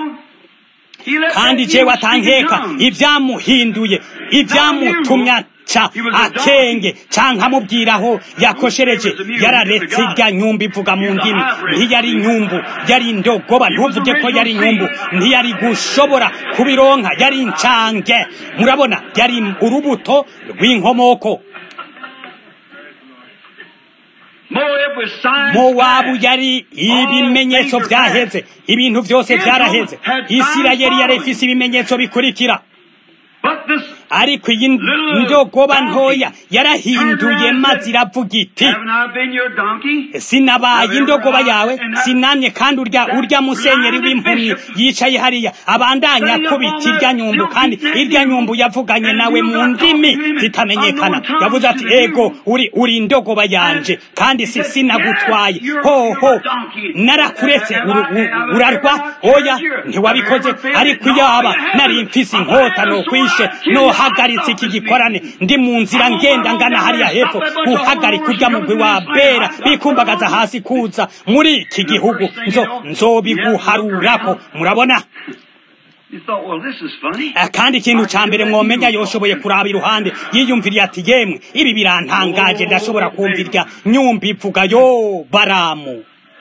kandi jewe atankeka ibyamuhinduye ibyamutumya ca akenge canke amubwiraho yakoshereje yararetse irya nyumbu ivuga mu ndimi ntiyari nyumbu yari indogoba ntuvuge ko yari nyumbu ntiyari gushobora kubironka yari incange murabona yari urubuto rw'inkomoko
Moab
mowabu yari ibimenyetso byaheze, ibintu byose byaraheze. Isirayeli yari ifise ibimenyetso bikurikira, ariko iyi ndogoba ntoya yarahinduye maze iravuga iti, sinabaye indogoba yawe, sinamye kandi urya urya musenyeri w'impumyi yicaye hariya abandanya kubita irya nyumbu, kandi irya nyumbu yavuganye nawe mu ndimi zitamenyekana. Yavuze ati, ego uri uri indogoba yanje, kandi si sinagutwaye, hoho narakuretse urarwa, oya ntiwabikoze, ariko yaba nari mfise inkota no kwishe no hagaritse iki gikorane ndi mu nzira ngenda ngana hariya hepfo guhagarika urya mugwi wa bera bikumbagaza hasi kuza muri iki gihugu, nzo nzobiguharurako. Murabona? Kandi ikintu ca mbere mwomenya, yoshoboye kuraba iruhande yiyumviriye ati, yemwe ibi birantangaje, ndashobora kumva irya nyumba ivuga, yo Baramu.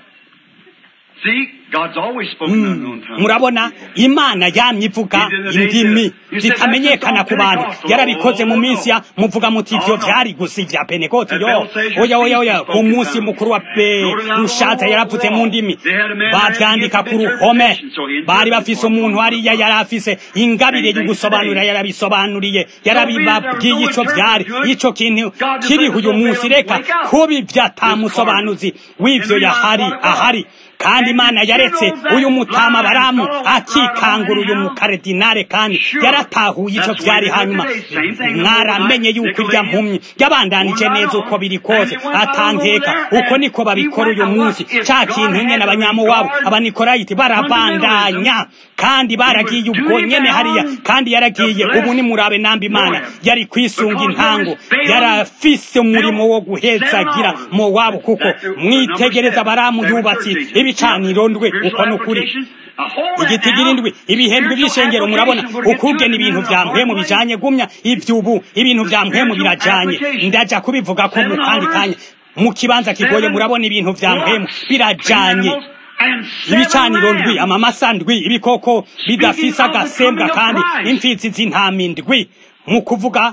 Murabona, Imana yamye ivuga indimi zitamenyekana ku bantu. Yarabikoze mu minsi ya muvuga muti ivyo vyari gusa ivya Pentekote. Yo oya oya oya, ku munsi mukuru wa Rushaza yaravuze mu ndimi, bavyandika ku ruhome. Bari bafise umuntu hariya yari afise ingabire yo gusobanura, yarabisobanuriye, yarabibabwiye ico vyari. Ico kintu kiriho uyu munsi, reka kubi vyatamusobanuzi w'ivyo yahari ahari. Kandi Imana yaretse uyu mutama Baramu akikangura uyu mukaridinale, kandi yaratahuye ico vyari. Hanyuma mwaramenye yuko irya mpumyi yabandanije neza uko biri kose atankeka. Uko niko babikora uyu munsi. Ca kintu nyene abanyamowabu abanikolayiti barabandanya, kandi baragiye ubwo nyene hariya, kandi yaragiye. Ubu ni murabe namba Imana yari kwisunga intango, yarafise umurimo wo guhezagira Mowabu, kuko mwitegereza Baramu yubatse ibicaniro ndwe, uko nukuri igitigira indwi ibihendwe by'ishengero. Murabona ukugena ibintu vya mpwemu bijanye gumya ivyubu, ibintu vya mpwemu birajanye. Ndaja kubivuga ko mu kandi kanya mu kibanza kigoye. Murabona ibintu vya mpwemu birajanye, ibicaniro ndwi, amamasa ndwi, ibikoko bidafise agasembwa, kandi imfizi z'intama ndwi. Mu kuvuga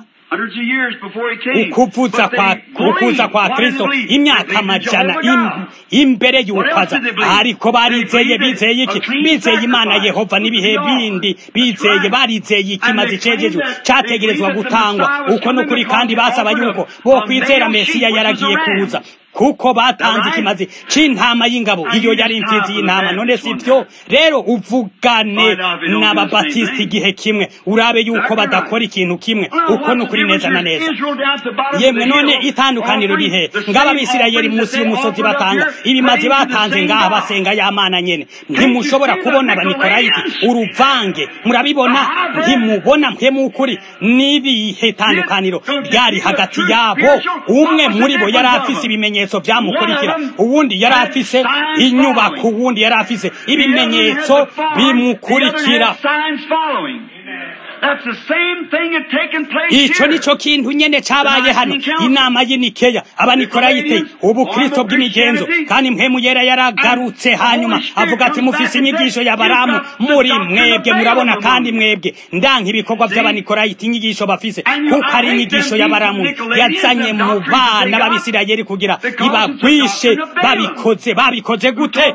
ukuvuza kwa ukuza kwa Kristo imyaka amajana imbere y'ukwaza. Ariko barizeye, bizeye iki? Bizeye Imana Yehova n'ibihe bindi bizeye, barizeye ikimazi cejejwe categerezwa gutangwa. Uko nukuri, kandi basaba yuko bo kwizera Mesiya yaragiye kuza, kuko batanze ikimazi c'intama y'ingabo, iyo yari imfizi y'intama. None sivyo rero uvugane n'ababatisi igihe kimwe, urabe yuko badakora ikintu kimwe. Uko nukuri neza na neza. Yemwe none itandukaniro rihe? Ngaba Abisirayeli munsi y'umusozi batanga ibimazi, batanze ngaha basenga ya Mana nyene. Ntimushobora kubona abanikolayiti uruvange, murabibona? Ntimubona mpemu ukuri? Nibihe tandukaniro ryari hagati yabo? Umwe muri bo yari afise ibimenyetso vyamukurikira, uwundi yari afise inyubako, uwundi yari afise ibimenyetso bimukurikira. Ico nico kintu nyene cabaye hano inama y'Inikeya, abanikolayite, ubu Kristo bw'imigenzo. Kandi mpemu yera yaragarutse, hanyuma avuga ati, mufise inyigisho ya Baramu muri mwebwe. Murabona, kandi mwebwe ndanka ibikorwa vy'abanikolayite inyigisho bafise, kuko ari inyigisho ya Baramu yazanye mu bana b'Abisirayeli kugira ibagwishe. Babikoze babikoze gute?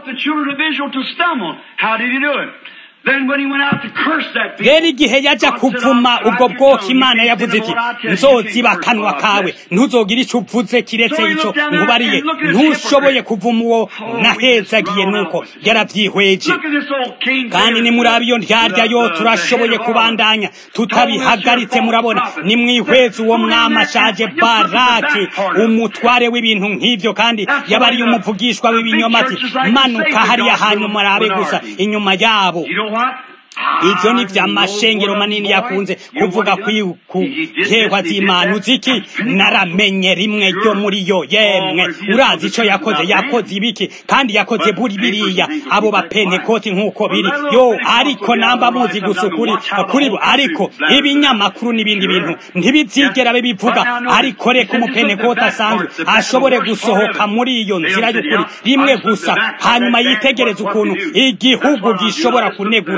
Rero igihe yaja kuvuma ubwo bwoko, Imana yavuze iti, nzoziba akanwa kawe, ntuzogira ico uvuze kiretse ico nkubariye. Ntushoboye kuvuma uwo nahezagiye, nuko yaravyihweje. Kandi ni muri abiyo ndyarya yo turashoboye kubandanya tutabihagaritse. Murabona, ni mwihweze uwo mwama ashaje Baraki, umutware w'ibintu nk'ivyo, kandi yabariye umuvugishwa w'ibinyoma ati, manuka hariya, hanyuma arabe gusa inyuma yabo. Ivyo ni vya mashengero manini yakunze kuvuga ku hehwa z'Imana. Uziki naramenye rimwe ryo muri yo. Yemwe urazi ico yakoze? Yakoze ibiki? Kandi yakoze buri biriya abo ba Pentekote nk'uko biri. Yo ariko namba muzi gusukuri kuri bo, ariko ibinyamakuru n'ibindi bintu ntibizigera bibivuga. Ariko reka umu Pentekote asanzwe ashobore gusohoka muri iyo nzira y'ukuri rimwe gusa, hanyuma yitegereza ukuntu igihugu gishobora kunegura ivyo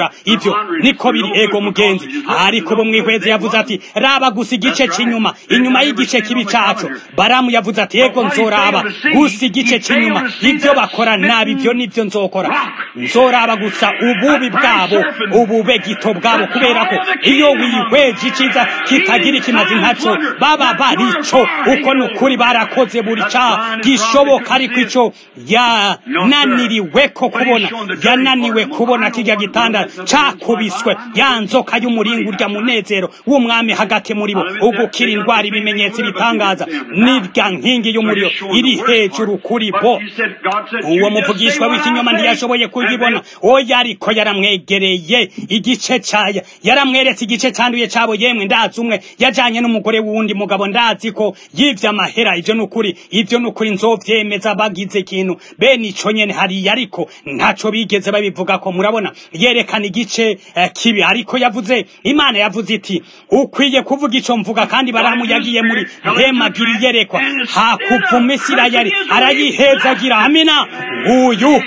nivyo niko biri ego mugenzi ariko bo mwihweze yavuze ati raba gusa igice c'inyuma inyuma y'igice kibi caco Baramu yavuze ati ego nzoraba gusa igice c'inyuma ivyo bakora nabi ivyo nivyo nzokora nzoraba gusa ububi bwabo ubube gito bwabo kubera ko iyo wihweje iciza kitagira ikimazi ntaco baba barico uko nukuri barakoze buri ca gishoboka ariko ico yananiriwe ko kubona yananiwe kubona kijya gitanda cakubiswe yanzoka y'umuringo urya munezero w'umwami hagati muri bo ugukira indwara ibimenyetso bitangaza nirya nkingi y'umuriro iri hejuru kuri bo uwo muvugishwa w'ikinyoma ntiyashoboye kugibona oya ariko yaramwegereye igice caya yaramweretse igice canduye cabo yemwe ndazi umwe yajanye n'umugore wundi mugabo ndazi ko yivya amahera ivyo nukuri ivyo nukuri nzovyemeza bagize ikintu bene ico nyene hari ariko ntaco bigeze babivuga ko murabona yerekana igice eh, kibi ariko yavuze Imana yavuze iti ukwiye kuvuga ico mvuga kandi Baramu yagiye muri mpemagiri yerekwa hakuvuma Isirayeli arayihezagira amina uyu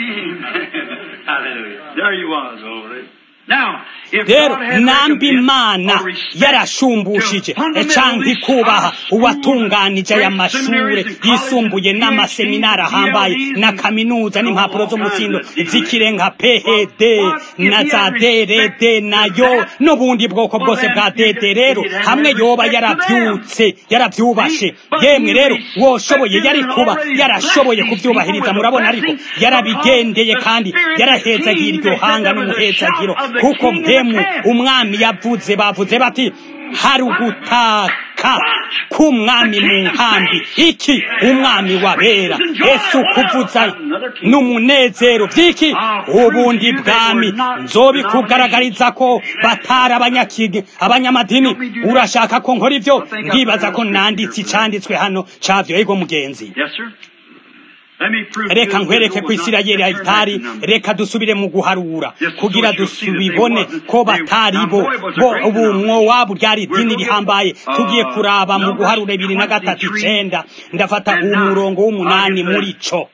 rero nambi Imana yarashumbushije canke ikubaha uwatunganije aya mashure yisumbuye n'amaseminari ahambaye na kaminuza n'impapuro z'umutsindo zikirenga P H D na za D R D nayo n'ubundi bwoko bwose bwa D D rero hamwe yoba yaravyutse yaravyubashe yemwe rero woshoboye yari kuba yarashoboye kuvyubahiriza murabona ariko yarabigendeye kandi yarahezagira iryo hanga n'umuhezagiro kuko mpemu umwami yavuze bavuze bati hari ugutaka k'umwami mu nkambi iki umwami wabera Yesu kuvuza n'umunezero vyiki ubundi bwami nzobikugaragariza ko batara abanyakige abanyamadini urashaka ko nkora ivyo ndibaza ko nanditse icanditswe hano cavyo ego mugenzi reka nkwereke ku Isirayeli itari reka dusubire mu guharura kugira dusubibone ko batari bo bo ubu mwowabu ryari dini rihambaye tugiye kuraba mu guharura bibiri na gatatu icenda ndafata umurongo w'umunani muri co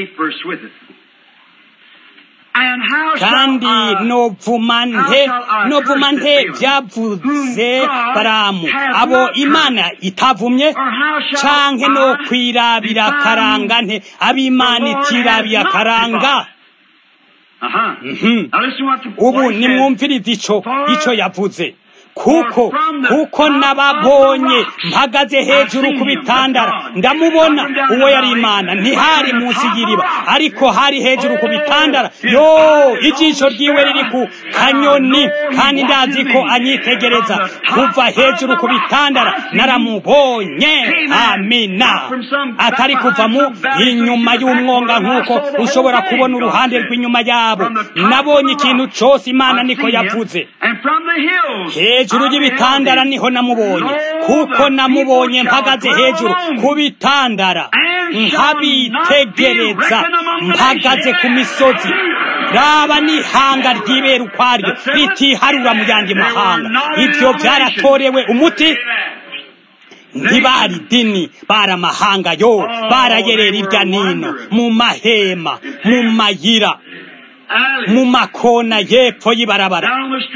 kandi novumante novumante vyavuze Baramu abo Imana itavumye canke no kwirabira karanga nte ab'Imana itirabira karanga ubu nimwumvirize ico ico yavuze kuko kuko nababonye mpagaze hejuru ku bitandara ndamubona uwo yari Imana ntihari munsi y'iriba ariko hari hejuru ku bitandara yo ijisho ryiwe riri ku kanyoni kandi ndazi ko anyitegereza kuva hejuru ku bitandara naramubonye amina atari kuva mu inyuma y'umwonga nk'uko ushobora kubona uruhande rw'inyuma yabo nabonye ikintu cose Imana niko yavuze hejuru y'ibitandara niho namubonye kuko namubonye mpagaze hejuru ku bitandara nkabitegereza mpagaze ku misozi raba n'ihanga ryibera ukwaryo ritiharura mu yandi mahanga ivyo vyaratorewe umuti ntibari dini bara mahanga yo barayerera irya nino mu mahema mu mayira mu makona yepfo y'ibarabara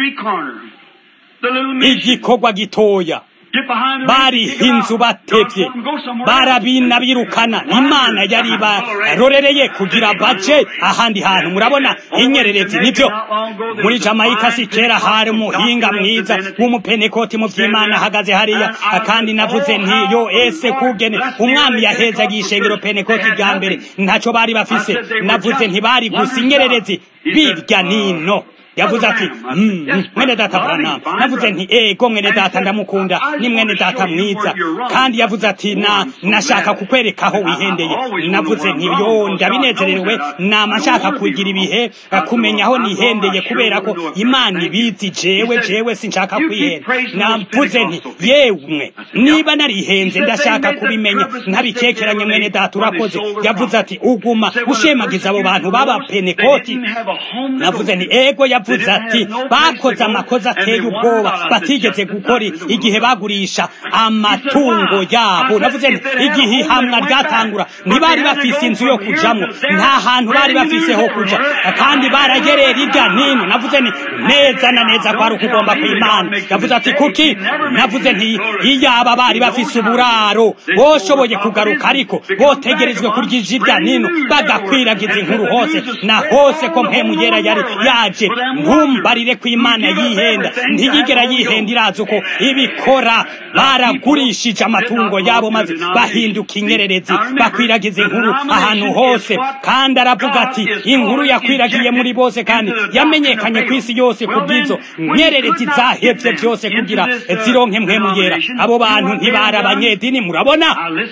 igikorwa gitoya bari inzu batevye barabina birukana Imana yari barorereye kugira baje ahandi hantu murabona inyererezi nivyo muri Jamaica sikera hari muhinga mwiza w'umupenekoti mu vy'Imana hagaze hariya kandi navuze nti yo ese kugene umwami yaheza gishengero penekoti rya mbere ntaco bari bafise navuze nti bari gusa inyererezi birya nino yavuze ati mwene data Branham navuze nti ego mwene data ndamukunda ni mwene data mwiza kandi yavuze ati na nashaka kukwereka aho wihendeye navuze nti yo ndabinezerewe nama nshaka kugira ibihe kumenya aho nihendeye kubera ko Imana ibizi jewe jewe sinshaka kwihenda navuze nti yewe niba narihenze ndashaka kubimenya ntabikekeranye mwene data urakoze yavuze ati uguma ushemagiza abo bantu baba penekoti navuze nti ego yavuze ati bakoze amakosa ateye ubwoba batigeze gukora igihe bagurisha amatungo yabo. navuze nti igihe ihamwa ryatangura ntibari bafise inzu yo kujamwo, nta hantu bari bafise ho kuja, kandi baragerera irya nino. navuze nti neza na neza kwari ukugomba kw'Imana. yavuze ati kuki? navuze nti iyaba bari bafise uburaro boshoboye kugaruka, ariko botegerejwe kurya irya nino bagakwiragiza inkuru hose na hose ko mpemu yera yari yaje. ntumbarire ko Imana yihenda, ntiyigera yihenda, irazi uko ibikora. baragurishije amatungo yabo maze bahinduka inyererezi, bakwiragiza inkuru ahantu hose. kandi aravuga ati inkuru yakwiragiye muri bose kandi yamenyekanye ku isi yose kubw'izo nyererezi zahevye byose kugira zironke mpemu yera. abo bantu ntibari abanyedini. murabona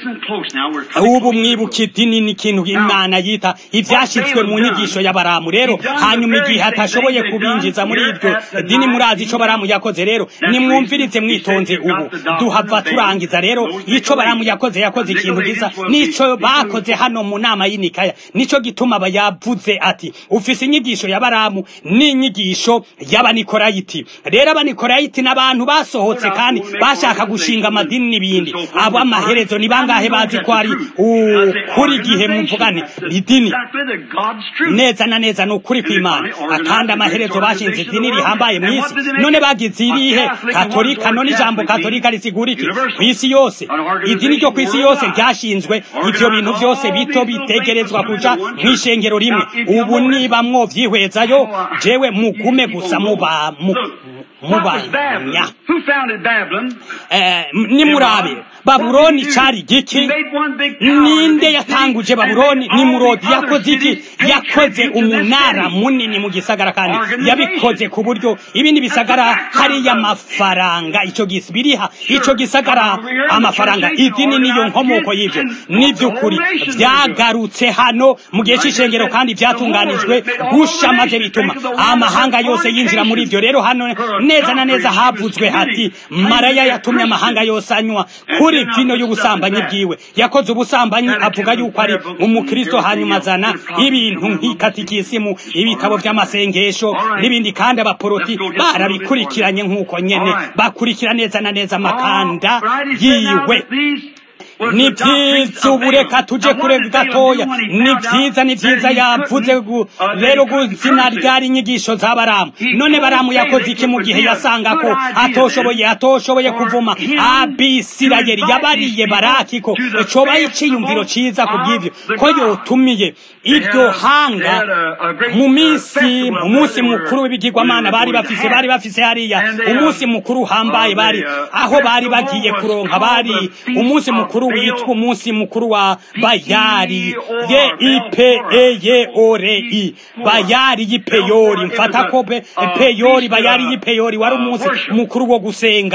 ubu mwibuka idini ni ikintu Imana yita ivyashitswe mu nyigisho ya Baramu. rero hanyuma igihe atashoboye kubinjiza muri iryo dini, murazi ico Baramu yakoze. rero nimwumvirize mwitonze. ubu duhava turangiza. rero ico Baramu yakoze yakoze ikintu gisa nico bakoze hano mu nama y'inikaya. nico gituma bayavuze ati ufise inyigisho ya Baramu n'inyigisho y'Abanikorayiti. rero Abanikorayiti n'abantu basohotse kandi bashaka gushinga amadini n'ibindi. abo amaherezo ni bangahe bazi ko ari ukuri gihe muvugane idini neza na neza ni ukuri kw'Imana, kandi amaherezo bashinze idini rihambaye mu isi. none bagize irihe? Katolika. none ijambo Katolika risigura iki ku isi yose? idini ryo ku isi yose ryashinzwe ivyo bintu vyose bito bitegerezwa kuja mw'ishengero rimwe. ubu niba mwovyihwezayo jewe mugume gusa muba mubanya eh, nimurabe Babuloni cari giki? ninde yatanguje Babuloni? Nimurodi. yakoze iki? yakoze umunara munini mu gisagara, kandi yabikoze ku buryo ibindi bisagara hari y'amafaranga. ico gisi biriha ico gisagara amafaranga. idini niyo nkomoko y'ivyo. n'ivy'ukuri vyagarutse hano mu gihe c'ishengero kandi vyatunganijwe gusha, maze bituma amahanga yose yinjira muri ivyo. rero hano neza na neza havuzwe hati Maraya yatumye amahanga yose anywa kuri vino y'ubusambanyi bwiwe. yakoze ubusambanyi, avuga yuko ari umukristo, hanyuma azana ibintu nk'ikatikisimu, ibitabo vy'amasengesho n'ibindi, kandi abaporoti barabikurikiranye nk'uko nyene bakurikira neza na neza amakanda yiwe. ni vyiza ubu reka tuje kure gatoya. ni vyiza ni vyiza yavuze rero guzina ryari inyigisho za Baramu. none Baramu yakoze iki mu gihe yasanga ko atoshoboye atoshoboye kuvuma Abisirayeli? yabariye Baraki ko coba iciyumviro ciza kubw'ivyo, ko yotumiye iryo hanga mu misi mu munsi mukuru w'ibigirwamana bari bafise bari bafise hariya umunsi mukuru hambaye, bari aho bari bagiye kuronka, bari umunsi mukuru witwa umunsi mukuru wa Bayari ye ipe eye ore i Bayari y'ipeyori. mfata ko peyori Bayari y'ipeyori wari umunsi mukuru wo gusenga.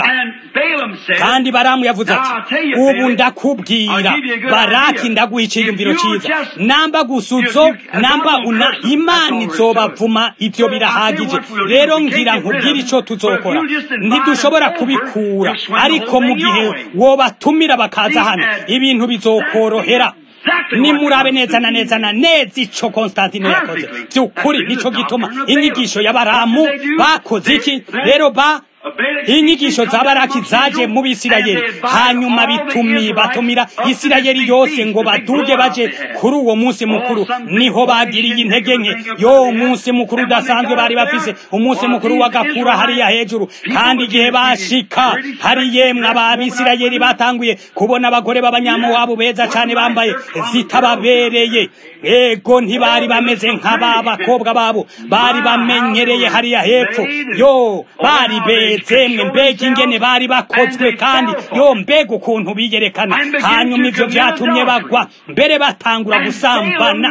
kandi Baramu yavuze ati ubu ndakubwira Baraki, ndaguha iciyumviro ciza. namba gusuzo namba una Imana izobavuma, ivyo birahagije. rero ngira nkubwira ico tuzokora. ntidushobora kubikura, ariko mu gihe wobatumira bakaza hano ibintu bizokorohera. nimurabe neza na neza na neza ico Konstantino yakoze. vy'ukuri nico gituma inyigisho ya Baramu bakoze iki? rero ba inyigisho za Baraki zaje mu Bisirayeli, hanyuma bitumi batumira Isirayeli yose ngo baduge baje kuri uwo munsi mukuru. niho bagiriye intege nke. yo munsi mukuru udasanzwe bari bafise, umunsi mukuru wagakura hariya hejuru. kandi igihe bashika hari yemwe ab'Abisirayeli batanguye kubona abagore b'abanyamowabu beza cane bambaye zitababereye. ego ntibari bameze nk'aba bakobwa babo bari bamenyereye hariya hepfo. yo bari be zemwe mbega ingene bari bakozwe, kandi yo mbega ukuntu biyerekana. hanyuma ivyo vyatumye bagwa mbere batangura gusambana.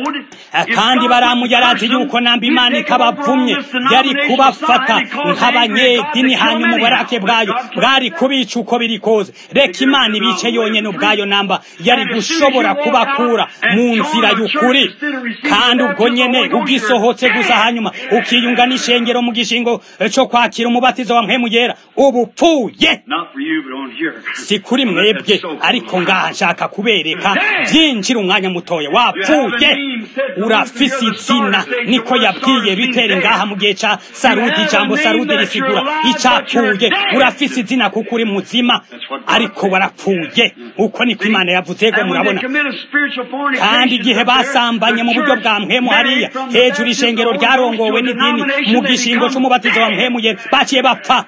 kandi Baramu yarazi yuko namba Imana ikabavumye yari kubafata nk'abanyedini, hanyuma uburake bwayo bwari kubica uko biri koze. reka Imana ibice yonyene ubwayo namba yari gushobora kubakura mu nzira y'ukuri. kandi ubwo nyene ugisohotse gusa hanyuma ukiyunga n'ishengero mu gishingo co kwakira umubatizo c'umubatizo wa mpwemu yera ubupfuye si kuri mwebwe ariko ngaha nshaka kubereka byinjira umwanya mutoya wapfuye urafise izina niko yabwiye bitere ngaha mu gihe ca Sarudi ijambo Sarudi risigura icapfuye urafise izina kuko uri muzima ariko warapfuye uko niko Imana yavuze ngo murabona kandi igihe basambanye mu buryo bwa mpwemu hariya hejuru ishengero ryarongowe n'idini mu gishingo c'umubatizo wa mpwemu yera baciye bapfa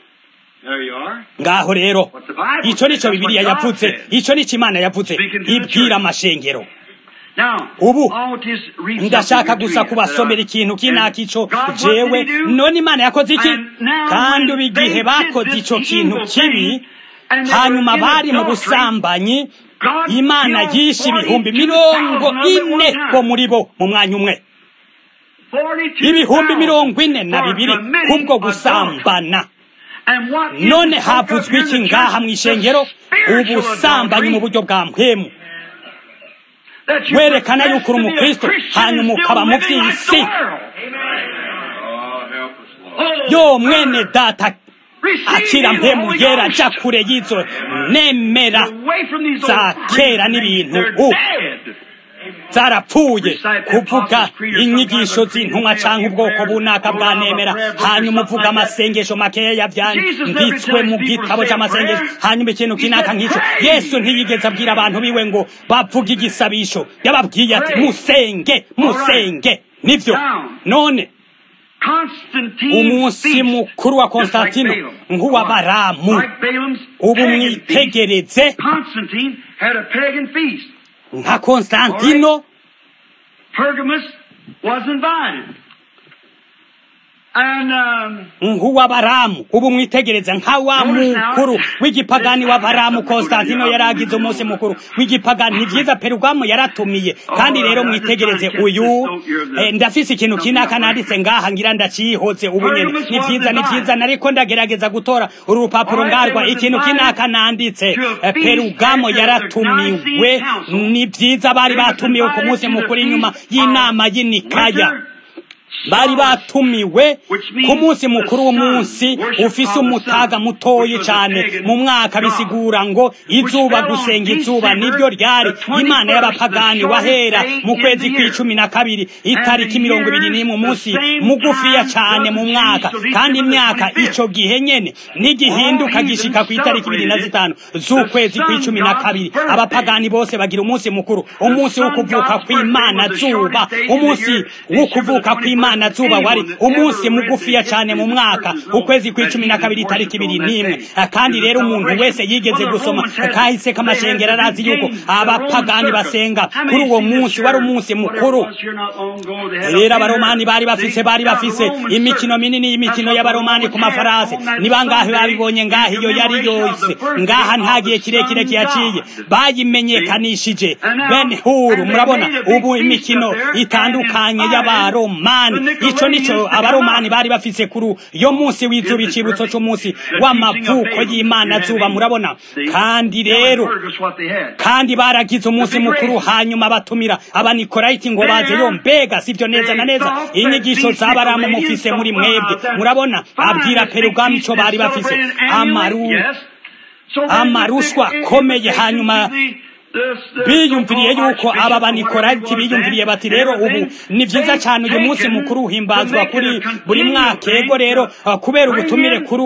ngaho rero ico nico Bibiliya yavuze ico nico Imana yavuze ibwira amashengero ubu ndashaka gusa kubasomera ikintu kinaka ico jewe none Imana yakoze iki kandi ubigihe bakoze ico kintu kibi hanyuma bari mu busambanyi Imana yishe ibihumbi mirongo ine bo muri bo mu mwanya umwe ibihumbi mirongo ine na bibiri kubwo gusambana none havuzwe iki ngaha mw'ishengero ubusambanyi mu buryo bwa mpwemu werekana yuko uri umukristo hanyuma ukaba mu vy'isi yo mwene data akira mpemu yera ja kure y'izo nemera za kera n'ibintu u zarapfuye kuvuga inyigisho z'intumwa canke ubwoko bunaka bwa nemera hanyuma uvuga amasengesho makeya yavyanditswe mu gitabo c'amasengesho hanyuma ikintu kinaka nk'ico Yesu ntiyigeze abwira abantu biwe ngo bavuga igisabisho yababwiye ati musenge musenge nivyo none umunsi mukuru wa Konstantino nk'uwa Baramu ubu mwitegereze nka Konstantino nk'uwa Baramu ubu mwitegereza nka wa mukuru w'igipagani wa Baramu Konstantino yaragize umunsi mukuru w'igipagani ni vyiza Perugamo yaratumiye kandi rero mwitegereze uyu eh, ndafise ikintu kinaka nanditse ngaha ngira ndacihoze ubu nyene ni vyiza ni vyiza nariko ndagerageza gutora uru rupapuro ngarwa ikintu kinaka nanditse eh, Perugamo yaratumiwe ni vyiza bari batumiwe ku munsi mukuru inyuma y'inama y'Nikaya bari batumiwe ku munsi mukuru w'umunsi ufise umutaga mutoyi cyane mu mwaka bisigura ngo izuba gusenga izuba nibyo ryari Imana y'abapagani wahera mu kwezi kw'icumi na kabiri itariki mirongo ibiri n'imwe umunsi mugufiya cyane mu mwaka kandi imyaka ico gihe nyene nigihinduka gishika ku itariki ibiri na zitanu z'ukwezi kw'icumi na kabiri abapagani bose bagira umunsi mukuru umunsi wo kuvuka kw'Imana zuba umunsi wo kuvuka kw'Imana Imana zuba wari umunsi mugufiya cyane mu mwaka ukwezi kw'icumi na kabiri itariki ibiri n'imwe kandi rero umuntu wese yigeze gusoma kahise kamashengera arazi yuko abapagani basenga kuri uwo munsi wari umunsi mukuru rero abaromani bari bafise bari bafise imikino minini y'imikino y'abaromani ku mafarasi ni bangahe babibonye ngaha iyo yari yose ngaha ntagiye kirekire kiyaciye bayimenyekanishije Ben Hur murabona ubu imikino itandukanye y'abaromani ico nico abaromani bari bafise kuri yo munsi w'izuba icibutso c'umunsi w'amavuko y'Imana zuba murabona kandi rero kandi baragize umunsi mukuru hanyuma batumira abanikolayiti ngo baze yo mbega sivyo neza na neza inyigisho z'abaramu mufise muri mwebwe murabona abwira Perugamo ico bari bafise amaru amarushwa komeye hanyuma biyumviriye yuko aba banikolayiti biyumviriye bati rero ubu ni vyiza cyane uyu munsi mukuru uhimbazwa kuri buri mwaka ego rero uh, kubera ubutumire kuri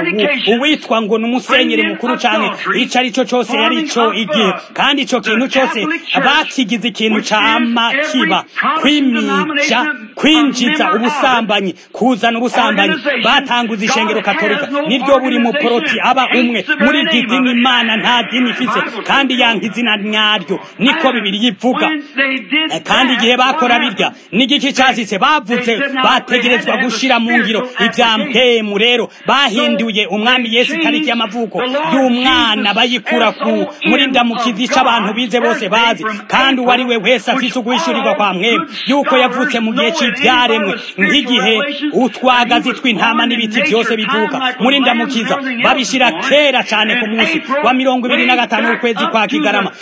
uwitwa ngo n'umusenyeri mukuru cyane ico ari cyo cyose yari ico igihe kandi ico kintu cyose bakigize ikintu cyama kiba kwimija kwinjiza ubusambanyi kuzana ubusambanyi batanguza ishengero katolika niryo buri mu poroti aba umwe muri dini Imana nta dini ifise kandi yankizina nyaryo niko Bibiri yivuga kandi igihe bakora birya n'igiki cyasitse bavuze bategerezwa gushira mu ngiro ivya mpemu rero bahinduye umwami Yesu tariki y'amavuko y'umwana bayikura ku muri ndamukizi c'abantu bize bose bazi kandi uwari we wese afise uguhishurirwa kwa mwemu yuko yavutse mu gihe c'ivyaremwe nk'igihe utwagazi tw'intama n'ibiti byose bivuka muri ndamukiza babishira kera cyane ku munsi wa mirongo ibiri na gatanu ukwezi kwa Kigarama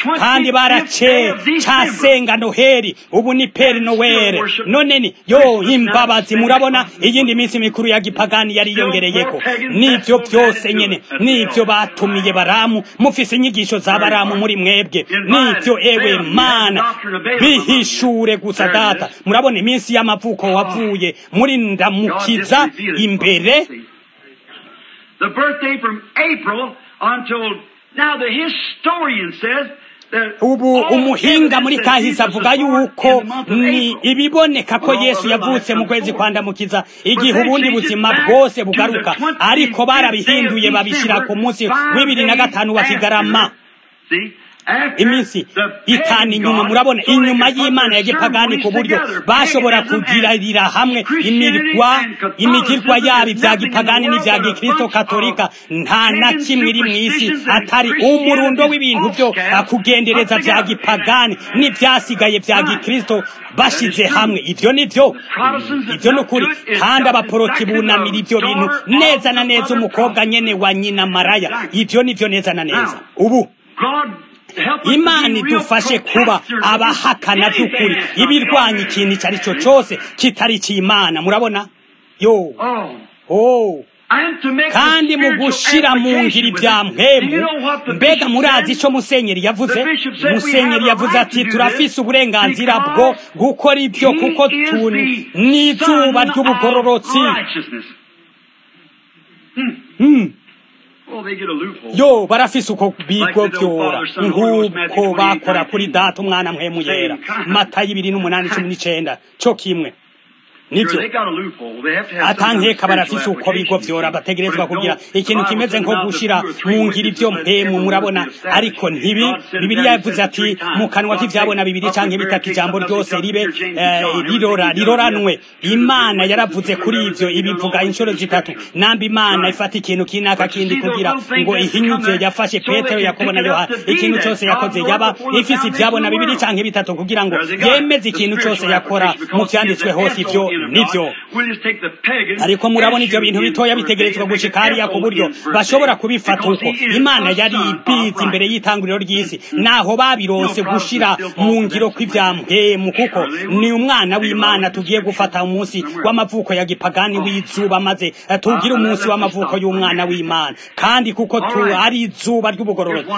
kandi barace casenga noheri ubu ni peri nowere none ni yo imbabazi murabona iyindi minsi mikuru ya gipagani yari yongereyeko nivyo byose nyene nivyo batumiye baramu mufise inyigisho za baramu muri mwebwe nivyo ewe mana bihishure gusa data murabona iminsi y'amavuko wavuye muri ndamukiza imbere
the birthday from April until now the historian says
ubu umuhinga muri kahise avuga yuko ni ibiboneka ko Yesu yavutse mu kwezi kwandamukiza igihe ubundi buzima bwose bugaruka ariko barabihinduye babishira ku munsi w'ibiri na gatanu wa Kigarama iminsi itanu inyuma murabona inyuma y'Imana ya gipagani ku buryo bashobora kugirira hamwe imirwa imigirwa yabo bya gipagani n'ibya gikristo katolika nta na kimwe iri mu isi atari umurundo w'ibintu byo akugendereza bya gipagani n'ibyasigaye bya gikristo bashize hamwe ivyo nivyo ivyo nukuri kandi abaporoti bunamira ivyo bintu neza na neza umukobwa nyene wa nyina Maraya ivyo nivyo neza na neza ubu Imana idufashe kuba abahakana by'ukuri ibirwanya ikintu icyo ari cyo cyose kitari cy'Imana murabona yo oh kandi mu gushira mu ngiri bya mpemu mbega murazi ico musenyeri yavuze musenyeri yavuze ati turafise uburenganzira bwo gukora ibyo kuko tuni n'izuba ry'ubugororotsi hmm. yo barafise uko bigobyora nk'uko bakora kuri data umwana mpemu yera Matayo ibiri n'umunani cumi n'icenda co kimwe nivyo atankeka barafise uko bigovyora bategerezwa kugira ikintu kimeze nko gushira mu ngiri byo mpemu murabona ariko ntibi Bibiliya yavuze ati mu kanwa k'ivyabona bibiri canke bitatu ijambo ryose ribe rirora riroranwe Imana yaravuze kuri ivyo ibivuga inshuro zitatu namba Imana ifata ikintu kinaka kindi kugira ngo ihinyuze yafashe Petero Yakobo na Yohana ikintu cyose yakoze yaba ifise ivyabona bibiri canke bitatu kugira ngo yemeze ikintu cyose yakora mu vyanditswe hose ivyo nivyo ariko murabona ivyo bintu bitoya bitegerezwa gushika hariya ku buryo bashobora kubifata uko Imana yari ibizi imbere y'itanguriro ry'isi naho babironse gushira mu ngiro kw'ivyampemu kuko ni umwana w'Imana tugiye gufata umunsi w'amavuko ya gipagani w'izuba maze tugira umunsi w'amavuko y'umwana w'Imana kandi kuko tu ari izuba ry'ubugororotsi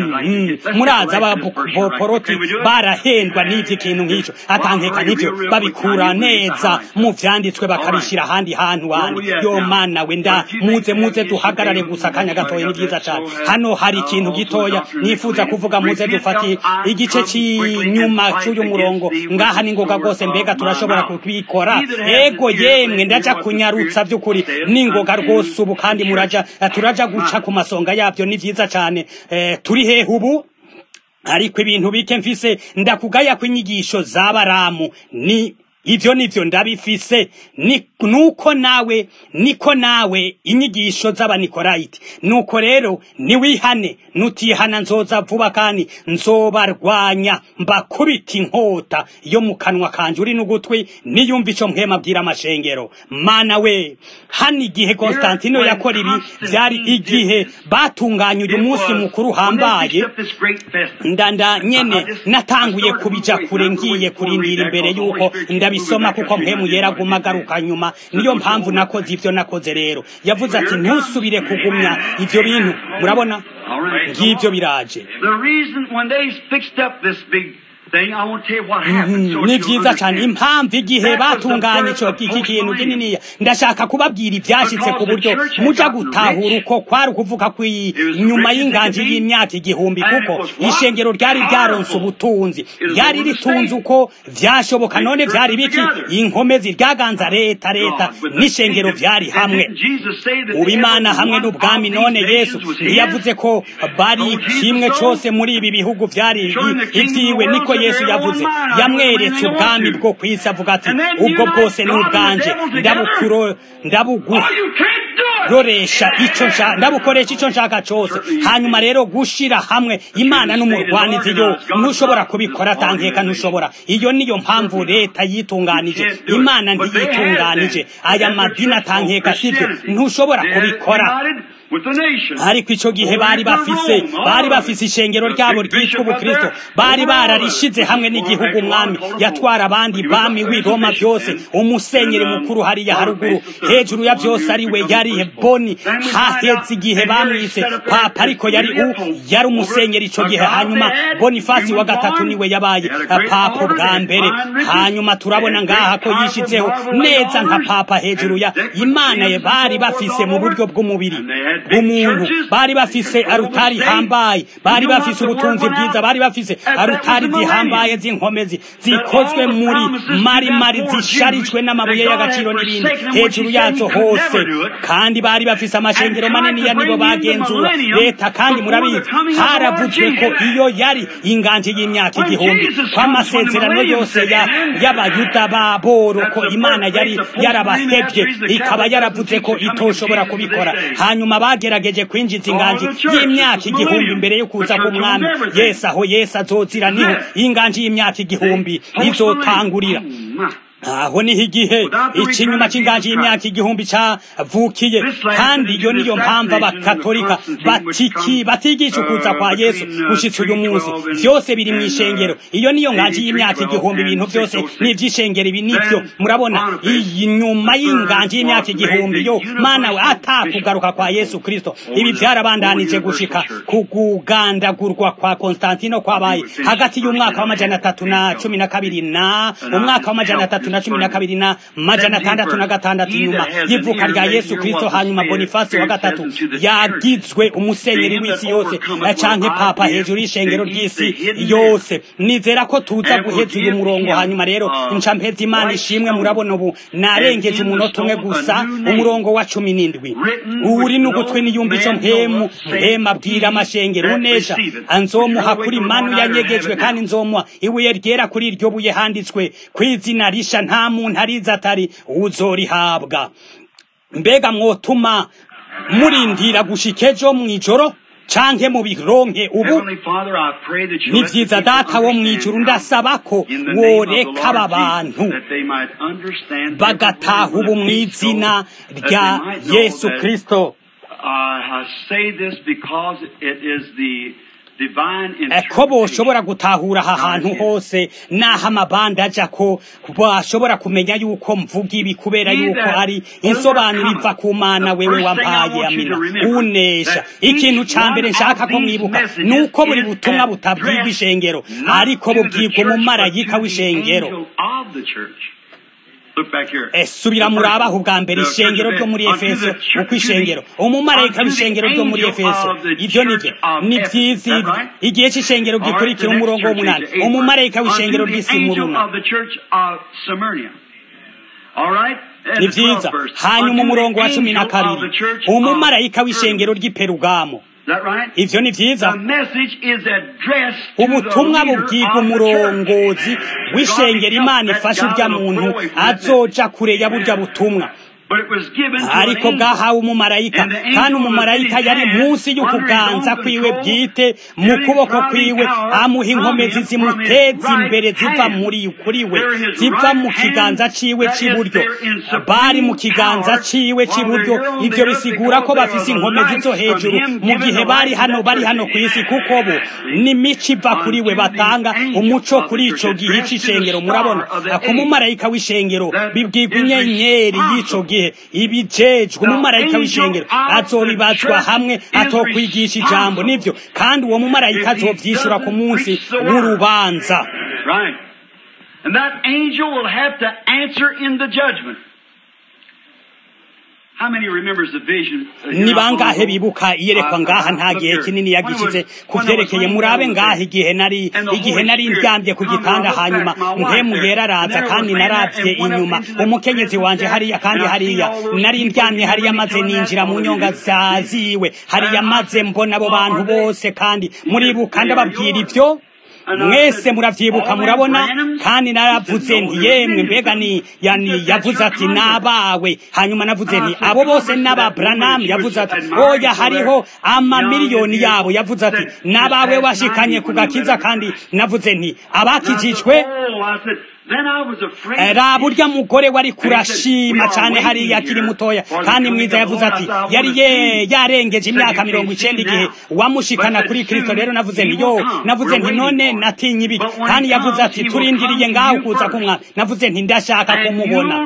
muraza abaporoti barahendwa n'ivyo kintu nk'ico atankeka nivyo babikura neza mu vyanditswe bakabishira handi hantu handi yo Mana we nda muze muze duhagarare gusa kanya gatoya ni byiza cyane hano hari ikintu gitoya nifuza kuvuga muze dufati igice cy'inyuma cy'uyu murongo ngaha ni ngoga gose mbega turashobora kubikora ego yemwe ndaja kunyarutsa by'ukuri ni ngoga rwose ubu kandi muraja turaja guca ku masonga yabyo ni byiza cyane eh, turi hehe ubu ariko ibintu bike mfise ndakugaya kw'inyigisho za Baramu ni ivyo nivyo ndabifise ni nuko nawe niko nawe inyigisho z'abanikolayiti nuko rero ni wihane nutihana nzoza vuba kandi nzobarwanya mbakubita inkota yo mu kanwa kanje uri n'ugutwi niyumva ico mpema bwira amashengero Mana we hani igihe Konstantino yakora ibi byari igihe batunganya uyu munsi mukuru hambaye ndanda nyene natanguye kubija kure ngiye kurindira imbere yuko ndabisoma kuko mpemu yera gumagaruka nyuma niyo mpamvu nakoze ivyo nakoze rero yavuze ati ntusubire kugumya ivyo bintu murabona ngivyo biraje ni vyiza cyane impamvu igihe batunganye ico iki kintu kininiya ndashaka kubabwira ivyashitse ku buryo muja gutahura uko kwari kuvuga ko nyuma y'inganji y'imyaka igihumbi kuko ishengero ryari ryaronse ubutunzi ryari ritunze uko vyashoboka none vyari biki inkomezi ryaganza leta leta n'ishengero vyari hamwe ubimana hamwe n'ubwami none Yesu yavuze ko bari kimwe cyose muri ibi bihugu vyari ivyiwe niko Yesu yavuze yamweretse ubwami bwo kwisi avuga ati ubwo bwose ni ubwanje ndabukuro ndabuguha roresha ico nshaka ndabukoresha ico nshaka cyose hanyuma rero gushira hamwe Imana n'umurwanizi yo ntushobora kubikora tankeka ntushobora iyo niyo mpamvu leta yitunganije Imana ndiyitunganije aya madina tankeka sivyo ntushobora kubikora ariko ico gihe bari bafise bari bafise ishengero ryabo ryitwa ubukristo, bari bararishize hamwe n'igihugu umwami yatwara abandi bami w'i Roma byose, umusenyeri mukuru hariya haruguru hejuru ya byose ari we yari Boni. Haheze igihe bamwise papa, ariko yari u yari umusenyeri ico gihe. Hanyuma Bonifasi wa gatatu niwe yabaye papa bwa mbere. Hanyuma turabona ngaha ko yishizeho neza nka papa hejuru ya Imana ye. Bari bafise mu buryo bw'umubiri bw'umuntu, bari bafise arutari hambaye, bari bafise ubutunzi bwiza, bari bafise arutari zihambaye z'inkomezi zikozwe muri mari mari zisharijwe n'amabuye y'agaciro n'ibindi hejuru yazo hose, kandi bari bafise amashengero manini ya nibo bagenzura leta. Kandi murabizi haravuzwe ko iyo yari inganje y'imyaka igihumbi kw'amasezerano yose ya y'abayuda baboro ko Imana yari yarabahebye, ikaba yaravuze ko itoshobora kubikora. Hanyuma bagerageje kwinjiza inganje y'imyaka igihumbi imbere yo kuza k'umwami Yesu. Aho Yesu azozira niho inganje y'imyaka igihumbi izotangurira. Aho niho igihe ikinyuma cy'inganje y'imyaka igihumbi cavukiye. Kandi iyo niyo mpamvu abakatolika batiki batigisha ukuza kwa Yesu gushitsa uyu munsi. Vyose biri mu ishengero. Iyo niyo nganje y'imyaka igihumbi, ibintu byose n'ivyishengero ibi nivyo. Murabona iyi nyuma y'inganje y'imyaka igihumbi yo Mana we atakugaruka kwa Yesu Kristo, ibi byarabandanije gushika kugandagurwa kwa Konstantino kwabaye hagati y'umwaka wa majana atatu na cumi na kabiri na umwaka wa majana atatu na cumi na kabiri na majana atandatu na gatandatu nyuma y'ivuka rya Yesu Kristo. Hanyuma Bonifasi wa gatatu yagizwe umusenyeri w'isi yose canke papa hejuru y'ishengero ry'isi yose. Nizera ko tuza guheza uyu murongo. Hanyuma rero nca mpeza Imana ishimwe. Murabona ubu narengeje umunota umwe gusa, umurongo wa cumi n'indwi. Uri n'ugutwi niyumva ico mpemu mpema abwira amashengero unesha anzomuha kuri manu yanyegejwe, kandi nzomuha ibuye ryera kuri iryo buye handitswe kw'izina risha nta muntu ariza atari uzorihabwa. Mbega mwotuma murindira gushika ejo mw'ijoro canke mu bironke ubu? Ni vyiza Data wo mw'ijuru, ndasaba ko woreka aba bantu bagataha ubu mw'izina rya Yesu Kristo. Ko boshobora gutahura aha hantu hose n'aho amabanda aja, ko bashobora kumenya yuko mvuga ibi kubera yuko ari insobanuro iva ku Mana wewe wampaye. Amina. Unesha. Ikintu ca mbere nshaka ko mwibuka nuko buri butumwa butabwirwa ishengero, ariko bubwirwa umumarayika w'ishengero. Subira murabaho ubwa mbere ishengero ryo muri Efeso, uko ishengero umumarayika w'ishengero ryo muri Efeso. Ibyo nivyo ni vyiza. Igihe c'ishengero gikurikira umurongo w'umunani, umumarayika w'ishengero ry'Isimuruna. Ni vyiza. Hanyuma umurongo wa cumi na kabiri, umumarayika w'ishengero ry'Iperugamo. Ivyo ni vyiza. Ubutumwa bubwirwa umurongozi w'ishengero Imana ifasha urya muntu azoja kure ya burya butumwa, ariko bwahawe umumarayika, kandi umumarayika yari munsi y'ukuganza kwiwe bwite, mu kuboko kwiwe amuha inkomezi zimuteza imbere ziva muri kuriwe, ziva mu kiganza ciwe c'iburyo. Bari mu kiganza ciwe c'iburyo. Ivyo bisigura ko bafise inkomezi zo hejuru mu gihe bari hano bari hano kw'isi, kuko bo ni mico iva kuriwe batanga umuco kuri ico gihe c'ishengero. Murabona ko umumarayika w'ishengero bibwirwa inyenyeri y'ico gihe ibijejwe. Umumarayika w'ishengero azobibazwa hamwe atokwigisha ijambo. Nivyo, kandi uwo mumarayika azovyishura ku munsi w'urubanza.
And that angel will have to answer in the judgment.
Ni bangahe bibuka iyerekwa ngaha nta gihe kinini yagishize kuvyerekeye? Murabe ngaha igihe nari igihe nari ndyambye ku gitanda, hanyuma mpemu yera araza, kandi naravye inyuma umukenyezi wanje hariya, kandi hariya nari ndyamye hariya, maze ninjira mu nyonga zaziwe hariya, maze mbona abo bantu bose. Kandi muribuka ndababwira ivyo, mwese muravyibuka, murabona. Kandi naravuze nti yemwe, mbega ni yani yavuze ati nabawe. Hanyuma navuze nti abo bose n'aba Branham. Yavuze ati oya, hariho ama miliyoni yabo. Yavuze ati nabawe washikanye ku gakiza. Kandi navuze nti abakijijwe raba urya mugore wari kurashima cyane hariya akiri mutoya kandi mwiza yavuze ati yari ye yarengeje imyaka mirongo icenda igihe wamushikana kuri Kristo. Rero navuze nti yo navuze nti none natinye ibiki, kandi yavuze ati turindiriye ngaho kuza kumwana. Navuze nti ndashaka kumubona.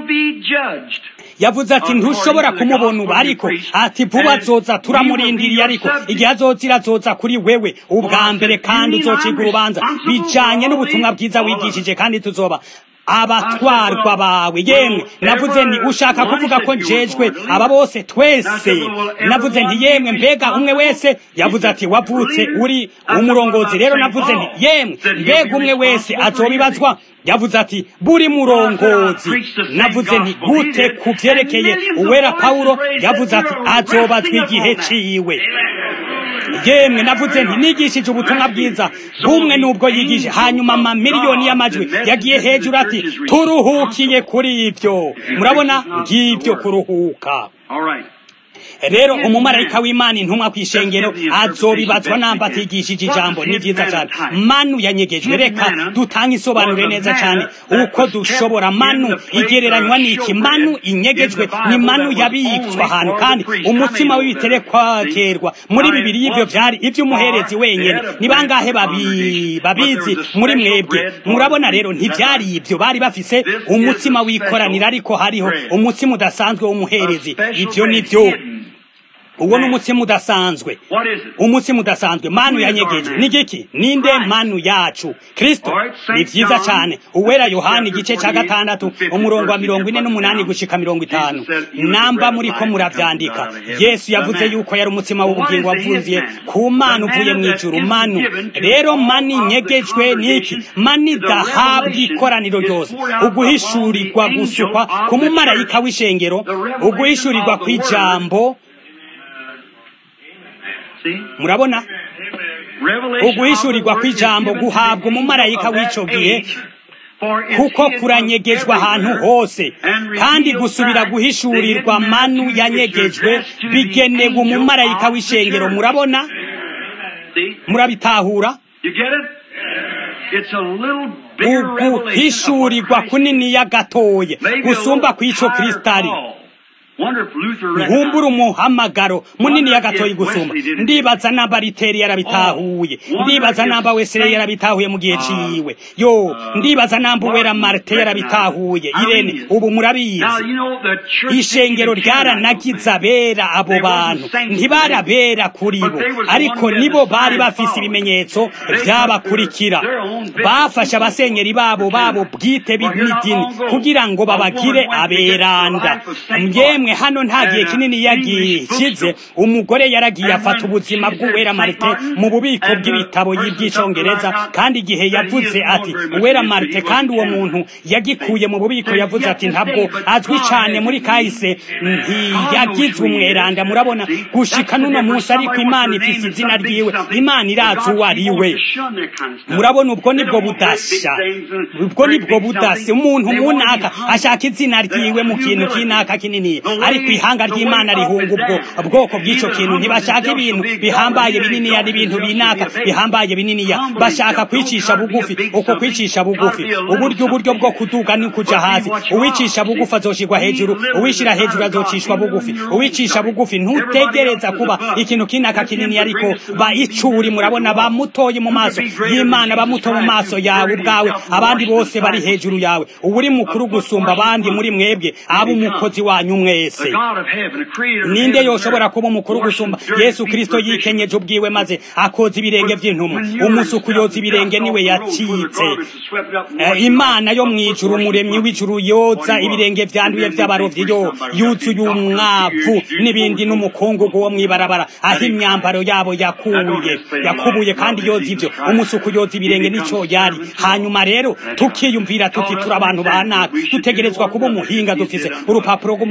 Yavuze ati ntushobora kumubona ubu, ariko ati vuba azoza, turamurindiriye, ariko igihe azozira azoza kuri wewe ubwa mbere, kandi uzociga urubanza bijanye n'ubutumwa bwiza wigishije, kandi tuzoba abatwarwa bawe. Yemwe navuze nti ushaka kuvuga ko njejwe aba bose twese? Navuze nti yemwe mbega umwe wese? Yavuze ati wavutse uri umurongozi. Rero navuze nti yemwe mbega umwe wese azobibazwa? Yavuze ati buri murongozi. Navuze nti gute kuvyerekeye uwera Paulo? Yavuze ati azobazwa igihe ciwe. Yemwe navuze nti nigishije ubutumwa bwiza bumwe nubwo yigije, hanyuma ama miliyoni y'amajwi yagiye hejuru ati turuhukiye kuri ivyo. Murabona ngivyo kuruhuka. Rero umumarayika w'Imana intumwa kw'ishengero azobibazwa namba atigishije ijambo. Ni vyiza cyane. Manu yanyegejwe, reka dutanga isobanure neza cyane uko dushobora. Manu igereranywa n'iki? Manu inyegejwe ni manu yabitswe ahantu, kandi umutsima w'ibiterekwagerwa muri bibiri y'ivyo vyari ivy'umuherezi wenyene. Ni bangahe babi babizi muri mwebwe? Murabona rero ntivyari ivyo, bari bafise umutsima w'ikoranira, ariko hariho umutsima udasanzwe w'umuherezi. Ivyo nivyo uwo n'umutsima udasanzwe, umutsima udasanzwe. Manu yanyegeje ni giki? Ninde manu yacu? Kristo. Ni vyiza cyane. Uwera Yohana igice ca gatandatu umurongo wa mirongo ine n'umunani gushika mirongo itanu. Namba muri ko muravyandika, Yesu yavuze yuko yari umutsima w'ubugingo wavuye ku Mana uvuye mw'ijuru. Manu rero mani nyegejwe niki? Mani dahabwa ikoraniro ryose, uguhishurirwa gusukwa ku mumarayika w'ishengero, uguhishurirwa kw'ijambo. Murabona uguhishurirwa kw'ijambo guhabwa umumarayika w'ico gihe, kuko kuranyegejwe ahantu hose, kandi gusubira guhishurirwa manu yanyegejwe bigenewe umumarayika w'ishengero. Murabona, murabitahura? Uguhishurirwa kunini ya gatoye gusumba kw'ico Kristo ari. Nkumbura umuhamagaro munini ya gatoyi gusumba. Ndibaza namba Riteri yarabitahuye, ndibaza namba Wesley yarabitahuye mu gihe ciwe. Yo ndibaza namba Uwera Marte yarabitahuye. Irene ubu murabizi ishengero ryaranagiza bera abo bantu, ntibarabera kuri bo, ariko nibo bari bafise ibimenyetso vyabakurikira. Bafasha abasenyeri babo babo bwite b'idini kugira ngo babagire aberanda. Mwe hano nta gihe kinini yagikize, umugore yaragiye afata ubuzima bw'Uwera Marte mu bubiko bw'ibitabo y'iby'icongereza, kandi igihe yavuze ati Uwera Marte, kandi uwo muntu yagikuye mu bubiko, yavuze ati ntabwo azwi cyane muri kahise, ntiyagizwe umweranda. Murabona gushika nuno munsi, ariko Imana ifise izina ryiwe, Imana irazi uwo ari we. Murabona ubwo nibwo budasha, ubwo nibwo budase. Umuntu munaka ashaka izina ryiwe mu kintu kinaka kinini, ariko ihanga ry'Imana rihunga ubwo bwoko bw'ico kintu. Ntibashaka ibintu bihambaye binini ya n'ibintu binaka bihambaye binini ya, bashaka kwicisha bugufi. Uko kwicisha bugufi, uburyo uburyo bwo kuduga ni kuja hasi. Uwicisha bugufi azoshirwa hejuru, uwishira hejuru azocishwa bugufi. Uwicisha bugufi ntutegereza kuba ikintu kinaka kinini, ariko ba icuri. Murabona bamutoye mu maso y'Imana, bamuto mu maso yawe ubwawe, abandi bose bari hejuru yawe. Uburi mukuru gusumba abandi muri mwebwe abo umukozi wanyu mwese. Ninde yoshobora kuba umukuru gusumba Yesu Kristo yikenyeje ubwiwe maze akoza ibirenge by'intumwa? Umusuku yoza ibirenge niwe yacitse. Imana yo mwijuru, umuremyi w'ijuru, yoza ibirenge vyanduye vy'abarovyi, yo yuzuye umwavu n'ibindi n'umukungugu wo mwibarabara aho imyambaro yabo yakuye yakubuye, kandi yoza ivyo. Umusuku yoza ibirenge nico yari. Hanyuma rero tukiyumvira tuti turi abantu banaka, dutegerezwa kuba umuhinga, dufise urupapuro rw'umusigo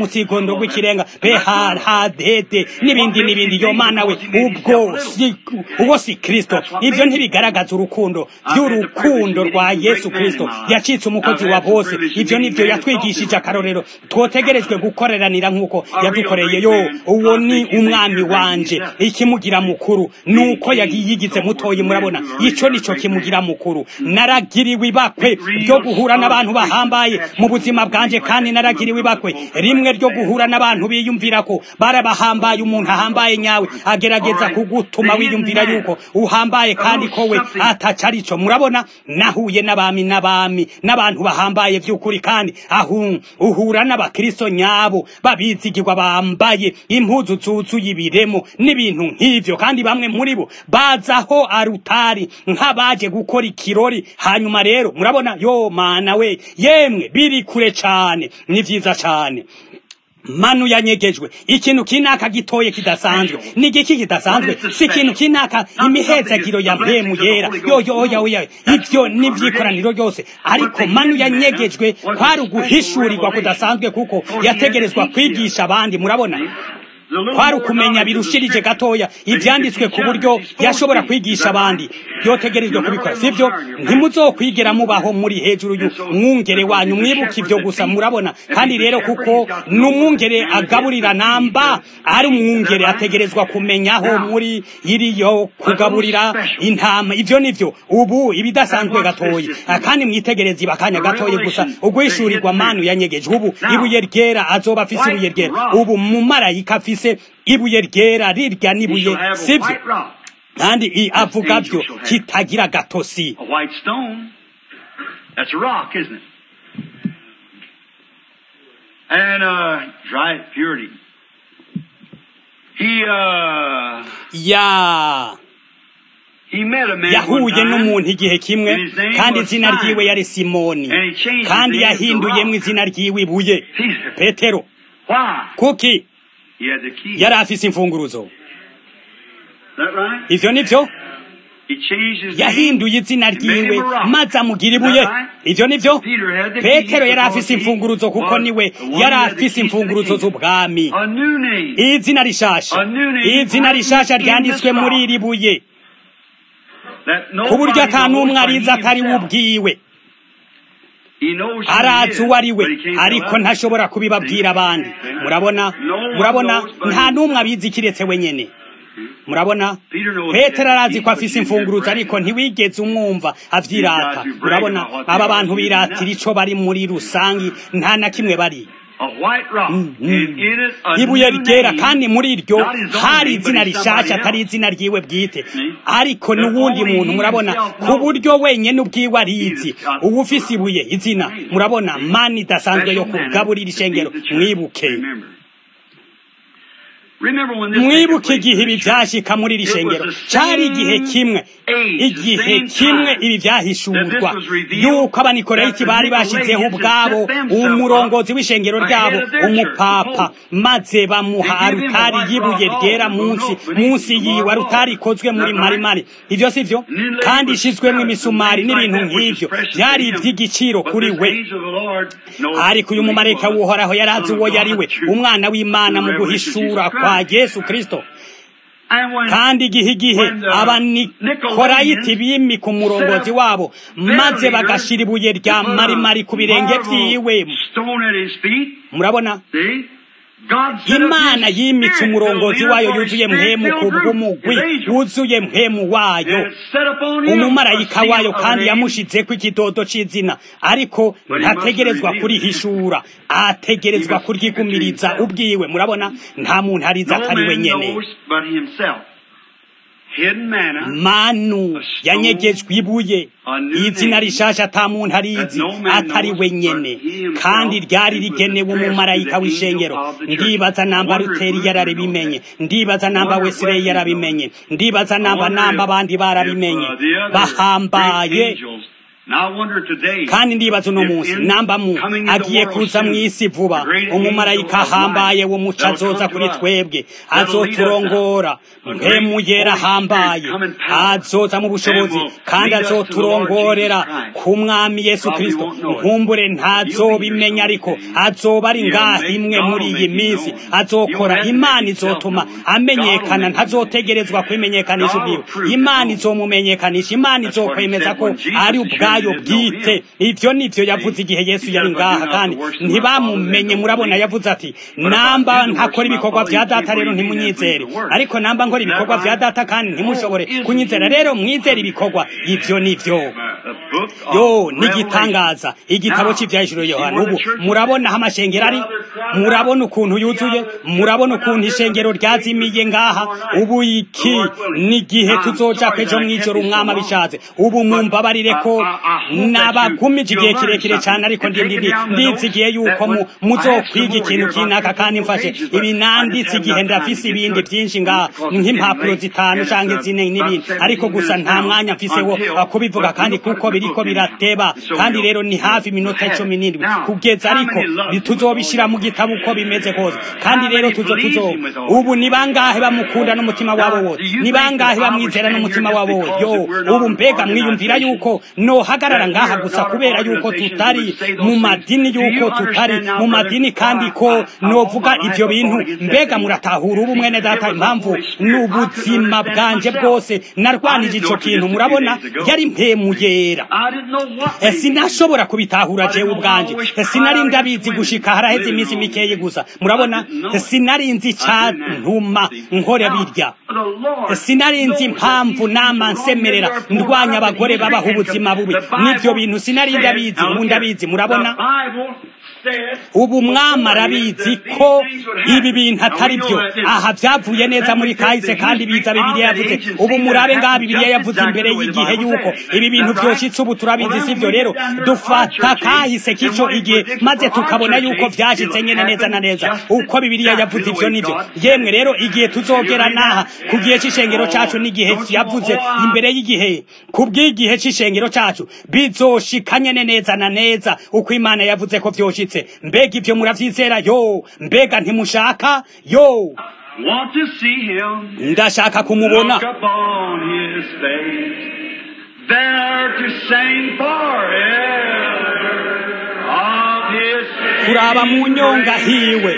urukundo rw'ikirenga behadede n'ibindi n'ibindi yo mana we ubwo si ubwo si Kristo ivyo ntibigaragaza urukundo by'urukundo rwa Yesu Kristo yacitse umukozi wa bose ivyo nivyo yatwigishije akarorero twotegerejwe gukoreranira nkuko yadukoreye yo uwo ni umwami wanje ikimugira mukuru nuko yagiyigize mutoyi murabona ico nico kimugira mukuru naragiriwe ibakwe ryo guhura n'abantu bahambaye mu buzima bwanje kandi naragiriwe ibakwe rimwe ryo guhura n'abantu biyumvira ko barabahambaye umuntu ahambaye nyawe agerageza kugutuma wiyumvira yuko uhambaye kandi ko we atacari ico murabona nahuye n'abami n'abami n'abantu bahambaye vy'ukuri kandi ahu uhura n'abakristo nyabo babizigirwa bambaye impuzu zuzuye ibiremo n'ibintu nk'ivyo kandi bamwe muri bo bazaho arutari nk'abaje gukora ikirori hanyuma rero murabona yo mana we yemwe biri kure cane ni vyiza cane manu yanyegejwe ikintu kinaka gitoye kidasanzwe nigiki kidasanzwe si ikintu kinaka imihezagiro ya mpemu yera yo yo yo yo ivyo nivyikoraniro ryose ariko manu yanyegejwe kwari uguhishurirwa kudasanzwe kuko yategerezwa kwigisha abandi murabona kwari ukumenya birushirije gatoya ivyanditswe ku buryo yashobora kwigisha abandi yotegerejwe kubikora sivyo ntimuzokwigera mubaho muri hejuru y'umwungere wanyu mwibuka ivyo gusa murabona kandi rero kuko n'umwungere agaburira namba ari umwungere ategerezwa kumenyaho muri iriyo kugaburira intama ivyo nivyo ubu ibidasanzwe gatoya kandi mwitegereza ibakanya gatoya gusa ugwishurirwa manu yanyegejwe ubu ibuye ryera azoba afise ibuye ryera ubu mu marayika afise ibuye ryera rirya nibuye sivyo kandi i avuga byo kitagira gatosi
A white stone. That's a rock, isn't it? And uh dry purity. He uh
ya
he met a man
yahuye n'umuntu igihe kimwe kandi izina ryiwe yari Simoni kandi yahinduyemwe izina ryiwe ibuye Petero.
Why?
Kuki
He had the key.
yari afise imfunguruzo
Is that right?
ivyo nivyo
He changed his name.
yahinduye izina ryiwe maze amugira ibuye ivyo nivyo Petero yari afise imfunguruzo kuko niwe yari afise imfunguruzo z'ubwami
A new name.
izina rishasha izina rishasha ryanditswe muri iri buye
That
ku buryo
nobody
ata n'umwe
knows but
arizi
he
atari we
himself.
ubwiwe
He knows who he
arazi
is,
uwo ari we
but he can't
ariko
tell us.
ntashobora kubibabwira abandi murabona murabona nta n'umwe abizi kiretse wenyene murabona Petero arazi ko afise imfunguruzo ariko ntiwigeze umwumva avyirata murabona aba bantu biratira ico bari muri rusangi nta na kimwe bari
A white rock. And in it a
ibuye
new
ryera
name.
kandi muri iryo
Not his own
hari
name, but
izina
it's
rishasha
somebody
atari
else.
izina ryiwe bwite
See?
ariko
That
n'uwundi
only
muntu
he
murabona
himself
ku
knows.
buryo wenyene ubwiwe arizi
Jesus got
ubu ufise ibuye izina murabona mani idasanzwe yo kugaburira ishengero mwibuke
Remember. Remember when this
mwibuke igihe ibi vyashika muri iri shengero cari igihe kimwe igihe kimwe ibi vyahishurwa yuko abanikoreyiti bari bashizeho ubwabo umurongozi w'ishengero ryabo umupapa maze bamuha arutari y'ibuye ryera munsi munsi yiwe arutari ikozwe muri marimari ivyo sivyo kandi ishizwemwo imisumari n'ibintu nk'ivyo vyari ivy'igiciro kuri we ariko uyu mumarayika w'uhoraho yarazi uwo yari we umwana w'Imana mu guhishura kwa Yesu Kristo kandi igihe igihe abanikorayiti bimika umurongozi wabo maze bagashira ibuye rya marimari ku birenge vyiwe murabona Imana yimitse umurongozi wayo yuzuye mpemu ku bw'umugwi wuzuye mpemu wayo umumarayika wayo kandi yamushizeko ikidodo c'izina ariko ntategerezwa kurihishura ategerezwa kuryigumiriza ubwiwe murabona nta muntu ariza atari we nyene manu yanyegejwe ibuye izina rishasha ata muntu arizi atari we nyene kandi ryari rigenewe umumarayika w'ishengero ndibaza namba Luteri yarabimenye ndibaza namba Wesley yarabimenye ndibaza namba namba abandi barabimenye bahambaye kandi ndibaza uno munsi namba mu agiye kuza mu isi vuba umumarayika ahambaye wo muco azoza kuri twebwe azoturongora mpemu yera ahambaye azoza mu bushobozi kandi azoturongorera ku mwami Yesu Kristo nkumbure ntazobimenya ariko azoba ari ngaho imwe muri iyi minsi azokora imana izotuma amenyekana ntazotegerezwa kwimenyekanisha ubwiwe imana izomumenyekanisha imana izokwemeza ko ari ubwayo bwite ivyo nivyo yavuze igihe Yesu yari ngaha kandi ntibamumenye murabona yavuze ati namba ntakora ibikorwa vya data rero ntimunyizere ariko namba nkora ibikorwa vya data kandi ntimushobore kunyizera rero mwizere ibikorwa ivyo nivyo yo nigitangaza igitabo cy'ivyahishuro Yohana ubu murabona aho amashengero ari murabona ukuntu yuzuye murabona ukuntu ishengero ryazimiye ngaha ubu iki nigihe tuzoja kwejo mwijoro umwama abishatse ubu mumbabarire ko nabagumije igihe kirekire cyane ariko ndindi ndizigiye yuko muzokwiga ikintu kinaka kandi mfashe ibi nanditse igihe ndafise ibindi byinshi ngaha nk'impapuro zitanu canke zine n'ibindi ariko gusa nta mwanya mfise wo kubivuga kandi kuko biriko birateba kandi rero ni hafi minota cumi n'indwi kugeza ariko tuzobishira mu gitabo uko bimeze kose kandi rero tuzo tuzo ubu ni bangahe bamukunda n'umutima wabo wose ni bangahe bamwizera n'umutima wabo wose yo ubu mbega mwiyumvira yuko no hagarara ngaha gusa kubera yuko tutari mu madini yuko tutari mu madini kandi ko novuga ivyo bintu mbega muratahura ubu mwene data impamvu n'ubuzima bwanje bwose narwanije ico kintu murabona yari mpemu yera sinashobora kubitahura jewe ubwanje sinari ndabizi gushika haraheze iminsi mikeye gusa murabona sinari nzi cyantuma nkora birya sinari nzi impamvu nama nsemerera ndwanya abagore babaho ubuzima bubi nivyo bintu sinari ndabizi ubu ndabizi murabona ubu mwama arabizi ko ibi bintu atari byo aha byavuye neza muri kahise kandi biza Bibiliya yavuze ubu murabe ngaha Bibiliya yavuze imbere y'igihe yuko ibi bintu byoshitse ubu turabizi sivyo rero dufata kahise kico igihe maze tukabona yuko vyashitse nyene neza na neza uko Bibiliya yavuze ivyo nivyo yemwe rero igihe tuzogera naha ku gihe c'ishengero cacu n'igihe yavuze imbere y'igihe kubw'igihe c'ishengero cacu bizoshika nyene neza na neza uko Imana yavuze ko vyoshitse mbega ivyo muravyizera yo mbega ntimushaka yo ndashaka kumubona kuraba mu nyonga hiwe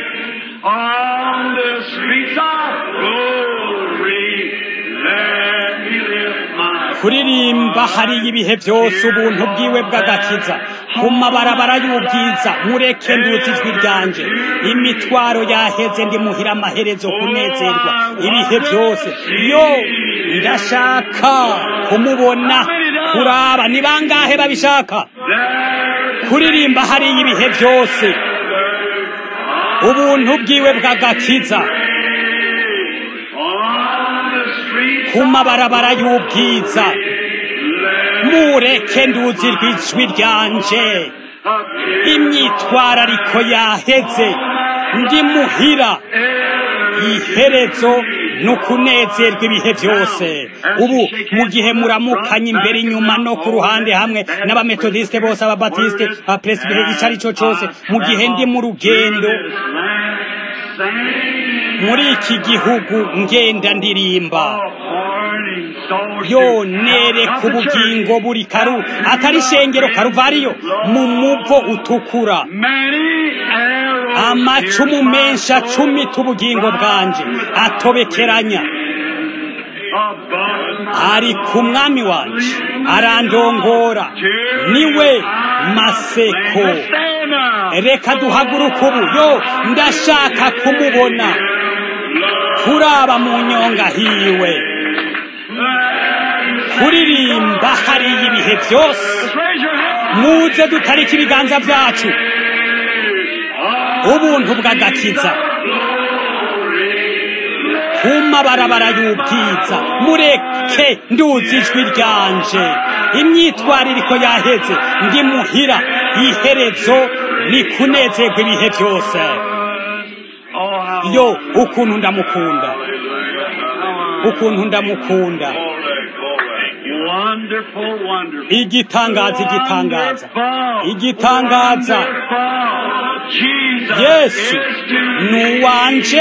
kuririmba hari ibihe byose ubuntu bwiwe bw'agakiza ku mabarabara y'ubwiza mureke nduzi ijwi ryanje imitwaro yaheze ndimuhira amaherezo kunezerwa ibihe byose yo ndashaka kumubona kuraba ni bangahe babishaka kuririmba hari ibihe byose ubuntu bwiwe bw'agakiza ku mabarabara y'ubwiza mureke nduzi ijwi ryanje imyitwarariko yaheze ndimuhira iherezo no kunezerwa ibihe byose ubu mu gihe muramukanye imbere inyuma no ku ruhande hamwe n'abametodiste bose ababatiste abapresbiteri icari cyo cyose mu gihe ndi mu rugendo muri iki gihugu ngenda ndirimba yo nereka ubugingo buri karu atari shengero karuvariyo mu muvo utukura amacumu menshi acumi tubugingo bwanje atobekeranya ari ku mwami wanje arandongora niwe maseko reka duhaguruka ubu yo ndashaka kumubona kuraba mu nyonga hiwe kuririmba hari ibihe byose muze dutarika ibiganza byacu ubuntu bw'agakiza ku mabarabara y'ubwiza mureke nduzi ijwi ryanje imyitwaririko yaheze ndimuhira iherezo ni kunezerwa ibihe byose yo ukuntu ndamukunda ukuntu ndamukunda igitangaza igitangaza igitangaza Yesu nuwanje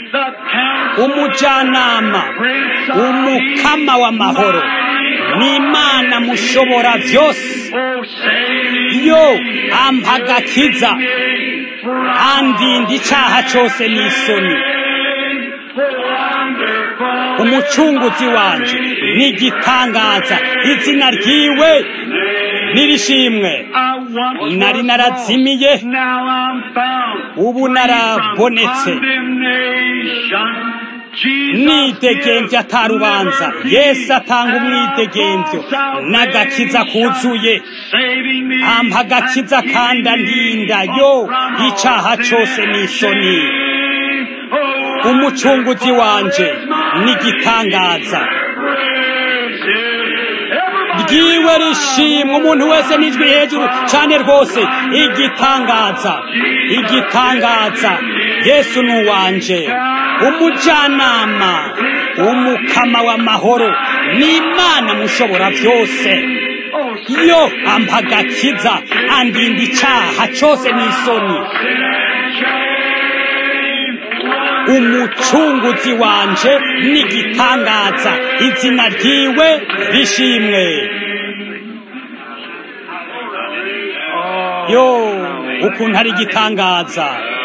umujyanama umukama w'amahoro n'Imana mushobora byose yo ampagakiza andinda icyaha cyose n'isoni umucunguzi wanje n'igitangaza izina ryiwe nirishimwe nari narazimiye ubu narabonetse mwidegembyo atarubanza Yesu atanga umwidegembyo n'agakiza kuzuye ampa agakiza kandi andinda yo icyaha cyose n'isoni umucunguzi wanje n'igitangaza ryiwe rishimwe umuntu wese n'ijwi hejuru cyane rwose igitangaza igitangaza Yesu nuwanje umujyanama umukama w'amahoro n'Imana mushobora byose yo ampa agakiza andinda icyaha cyose n'isoni umucunguzi wanje n'igitangaza izina ryiwe rishimwe yo ukuntu ari igitangaza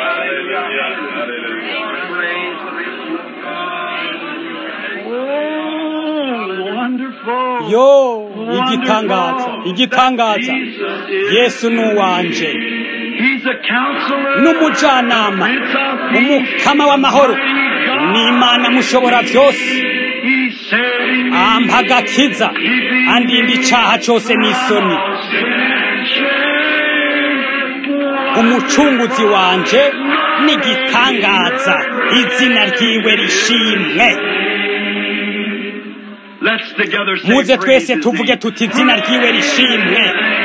yo igitangaza igitangaza Yesu nuwanje n'umujyanama umukama w'amahoro n'Imana mushobora byose ampa agakiza andinda icyaha cyose n'isoni umucunguzi wanje n'igitangaza izina ryiwe rishimwe muze twese tuvuge tuti izina ryiwe rishimwe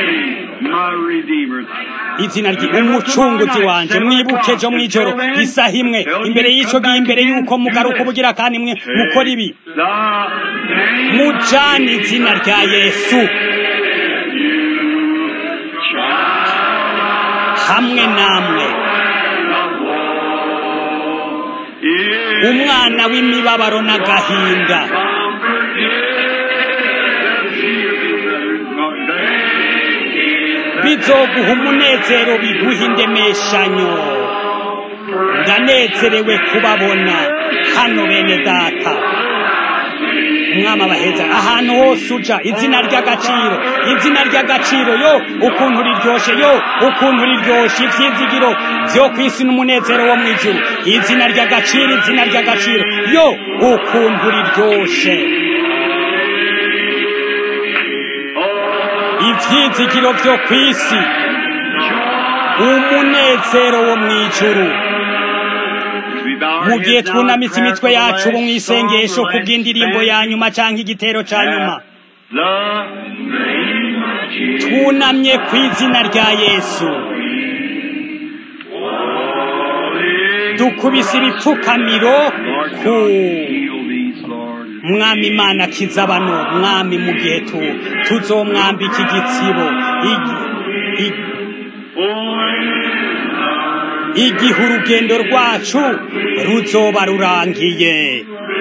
izina ryiwe umucunguzi wanje mwibuke jo mwijoro isaha imwe imbere y'ico gihe imbere y'uko mugaruka ubugira kandi mwe mukora ibi mujane izina rya Yesu hamwe namwe umwana w'imibabaro n'agahinda bizoguha umunezero biguha indemeshanyo ndanezerewe kubabona hano bene data umwami abaheza ahantu hose uja izina ry'agaciro izina ry'agaciro yo ukuntu riryoshe yo ukuntu riryoshe ivyizigiro vyo kwisi n'umunezero wo mwijuru izina ry'agaciro izina ry'agaciro yo ukuntu riryoshe ivyizigiro vyo kwisi umunezero wo mwijuru mu gihe twunamitse imitwe yacu ubu mw'isengesho kubw'indirimbo ya nyuma canke igitero ca nyuma twunamye kw'izina rya Yesu dukubise ibipfukamiro ku mwami Imana kiza bano mwami mu gihe tu tuzomwambika igitsibo igihe urugendo rwacu ruzoba rurangiye